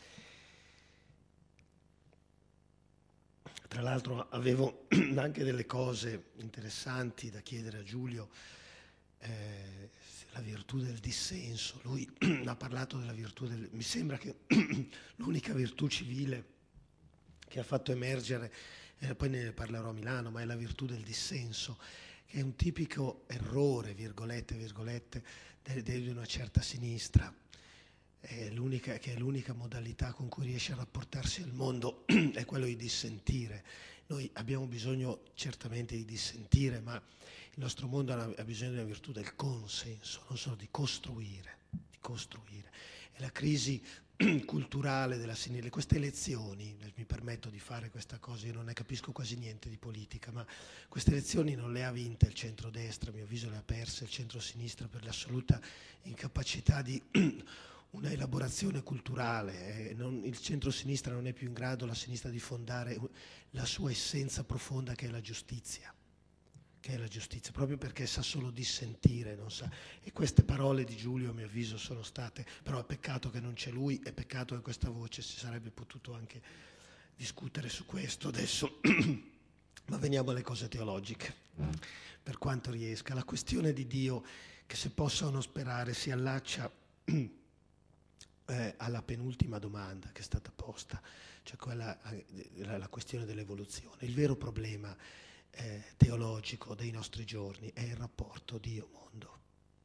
Tra l'altro avevo anche delle cose interessanti da chiedere a Giulio, eh, la virtù del dissenso. Lui ha parlato della virtù del... Mi sembra che l'unica virtù civile che ha fatto emergere, eh, poi ne parlerò a Milano, ma è la virtù del dissenso, che è un tipico errore, virgolette, virgolette, di una certa sinistra, è l'unica, che è l'unica modalità con cui riesce a rapportarsi al mondo, è quello di dissentire. Noi abbiamo bisogno certamente di dissentire, ma il nostro mondo ha bisogno della virtù del consenso, non solo di costruire, di costruire. E la crisi culturale della sinistra, queste elezioni, mi permetto di fare questa cosa, io non ne capisco quasi niente di politica, ma queste elezioni non le ha vinte il centrodestra, a mio avviso le ha perse il centrosinistra per l'assoluta incapacità di una elaborazione culturale. Eh, non, il centrosinistra non è più in grado, la sinistra, di fondare la sua essenza profonda, che è la giustizia. che è la giustizia, proprio perché sa solo dissentire, non sa. E queste parole di Giulio, a mio avviso, sono state, però è peccato che non c'è lui, è peccato che questa voce, si sarebbe potuto anche discutere su questo adesso. Ma veniamo alle cose teologiche, per quanto riesca. La questione di Dio, che se possono sperare, si allaccia eh, alla penultima domanda che è stata posta, cioè quella, la, la questione dell'evoluzione. Il vero problema Eh, teologico dei nostri giorni è il rapporto Dio-mondo.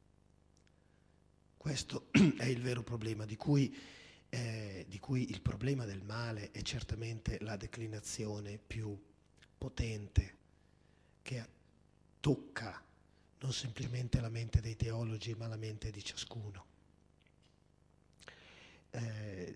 Questo è il vero problema, di cui, eh, di cui il problema del male è certamente la declinazione più potente, che tocca non semplicemente la mente dei teologi, ma la mente di ciascuno. Eh,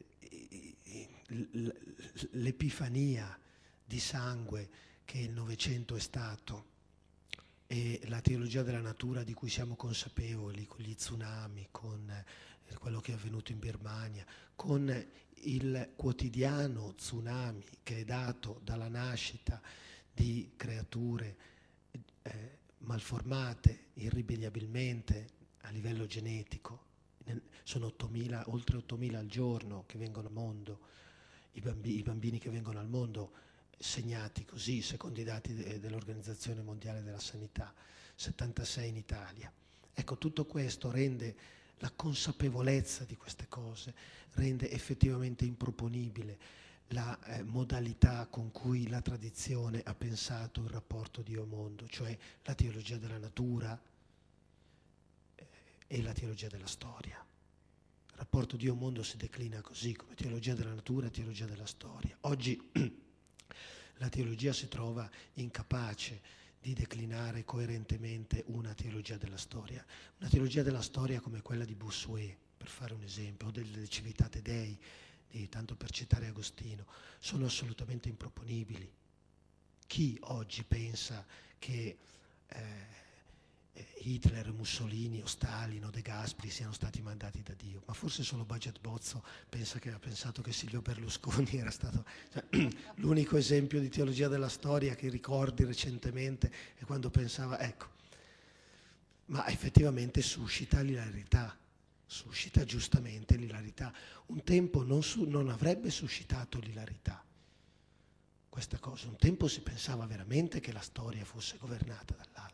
l'epifania di sangue che il Novecento è stato, e la teologia della natura di cui siamo consapevoli, con gli tsunami, con eh, quello che è avvenuto in Birmania, con il quotidiano tsunami che è dato dalla nascita di creature eh, malformate irrimediabilmente a livello genetico. Sono ottomila, oltre ottomila al giorno che vengono al mondo, i bambini, i bambini che vengono al mondo, segnati così, secondo i dati de- dell'Organizzazione Mondiale della Sanità, settantasei in Italia. Ecco, tutto questo rende la consapevolezza di queste cose, rende effettivamente improponibile la eh, modalità con cui la tradizione ha pensato il rapporto Dio-mondo, cioè la teologia della natura eh, e la teologia della storia. Il rapporto Dio-mondo si declina così, come teologia della natura e teologia della storia. Oggi la teologia si trova incapace di declinare coerentemente una teologia della storia. Una teologia della storia come quella di Bossuet, per fare un esempio, o delle Civitate Dei, di, tanto per citare Agostino, sono assolutamente improponibili. Chi oggi pensa che eh, Hitler, Mussolini o Stalin o De Gasperi siano stati mandati da Dio? Ma forse solo Baget Bozzo pensa che ha pensato che Silvio Berlusconi era stato, cioè, l'unico esempio di teologia della storia che ricordi recentemente è quando pensava, ecco, ma effettivamente suscita l'ilarità, suscita giustamente l'ilarità. Un tempo non, su, non avrebbe suscitato l'ilarità questa cosa, un tempo si pensava veramente che la storia fosse governata dall'alto.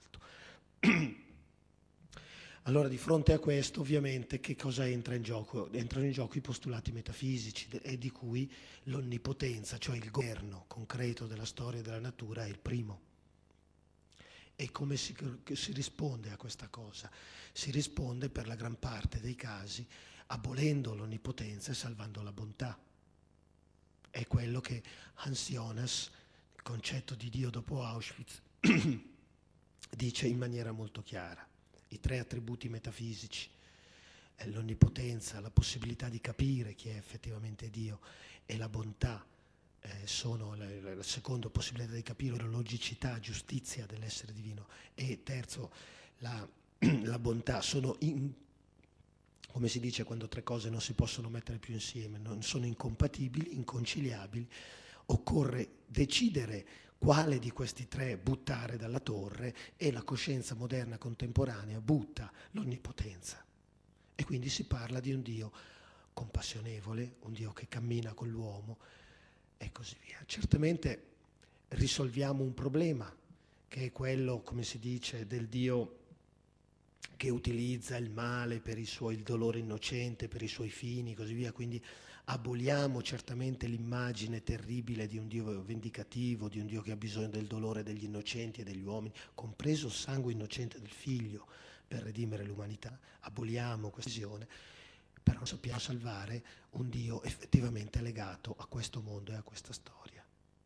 Allora, di fronte a questo, ovviamente, che cosa entra in gioco? Entrano in gioco i postulati metafisici, e di cui l'onnipotenza, cioè il governo concreto della storia e della natura, è il primo. E come si, si risponde a questa cosa? Si risponde, per la gran parte dei casi, abolendo l'onnipotenza e salvando la bontà. È quello che Hans Jonas, il concetto di Dio dopo Auschwitz, dice in maniera molto chiara. I tre attributi metafisici, è l'onnipotenza, la possibilità di capire chi è effettivamente Dio, e la bontà, eh, sono la, la, la seconda possibilità di capire, la logicità, giustizia dell'essere divino, e terzo, la, la bontà, sono in, come si dice quando tre cose non si possono mettere più insieme, non sono incompatibili, inconciliabili, occorre decidere quale di questi tre buttare dalla torre, e la coscienza moderna contemporanea butta l'onnipotenza. E quindi si parla di un Dio compassionevole, un Dio che cammina con l'uomo e così via. Certamente risolviamo un problema, che è quello, come si dice, del Dio che utilizza il male per i suoi, il dolore innocente, per i suoi fini, così via. Quindi aboliamo certamente l'immagine terribile di un Dio vendicativo, di un Dio che ha bisogno del dolore degli innocenti e degli uomini, compreso il sangue innocente del figlio, per redimere l'umanità. Aboliamo questa visione, però non sappiamo salvare un Dio effettivamente legato a questo mondo e a questa storia.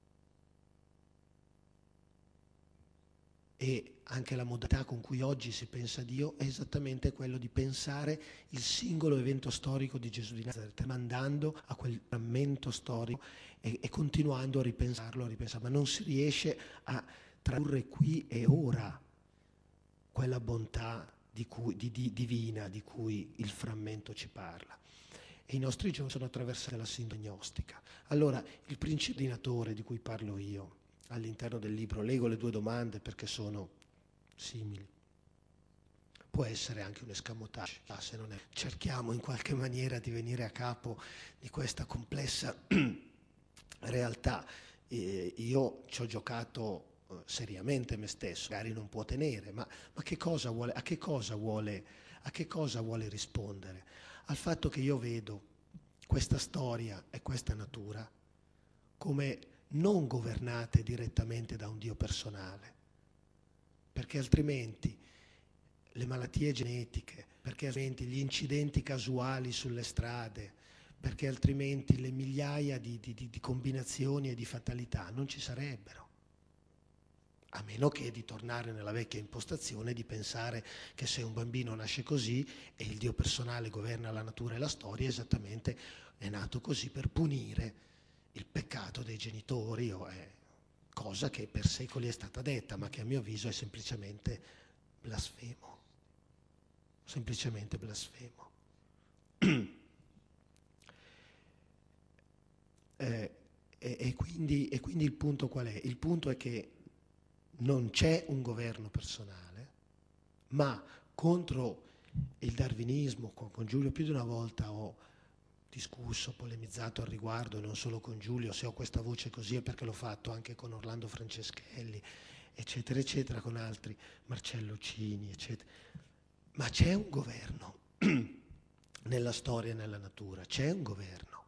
E anche la modalità con cui oggi si pensa a Dio è esattamente quello di pensare il singolo evento storico di Gesù di Nazareth, mandando a quel frammento storico e, e continuando a ripensarlo, a ripensare, ma non si riesce a tradurre qui e ora quella bontà di cui, di, di, divina di cui il frammento ci parla. E i nostri giorni sono attraversati dalla sindrome gnostica. Allora, il principio ordinatore di cui parlo io all'interno del libro, leggo le due domande perché sono simili. Può essere anche un escamotage, se non è. Cerchiamo in qualche maniera di venire a capo di questa complessa realtà. Eh, io ci ho giocato eh, seriamente me stesso, magari non può tenere, ma, ma che cosa vuole, a che cosa vuole, a che cosa vuole rispondere? Al fatto che io vedo questa storia e questa natura come non governate direttamente da un Dio personale, perché altrimenti le malattie genetiche, perché altrimenti gli incidenti casuali sulle strade, perché altrimenti le migliaia di, di, di combinazioni e di fatalità non ci sarebbero, a meno che di tornare nella vecchia impostazione di pensare che se un bambino nasce così e il Dio personale governa la natura e la storia, esattamente è nato così per punire il peccato dei genitori, o è cosa che per secoli è stata detta, ma che a mio avviso è semplicemente blasfemo, semplicemente blasfemo. eh, e, e, quindi, e quindi il punto qual è? Il punto è che non c'è un governo personale, ma contro il darwinismo, con, con Giulio più di una volta ho discusso, polemizzato al riguardo, non solo con Giulio, se ho questa voce così è perché l'ho fatto anche con Orlando Franceschelli, eccetera, eccetera, con altri, Marcello Cini, eccetera. Ma c'è un governo nella storia e nella natura, c'è un governo.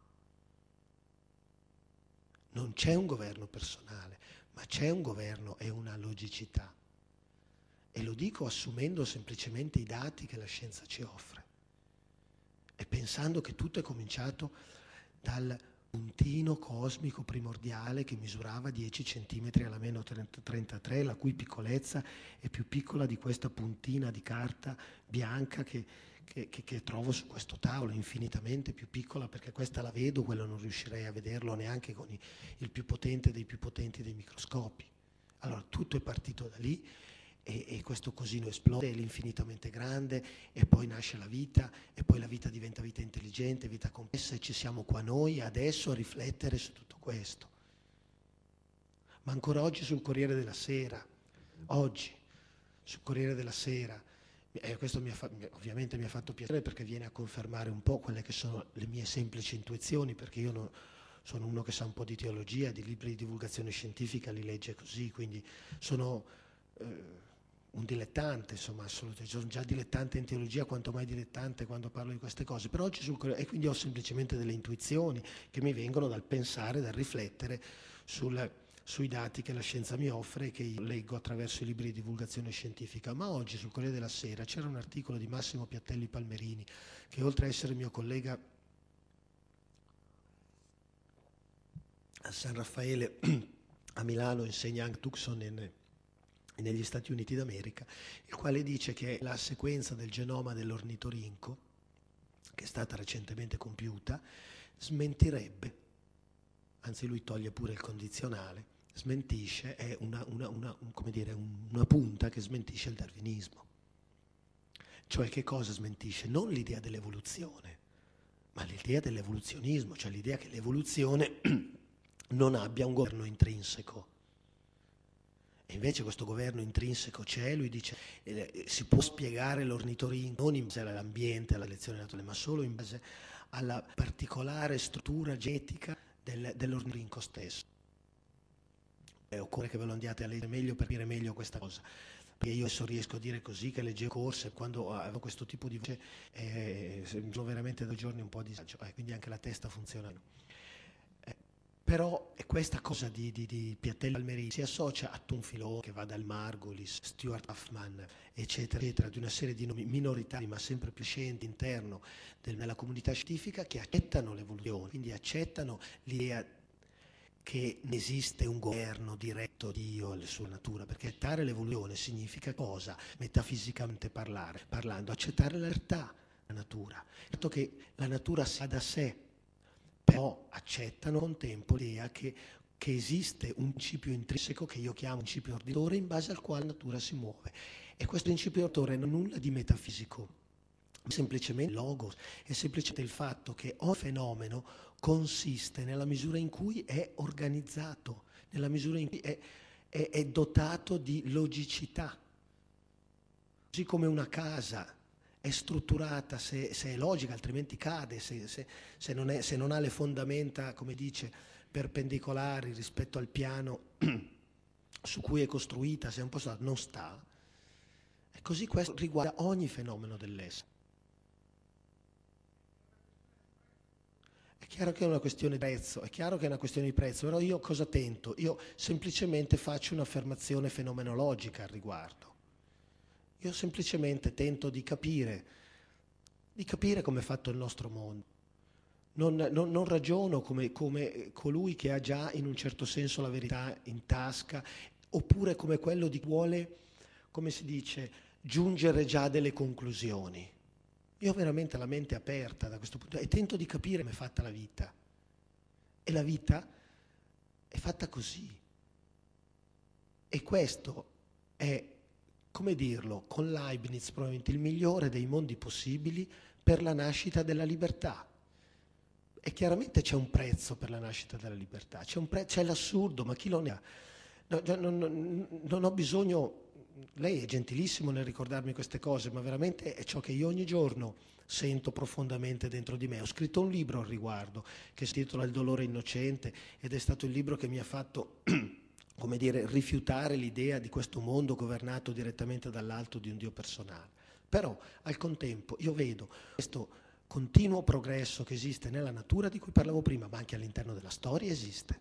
Non c'è un governo personale, ma c'è un governo e una logicità. E lo dico assumendo semplicemente i dati che la scienza ci offre. E pensando che tutto è cominciato dal puntino cosmico primordiale che misurava dieci centimetri alla meno trentatré, la cui piccolezza è più piccola di questa puntina di carta bianca che, che, che, che trovo su questo tavolo, infinitamente più piccola, perché questa la vedo, quello non riuscirei a vederlo neanche con i, il più potente dei più potenti dei microscopi. Allora tutto è partito da lì. E, e questo cosino esplode, è l'infinitamente grande, e poi nasce la vita, e poi la vita diventa vita intelligente, vita complessa, e ci siamo qua noi adesso a riflettere su tutto questo. Ma ancora oggi sul Corriere della Sera, oggi sul Corriere della Sera, e questo mi ha fa, ovviamente mi ha fatto piacere perché viene a confermare un po' quelle che sono le mie semplici intuizioni, perché io non, sono uno che sa un po' di teologia, di libri di divulgazione scientifica, li legge così, quindi sono eh, un dilettante, insomma, assolutamente. Sono già dilettante in teologia, quanto mai dilettante quando parlo di queste cose, però oggi sul, e quindi ho semplicemente delle intuizioni che mi vengono dal pensare, dal riflettere sul, sui dati che la scienza mi offre e che io leggo attraverso i libri di divulgazione scientifica. Ma oggi sul Corriere della Sera c'era un articolo di Massimo Piattelli Palmerini, che oltre a essere mio collega a San Raffaele a Milano, insegna anche Tucson in, negli Stati Uniti d'America, il quale dice che la sequenza del genoma dell'ornitorinco, che è stata recentemente compiuta, smentirebbe, anzi lui toglie pure il condizionale, smentisce, è una, una, una, come dire, una punta che smentisce il darwinismo. Cioè che cosa smentisce? Non l'idea dell'evoluzione, ma l'idea dell'evoluzionismo, cioè l'idea che l'evoluzione non abbia un governo intrinseco. E invece questo governo intrinseco c'è, lui dice, eh, si può spiegare l'ornitorinco non in base all'ambiente, alla selezione naturale, ma solo in base alla particolare struttura genetica del, dell'ornitorinco stesso. E occorre che ve lo andiate a leggere meglio per capire meglio questa cosa. Perché io adesso riesco a dire così, che leggevo corse, quando avevo questo tipo di voce, eh, sono veramente due giorni un po' a disagio, eh, quindi anche la testa funziona. Però è questa cosa di, di, di Piattelli Palmerini si associa a un filone che va dal Margulis, Stuart Huffman, eccetera, eccetera, di una serie di nomi minoritari ma sempre più scienti all'interno della comunità scientifica che accettano l'evoluzione, quindi accettano l'idea che ne esiste un governo diretto di Dio alla sua natura, perché accettare l'evoluzione significa cosa? Metafisicamente parlare, parlando, accettare la realtà della natura. Certo che la natura sa da sé, però accettano con tempo l'idea che, che esiste un principio intrinseco che io chiamo principio ordinatore in base al quale la natura si muove. E questo principio ordinatore non è nulla di metafisico, è semplicemente logos, è semplicemente il fatto che ogni fenomeno consiste nella misura in cui è organizzato, nella misura in cui è, è, è dotato di logicità. Così come una casa è strutturata se, se è logica, altrimenti cade, se, se, se, non è, se non ha le fondamenta, come dice, perpendicolari rispetto al piano su cui è costruita, se è un po' non sta. E così questo riguarda ogni fenomeno dell'essere. È chiaro che è una questione di prezzo, è chiaro che è una questione di prezzo, però io cosa tento? Io semplicemente faccio un'affermazione fenomenologica al riguardo. Io semplicemente tento di capire, di capire come è fatto il nostro mondo. Non, non, non ragiono come, come colui che ha già in un certo senso la verità in tasca, oppure come quello di chi vuole, come si dice, giungere già a delle conclusioni. Io ho veramente la mente aperta da questo punto e tento di capire come è fatta la vita. E la vita è fatta così. E questo è, come dirlo, con Leibniz probabilmente il migliore dei mondi possibili per la nascita della libertà. E chiaramente c'è un prezzo per la nascita della libertà, c'è, un pre- c'è l'assurdo, ma chi lo ne ha? No, non, non, non ho bisogno, lei è gentilissimo nel ricordarmi queste cose, ma veramente è ciò che io ogni giorno sento profondamente dentro di me. Ho scritto un libro al riguardo che si intitola Il dolore innocente ed è stato il libro che mi ha fatto come dire, rifiutare l'idea di questo mondo governato direttamente dall'alto di un Dio personale. Però al contempo io vedo questo continuo progresso che esiste nella natura di cui parlavo prima, ma anche all'interno della storia esiste.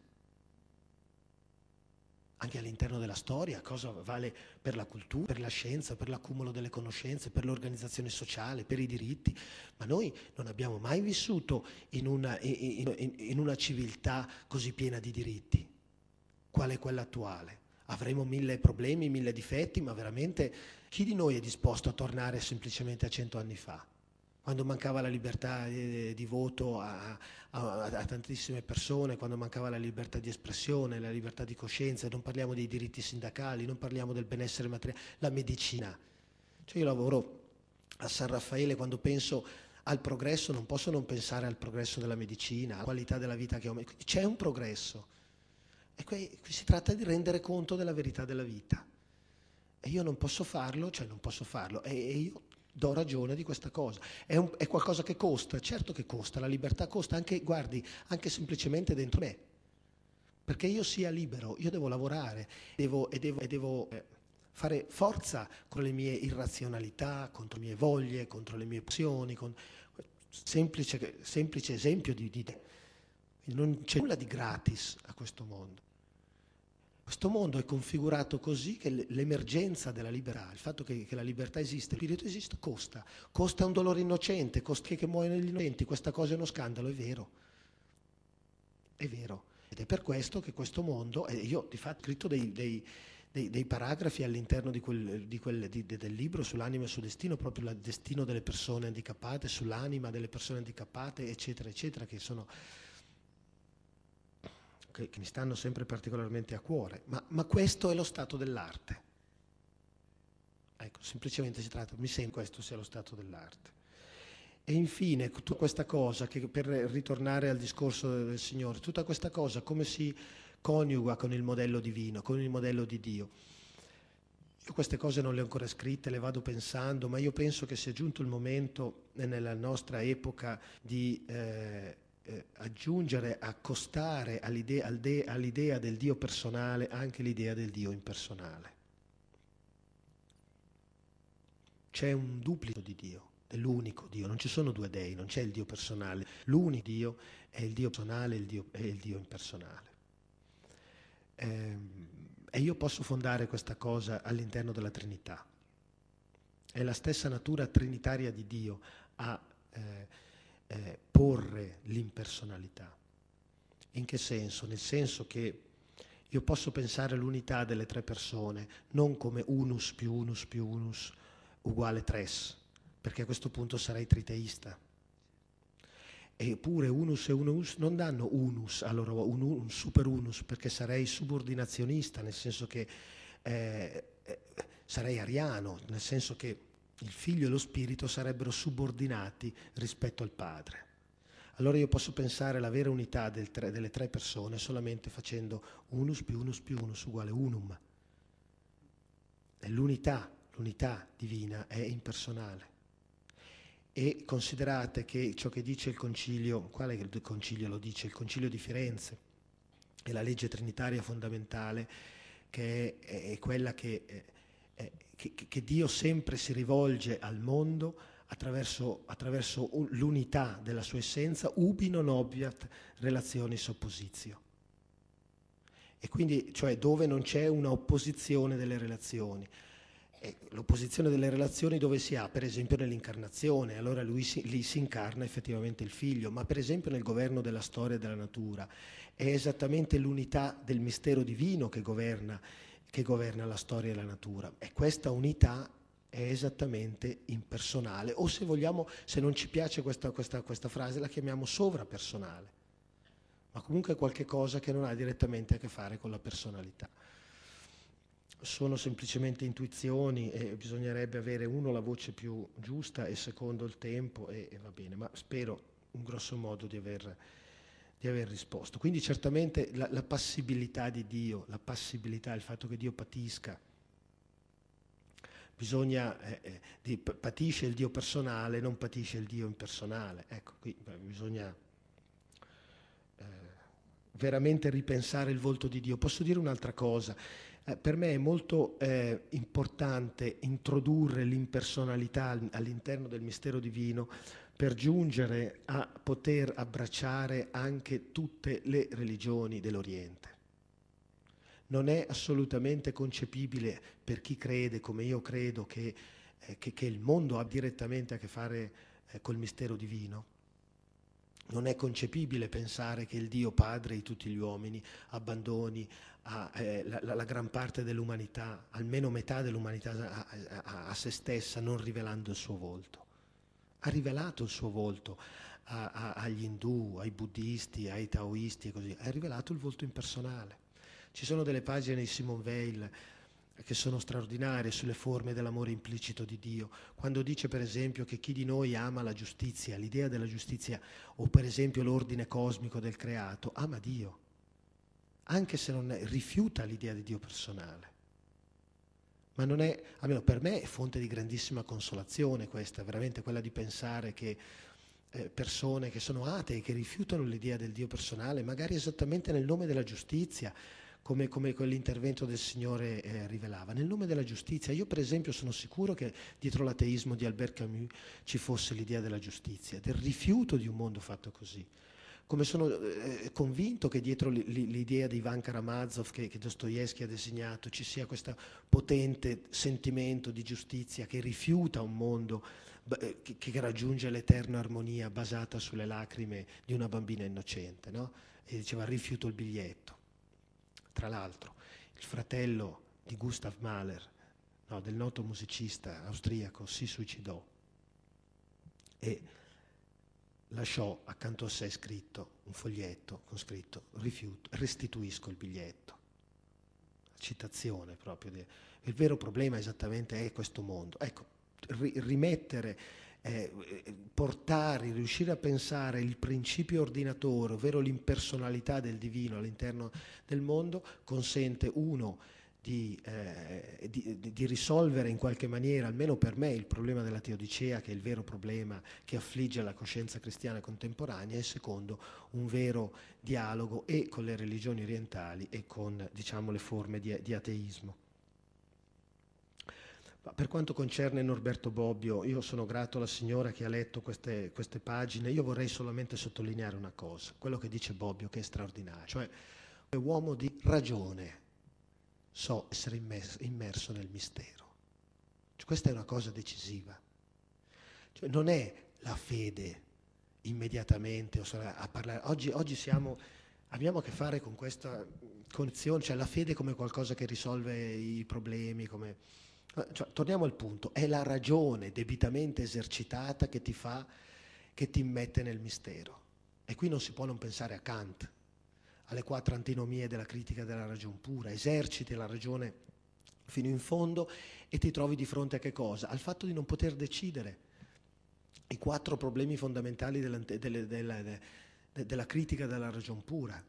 Anche all'interno della storia, cosa vale per la cultura, per la scienza, per l'accumulo delle conoscenze, per l'organizzazione sociale, per i diritti. Ma noi non abbiamo mai vissuto in una, in, in, in una civiltà così piena di diritti. Qual è quella attuale? Avremo mille problemi, mille difetti, ma veramente chi di noi è disposto a tornare semplicemente a cento anni fa? Quando mancava la libertà di, di voto a, a, a tantissime persone, quando mancava la libertà di espressione, la libertà di coscienza, non parliamo dei diritti sindacali, non parliamo del benessere materiale, la medicina. Cioè io lavoro a San Raffaele, quando penso al progresso non posso non pensare al progresso della medicina, alla qualità della vita che ho. C'è un progresso. E qui, qui si tratta di rendere conto della verità della vita. E io non posso farlo, cioè non posso farlo, e, e io do ragione di questa cosa. È, un, è qualcosa che costa, certo che costa, la libertà costa anche, guardi, anche semplicemente dentro me. Perché io sia libero, io devo lavorare devo, e devo, e devo eh, fare forza con le mie irrazionalità, contro le mie voglie, contro le mie passioni, con semplice, semplice esempio di, di non c'è nulla di gratis a questo mondo. Questo mondo è configurato così che l'emergenza della libertà, il fatto che, che la libertà esiste, il spirito esiste, costa. Costa un dolore innocente, costa che muoiono gli innocenti, questa cosa è uno scandalo, è vero. È vero. Ed è per questo che questo mondo, e io di fatto ho scritto dei, dei, dei, dei paragrafi all'interno di quel, di quel, di, del libro sull'anima e sul destino, proprio il destino delle persone handicappate, sull'anima delle persone handicappate, eccetera, eccetera, che sono... che mi stanno sempre particolarmente a cuore, ma, ma questo è lo stato dell'arte. Ecco, semplicemente si tratta, mi sembra questo sia lo stato dell'arte. E infine, tutta questa cosa, che per ritornare al discorso del Signore, tutta questa cosa come si coniuga con il modello divino, con il modello di Dio. Io queste cose non le ho ancora scritte, le vado pensando, ma io penso che sia giunto il momento nella nostra epoca di... Eh, Eh, aggiungere, accostare all'idea, al de, all'idea del Dio personale anche l'idea del Dio impersonale. C'è un duplice di Dio, è l'unico Dio, non ci sono due dei, non c'è il Dio personale, l'unico Dio è il Dio personale e il Dio, è il Dio impersonale. Ehm, e io posso fondare questa cosa all'interno della Trinità. È la stessa natura trinitaria di Dio a eh, Eh, porre l'impersonalità. In che senso? Nel senso che io posso pensare all'unità delle tre persone non come unus più unus più unus uguale tres, perché a questo punto sarei triteista. Eppure unus e unus non danno unus, allora un, un super unus, perché sarei subordinazionista, nel senso che eh, eh, sarei ariano, nel senso che il figlio e lo spirito sarebbero subordinati rispetto al padre. Allora io posso pensare alla vera unità del tre, delle tre persone solamente facendo unus più unus più unus uguale unum. E l'unità, l'unità divina è impersonale. E considerate che ciò che dice il concilio, quale il concilio lo dice? Il concilio di Firenze, è la legge trinitaria fondamentale, che è, è quella che... È, Che, che Dio sempre si rivolge al mondo attraverso, attraverso l'unità della sua essenza, ubi non obviat relationis oppositio. E quindi, cioè dove non c'è una opposizione delle relazioni. E l'opposizione delle relazioni dove si ha? Per esempio nell'incarnazione, allora lui si, lì si incarna effettivamente il figlio, ma per esempio nel governo della storia e della natura. È esattamente l'unità del mistero divino che governa che governa la storia e la natura. E questa unità è esattamente impersonale, o se vogliamo, se non ci piace questa, questa, questa frase, la chiamiamo sovrapersonale, ma comunque è qualche cosa che non ha direttamente a che fare con la personalità. Sono semplicemente intuizioni e bisognerebbe avere uno la voce più giusta e secondo il tempo e, e va bene, ma spero in grosso modo di aver di aver risposto. Quindi certamente la, la passibilità di Dio, la passibilità, il fatto che Dio patisca, bisogna, eh, eh, di, patisce il Dio personale, non patisce il Dio impersonale. Ecco, qui beh, bisogna eh, veramente ripensare il volto di Dio. Posso dire un'altra cosa? Eh, per me è molto eh, importante introdurre l'impersonalità all'interno del mistero divino per giungere a poter abbracciare anche tutte le religioni dell'Oriente. Non è assolutamente concepibile per chi crede, come io credo, che, eh, che, che il mondo ha direttamente a che fare eh, col mistero divino. Non è concepibile pensare che il Dio Padre di tutti gli uomini abbandoni a, eh, la, la, la gran parte dell'umanità, almeno metà dell'umanità a, a, a se stessa, non rivelando il suo volto. Ha rivelato il suo volto a, a, agli indù, ai buddisti, ai taoisti e così, ha rivelato il volto impersonale. Ci sono delle pagine di Simone Weil che sono straordinarie sulle forme dell'amore implicito di Dio, quando dice per esempio che chi di noi ama la giustizia, l'idea della giustizia, o per esempio l'ordine cosmico del creato, ama Dio, anche se non è, rifiuta l'idea di Dio personale. Ma non è, almeno per me, è fonte di grandissima consolazione questa, veramente quella di pensare che eh, persone che sono atee, che rifiutano l'idea del Dio personale, magari esattamente nel nome della giustizia, come, come quell'intervento del Signore eh, rivelava, nel nome della giustizia. Io per esempio sono sicuro che dietro l'ateismo di Albert Camus ci fosse l'idea della giustizia, del rifiuto di un mondo fatto così. come sono eh, convinto che dietro l'idea di Ivan Karamazov che, che Dostoevsky ha designato ci sia questo potente sentimento di giustizia che rifiuta un mondo eh, che, che raggiunge l'eterna armonia basata sulle lacrime di una bambina innocente, no? E diceva rifiuto il biglietto. Tra l'altro il fratello di Gustav Mahler, no, del noto musicista austriaco, si suicidò e lasciò accanto a sé scritto un foglietto con scritto rifiuto, restituisco il biglietto. Citazione proprio. Di, il vero problema esattamente è questo mondo. Ecco, ri, rimettere, eh, portare, riuscire a pensare il principio ordinatore, ovvero l'impersonalità del divino all'interno del mondo, consente uno Di, eh, di, di risolvere in qualche maniera, almeno per me, il problema della teodicea, che è il vero problema che affligge la coscienza cristiana contemporanea, e secondo, un vero dialogo e con le religioni orientali e con, diciamo, le forme di, di ateismo. Ma per quanto concerne Norberto Bobbio, io sono grato alla signora che ha letto queste, queste pagine. Io vorrei solamente sottolineare una cosa, quello che dice Bobbio, che è straordinario, cioè è uomo di ragione. So essere immerso, immerso nel mistero. Cioè, questa è una cosa decisiva. Cioè, non è la fede immediatamente a parlare. Oggi, oggi siamo, abbiamo a che fare con questa condizione, cioè la fede come qualcosa che risolve i problemi. Come, cioè, torniamo al punto, è la ragione debitamente esercitata che ti fa, che ti immette nel mistero. E qui non si può non pensare a Kant, alle quattro antinomie della critica della ragion pura. Eserciti la ragione fino in fondo e ti trovi di fronte a che cosa? Al fatto di non poter decidere. I quattro problemi fondamentali della, della, della, della critica della ragion pura.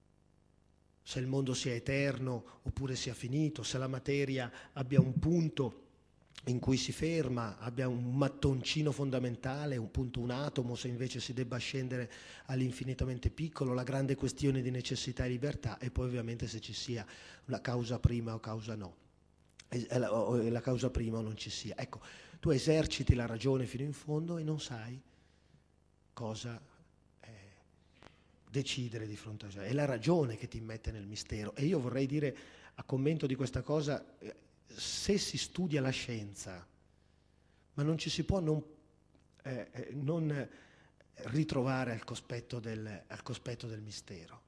Se il mondo sia eterno oppure sia finito, se la materia abbia un punto in cui si ferma, abbia un mattoncino fondamentale, un punto, un atomo, se invece si debba scendere all'infinitamente piccolo, la grande questione di necessità e libertà, e poi ovviamente se ci sia la causa prima o causa no, e la, o la causa prima o non ci sia. Ecco, tu eserciti la ragione fino in fondo e non sai cosa eh, decidere di fronte a ciò. È la ragione che ti mette nel mistero. E io vorrei dire, a commento di questa cosa, eh, se si studia la scienza, ma non ci si può non, eh, non ritrovare al cospetto, del, al cospetto del mistero.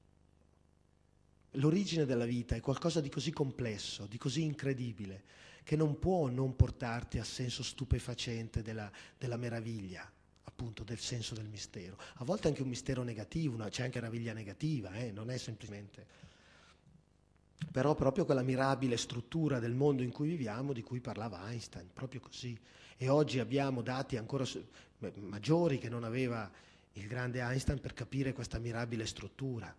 L'origine della vita è qualcosa di così complesso, di così incredibile, che non può non portarti al senso stupefacente della, della meraviglia, appunto del senso del mistero. A volte anche un mistero negativo, una, c'è anche una meraviglia negativa, eh, non è semplicemente... Però proprio quella mirabile struttura del mondo in cui viviamo, di cui parlava Einstein, proprio così. E oggi abbiamo dati ancora maggiori che non aveva il grande Einstein per capire questa mirabile struttura.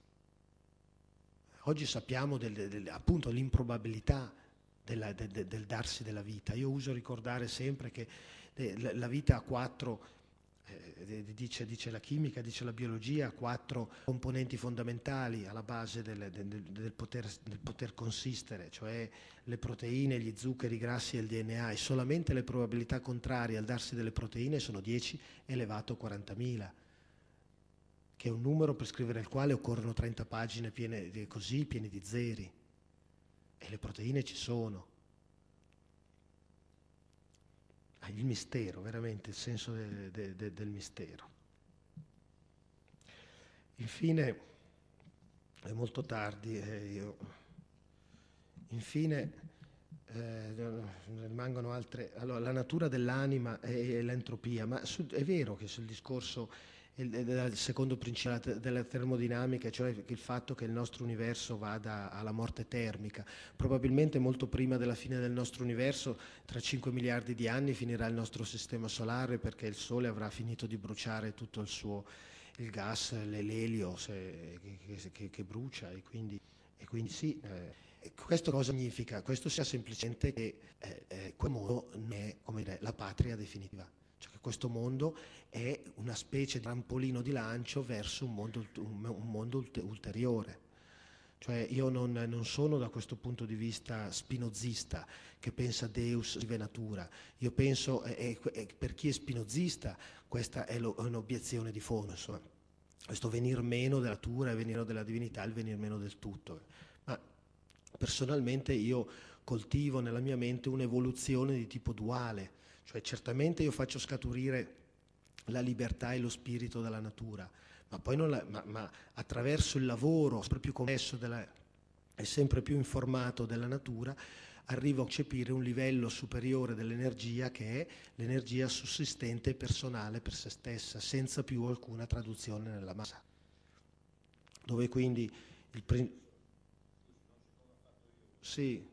Oggi sappiamo del, del, appunto l'improbabilità della, del, del darsi della vita. Io uso ricordare sempre che la vita ha quattro... Eh, dice, dice la chimica, dice la biologia, quattro componenti fondamentali alla base del, del, del, poter, del poter consistere, cioè le proteine, gli zuccheri, i grassi e il D N A, e solamente le probabilità contrarie al darsi delle proteine sono dieci elevato a quarantamila, che è un numero per scrivere il quale occorrono trenta pagine piene, così, piene di zeri, e le proteine ci sono. Il mistero, veramente il senso de, de, de, del mistero. Infine, è molto tardi, eh, io, infine eh, rimangono altre. Allora, la natura dell'anima e, e l'entropia, ma su, è vero che sul discorso del secondo principio della termodinamica, cioè il fatto che il nostro universo vada alla morte termica, probabilmente molto prima della fine del nostro universo, tra cinque miliardi di anni, finirà il nostro sistema solare, perché il Sole avrà finito di bruciare tutto il suo il gas, l'elio se, che, che, che brucia, e quindi, e quindi sì. Eh, questo cosa significa? Questo sia semplicemente che eh, eh, quel mondo non è, come dire, la patria definitiva. Cioè che questo mondo è una specie di trampolino di lancio verso un mondo, un, un mondo ulteriore. Cioè io non, non sono da questo punto di vista spinozista che pensa Deus vive natura. Io penso, eh, eh, per chi è spinozista, questa è, lo, è un'obiezione di fondo, insomma. questo venir meno della natura, il venir meno della divinità, il venir meno del tutto. Ma personalmente io coltivo nella mia mente un'evoluzione di tipo duale, cioè certamente io faccio scaturire la libertà e lo spirito dalla natura, ma poi non la, ma, ma attraverso il lavoro sempre più complesso della, e sempre più informato della natura arrivo a concepire un livello superiore dell'energia, che è l'energia sussistente e personale per se stessa, senza più alcuna traduzione nella massa. Dove quindi il prin- sì.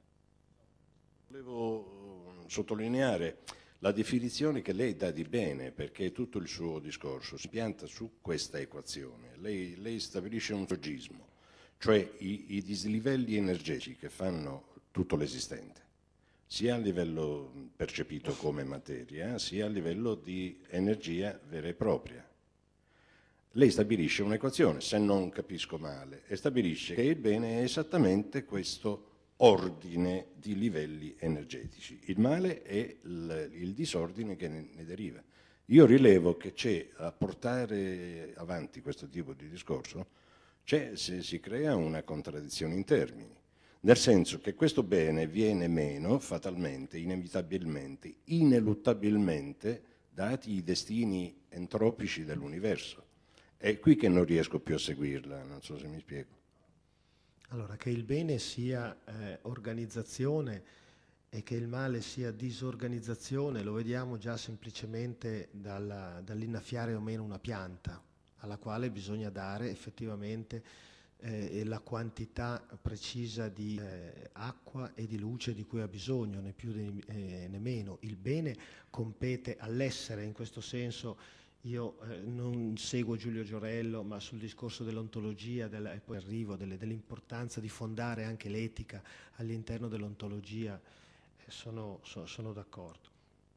Volevo sottolineare la definizione che lei dà di bene, perché tutto il suo discorso si pianta su questa equazione. Lei, lei stabilisce un soggismo, cioè i, i dislivelli energetici che fanno tutto l'esistente, sia a livello percepito come materia, sia a livello di energia vera e propria. Lei stabilisce un'equazione, se non capisco male, e stabilisce che il bene è esattamente questo ordine di livelli energetici. Il male è il, il disordine che ne, ne deriva. Io rilevo che c'è, a portare avanti questo tipo di discorso, c'è, se si crea una contraddizione in termini, nel senso che questo bene viene meno fatalmente, inevitabilmente, ineluttabilmente, dati i destini entropici dell'universo. È qui che non riesco più a seguirla, non so se mi spiego. Allora, che il bene sia eh, organizzazione e che il male sia disorganizzazione lo vediamo già semplicemente dalla, dall'innaffiare o meno una pianta, alla quale bisogna dare effettivamente eh, la quantità precisa di eh, acqua e di luce di cui ha bisogno, né più né, eh, né meno. Il bene compete all'essere, in questo senso. Io eh, non seguo Giulio Giorello, ma sul discorso dell'ontologia, della, e poi arrivo delle, dell'importanza di fondare anche l'etica all'interno dell'ontologia, eh, sono, so, sono d'accordo.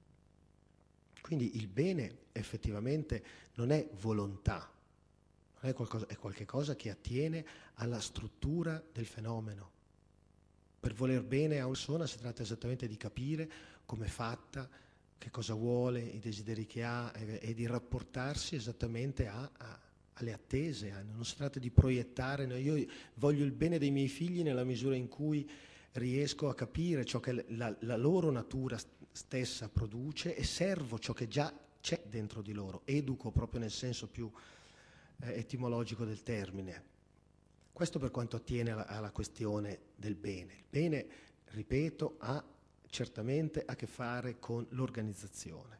Quindi il bene effettivamente non è volontà, non è qualcosa, è qualche cosa che attiene alla struttura del fenomeno. Per voler bene a una persona si tratta esattamente di capire come è fatta, che cosa vuole, i desideri che ha, e, e di rapportarsi esattamente a, a, alle attese. A, non si tratta di proiettare, no, io voglio il bene dei miei figli nella misura in cui riesco a capire ciò che la, la loro natura stessa produce e servo ciò che già c'è dentro di loro, educo proprio nel senso più eh, etimologico del termine. Questo per quanto attiene alla, alla questione del bene. Il bene, ripeto, ha certamente a che fare con l'organizzazione.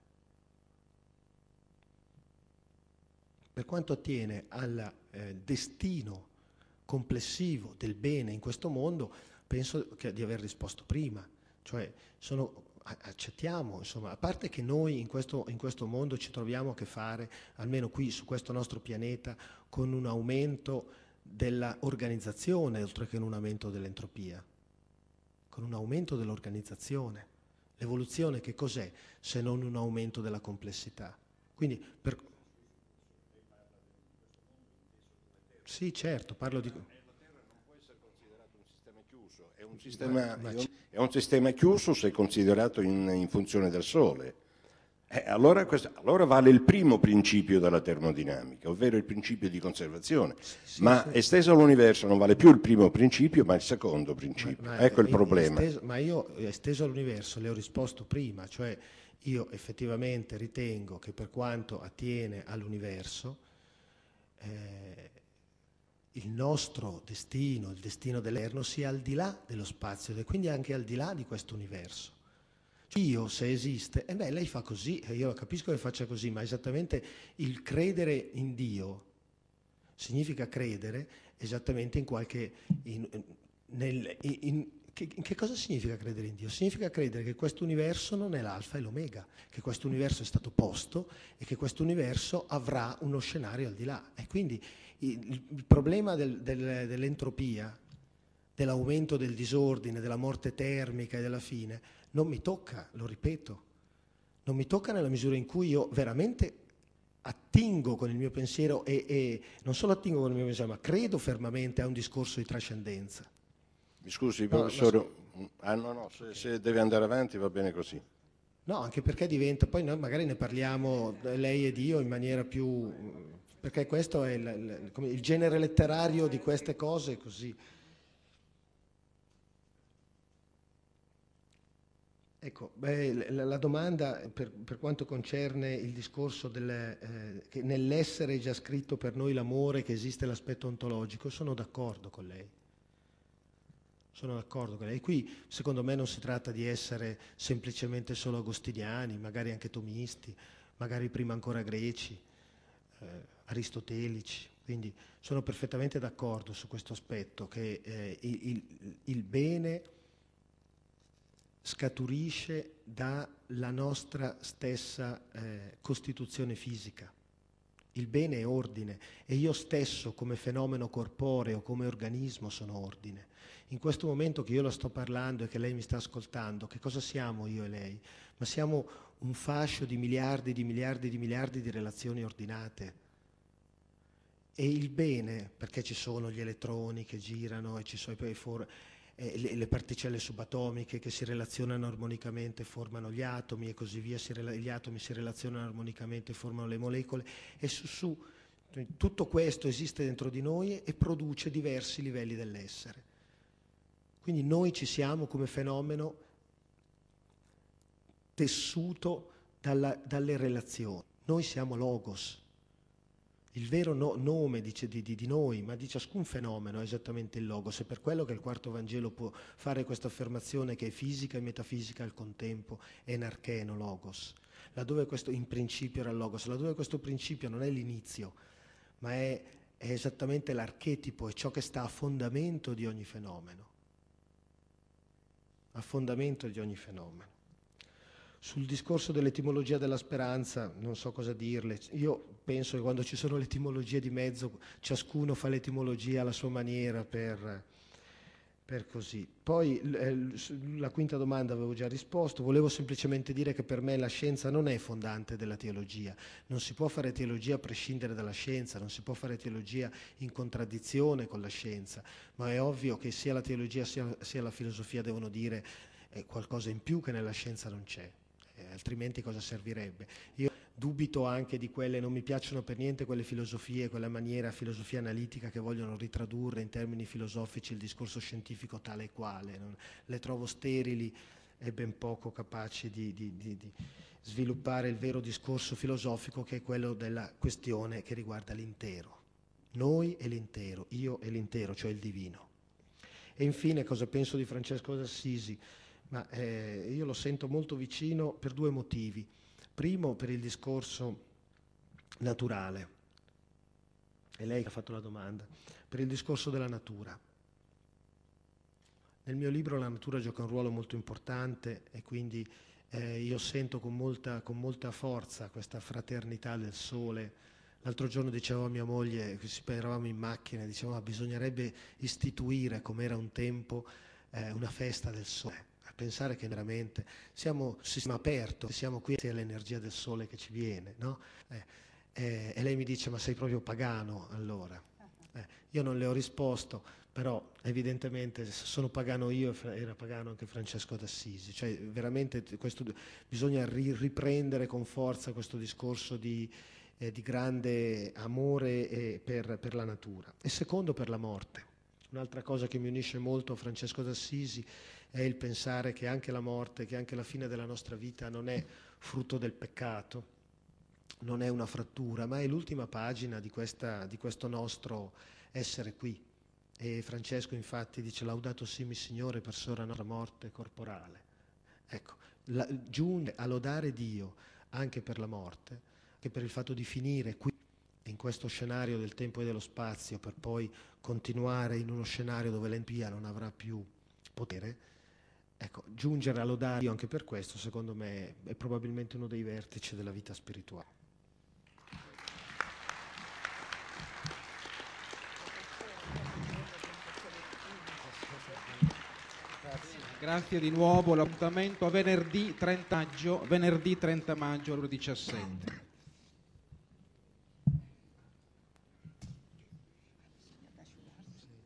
Per quanto attiene al eh, destino complessivo del bene in questo mondo, penso che, di aver risposto prima, cioè sono, accettiamo, insomma, a parte che noi in questo, in questo mondo ci troviamo a che fare, almeno qui su questo nostro pianeta, con un aumento della organizzazione oltre che un aumento dell'entropia, con un aumento dell'organizzazione. L'evoluzione che cos'è se non un aumento della complessità? Quindi per... Sì, certo, parlo di... La Terra non può essere considerato un sistema chiuso, è un sistema, ma, ma è un sistema chiuso se considerato in, in funzione del Sole. Eh, allora, questo, allora vale il primo principio della termodinamica, ovvero il principio di conservazione, sì, sì, ma sì. Esteso all'universo non vale più il primo principio, ma il secondo principio. Ma, ma ecco è, il problema. Esteso, ma io, esteso all'universo, le ho risposto prima, cioè io effettivamente ritengo che per quanto attiene all'universo, eh, il nostro destino, il destino dell'Eterno, sia al di là dello spazio e quindi anche al di là di questo universo. Dio, se esiste, e eh beh, lei fa così, e io capisco che faccia così, ma esattamente il credere in Dio significa credere esattamente in qualche... In, nel, in, in, che, in che cosa significa credere in Dio? Significa credere che questo universo non è l'alfa e l'omega, che questo universo è stato posto e che questo universo avrà uno scenario al di là. E quindi il, il problema del, del, dell'entropia, dell'aumento del disordine, della morte termica e della fine, non mi tocca, lo ripeto, non mi tocca nella misura in cui io veramente attingo con il mio pensiero e, e non solo attingo con il mio pensiero, ma credo fermamente a un discorso di trascendenza. Mi scusi, professore, no, ah, no, no, se, se deve andare avanti va bene così. No, anche perché diventa, poi noi magari ne parliamo lei ed io in maniera più perché questo è il, il, come, il genere letterario di queste cose, così. Ecco, beh, la, la domanda per, per quanto concerne il discorso del, eh, che nell'essere già scritto per noi l'amore, che esiste l'aspetto ontologico, sono d'accordo con lei. Sono d'accordo con lei. Qui secondo me non si tratta di essere semplicemente solo agostiniani, magari anche tomisti, magari prima ancora greci, eh, aristotelici. Quindi sono perfettamente d'accordo su questo aspetto, che eh, il, il, il bene scaturisce dalla nostra stessa eh, costituzione fisica. Il bene è ordine e io stesso come fenomeno corporeo, come organismo sono ordine. In questo momento che io la sto parlando e che lei mi sta ascoltando, che cosa siamo io e lei? Ma siamo un fascio di miliardi, di miliardi, di miliardi di relazioni ordinate. E il bene, perché ci sono gli elettroni che girano e ci sono i for- eh, le, le particelle subatomiche che si relazionano armonicamente e formano gli atomi e così via, si rela- gli atomi si relazionano armonicamente e formano le molecole, e su, su tutto questo esiste dentro di noi e produce diversi livelli dell'essere. Quindi noi ci siamo come fenomeno tessuto dalla, dalle relazioni. Noi siamo logos. Il vero no, nome dice, di, di, di noi, ma di ciascun fenomeno è esattamente il logos. È per quello che il quarto Vangelo può fare questa affermazione che è fisica e metafisica al contempo, enarcheno logos. Laddove questo in principio era il logos, laddove questo principio non è l'inizio, ma è, è esattamente l'archetipo, è ciò che sta a fondamento di ogni fenomeno. A fondamento di ogni fenomeno. Sul discorso dell'etimologia della speranza non so cosa dirle. Io penso che quando ci sono le etimologie di mezzo ciascuno fa l'etimologia alla sua maniera per, per così. Poi eh, la quinta domanda avevo già risposto, volevo semplicemente dire che per me la scienza non è fondante della teologia, non si può fare teologia a prescindere dalla scienza, non si può fare teologia in contraddizione con la scienza, ma è ovvio che sia la teologia sia, sia la filosofia devono dire eh, qualcosa in più che nella scienza non c'è. Altrimenti cosa servirebbe? Io dubito anche di quelle, non mi piacciono per niente quelle filosofie, quella maniera, filosofia analitica che vogliono ritradurre in termini filosofici il discorso scientifico tale e quale. Non, le trovo sterili e ben poco capaci di, di, di, di sviluppare il vero discorso filosofico, che è quello della questione che riguarda l'intero. Noi e l'intero, io e l'intero, cioè il divino. E infine cosa penso di Francesco d'Assisi? Ma eh, io lo sento molto vicino per due motivi. Primo, per il discorso naturale, è lei che ha fatto la domanda, per il discorso della natura. Nel mio libro la natura gioca un ruolo molto importante e quindi eh, io sento con molta, con molta forza questa fraternità del sole. L'altro giorno dicevo a mia moglie, eravamo in macchina, dicevo, ah, bisognerebbe istituire, come era un tempo, eh, una festa del sole. Pensare che veramente siamo un sistema aperto, siamo qui all'energia del sole che ci viene, no? Eh, eh, e lei mi dice, ma sei proprio pagano allora? Eh, io non le ho risposto, però evidentemente sono pagano io e era pagano anche Francesco d'Assisi, cioè veramente questo, bisogna ri- riprendere con forza questo discorso di, eh, di grande amore eh, per, per la natura. E secondo, per la morte. Un'altra cosa che mi unisce molto a Francesco d'Assisi è il pensare che anche la morte, che anche la fine della nostra vita non è frutto del peccato, non è una frattura, ma è l'ultima pagina di, questa, di questo nostro essere qui. E Francesco infatti dice Laudato si mi Signore per sora nostra morte corporale. Ecco, la, giunge a lodare Dio anche per la morte, che per il fatto di finire qui in questo scenario del tempo e dello spazio, per poi continuare in uno scenario dove l'entropia non avrà più potere. Ecco, giungere a lodare Dio anche per questo, secondo me, è probabilmente uno dei vertici della vita spirituale. Grazie di nuovo, l'appuntamento a venerdì trenta maggio, venerdì trenta maggio alle ore diciassette.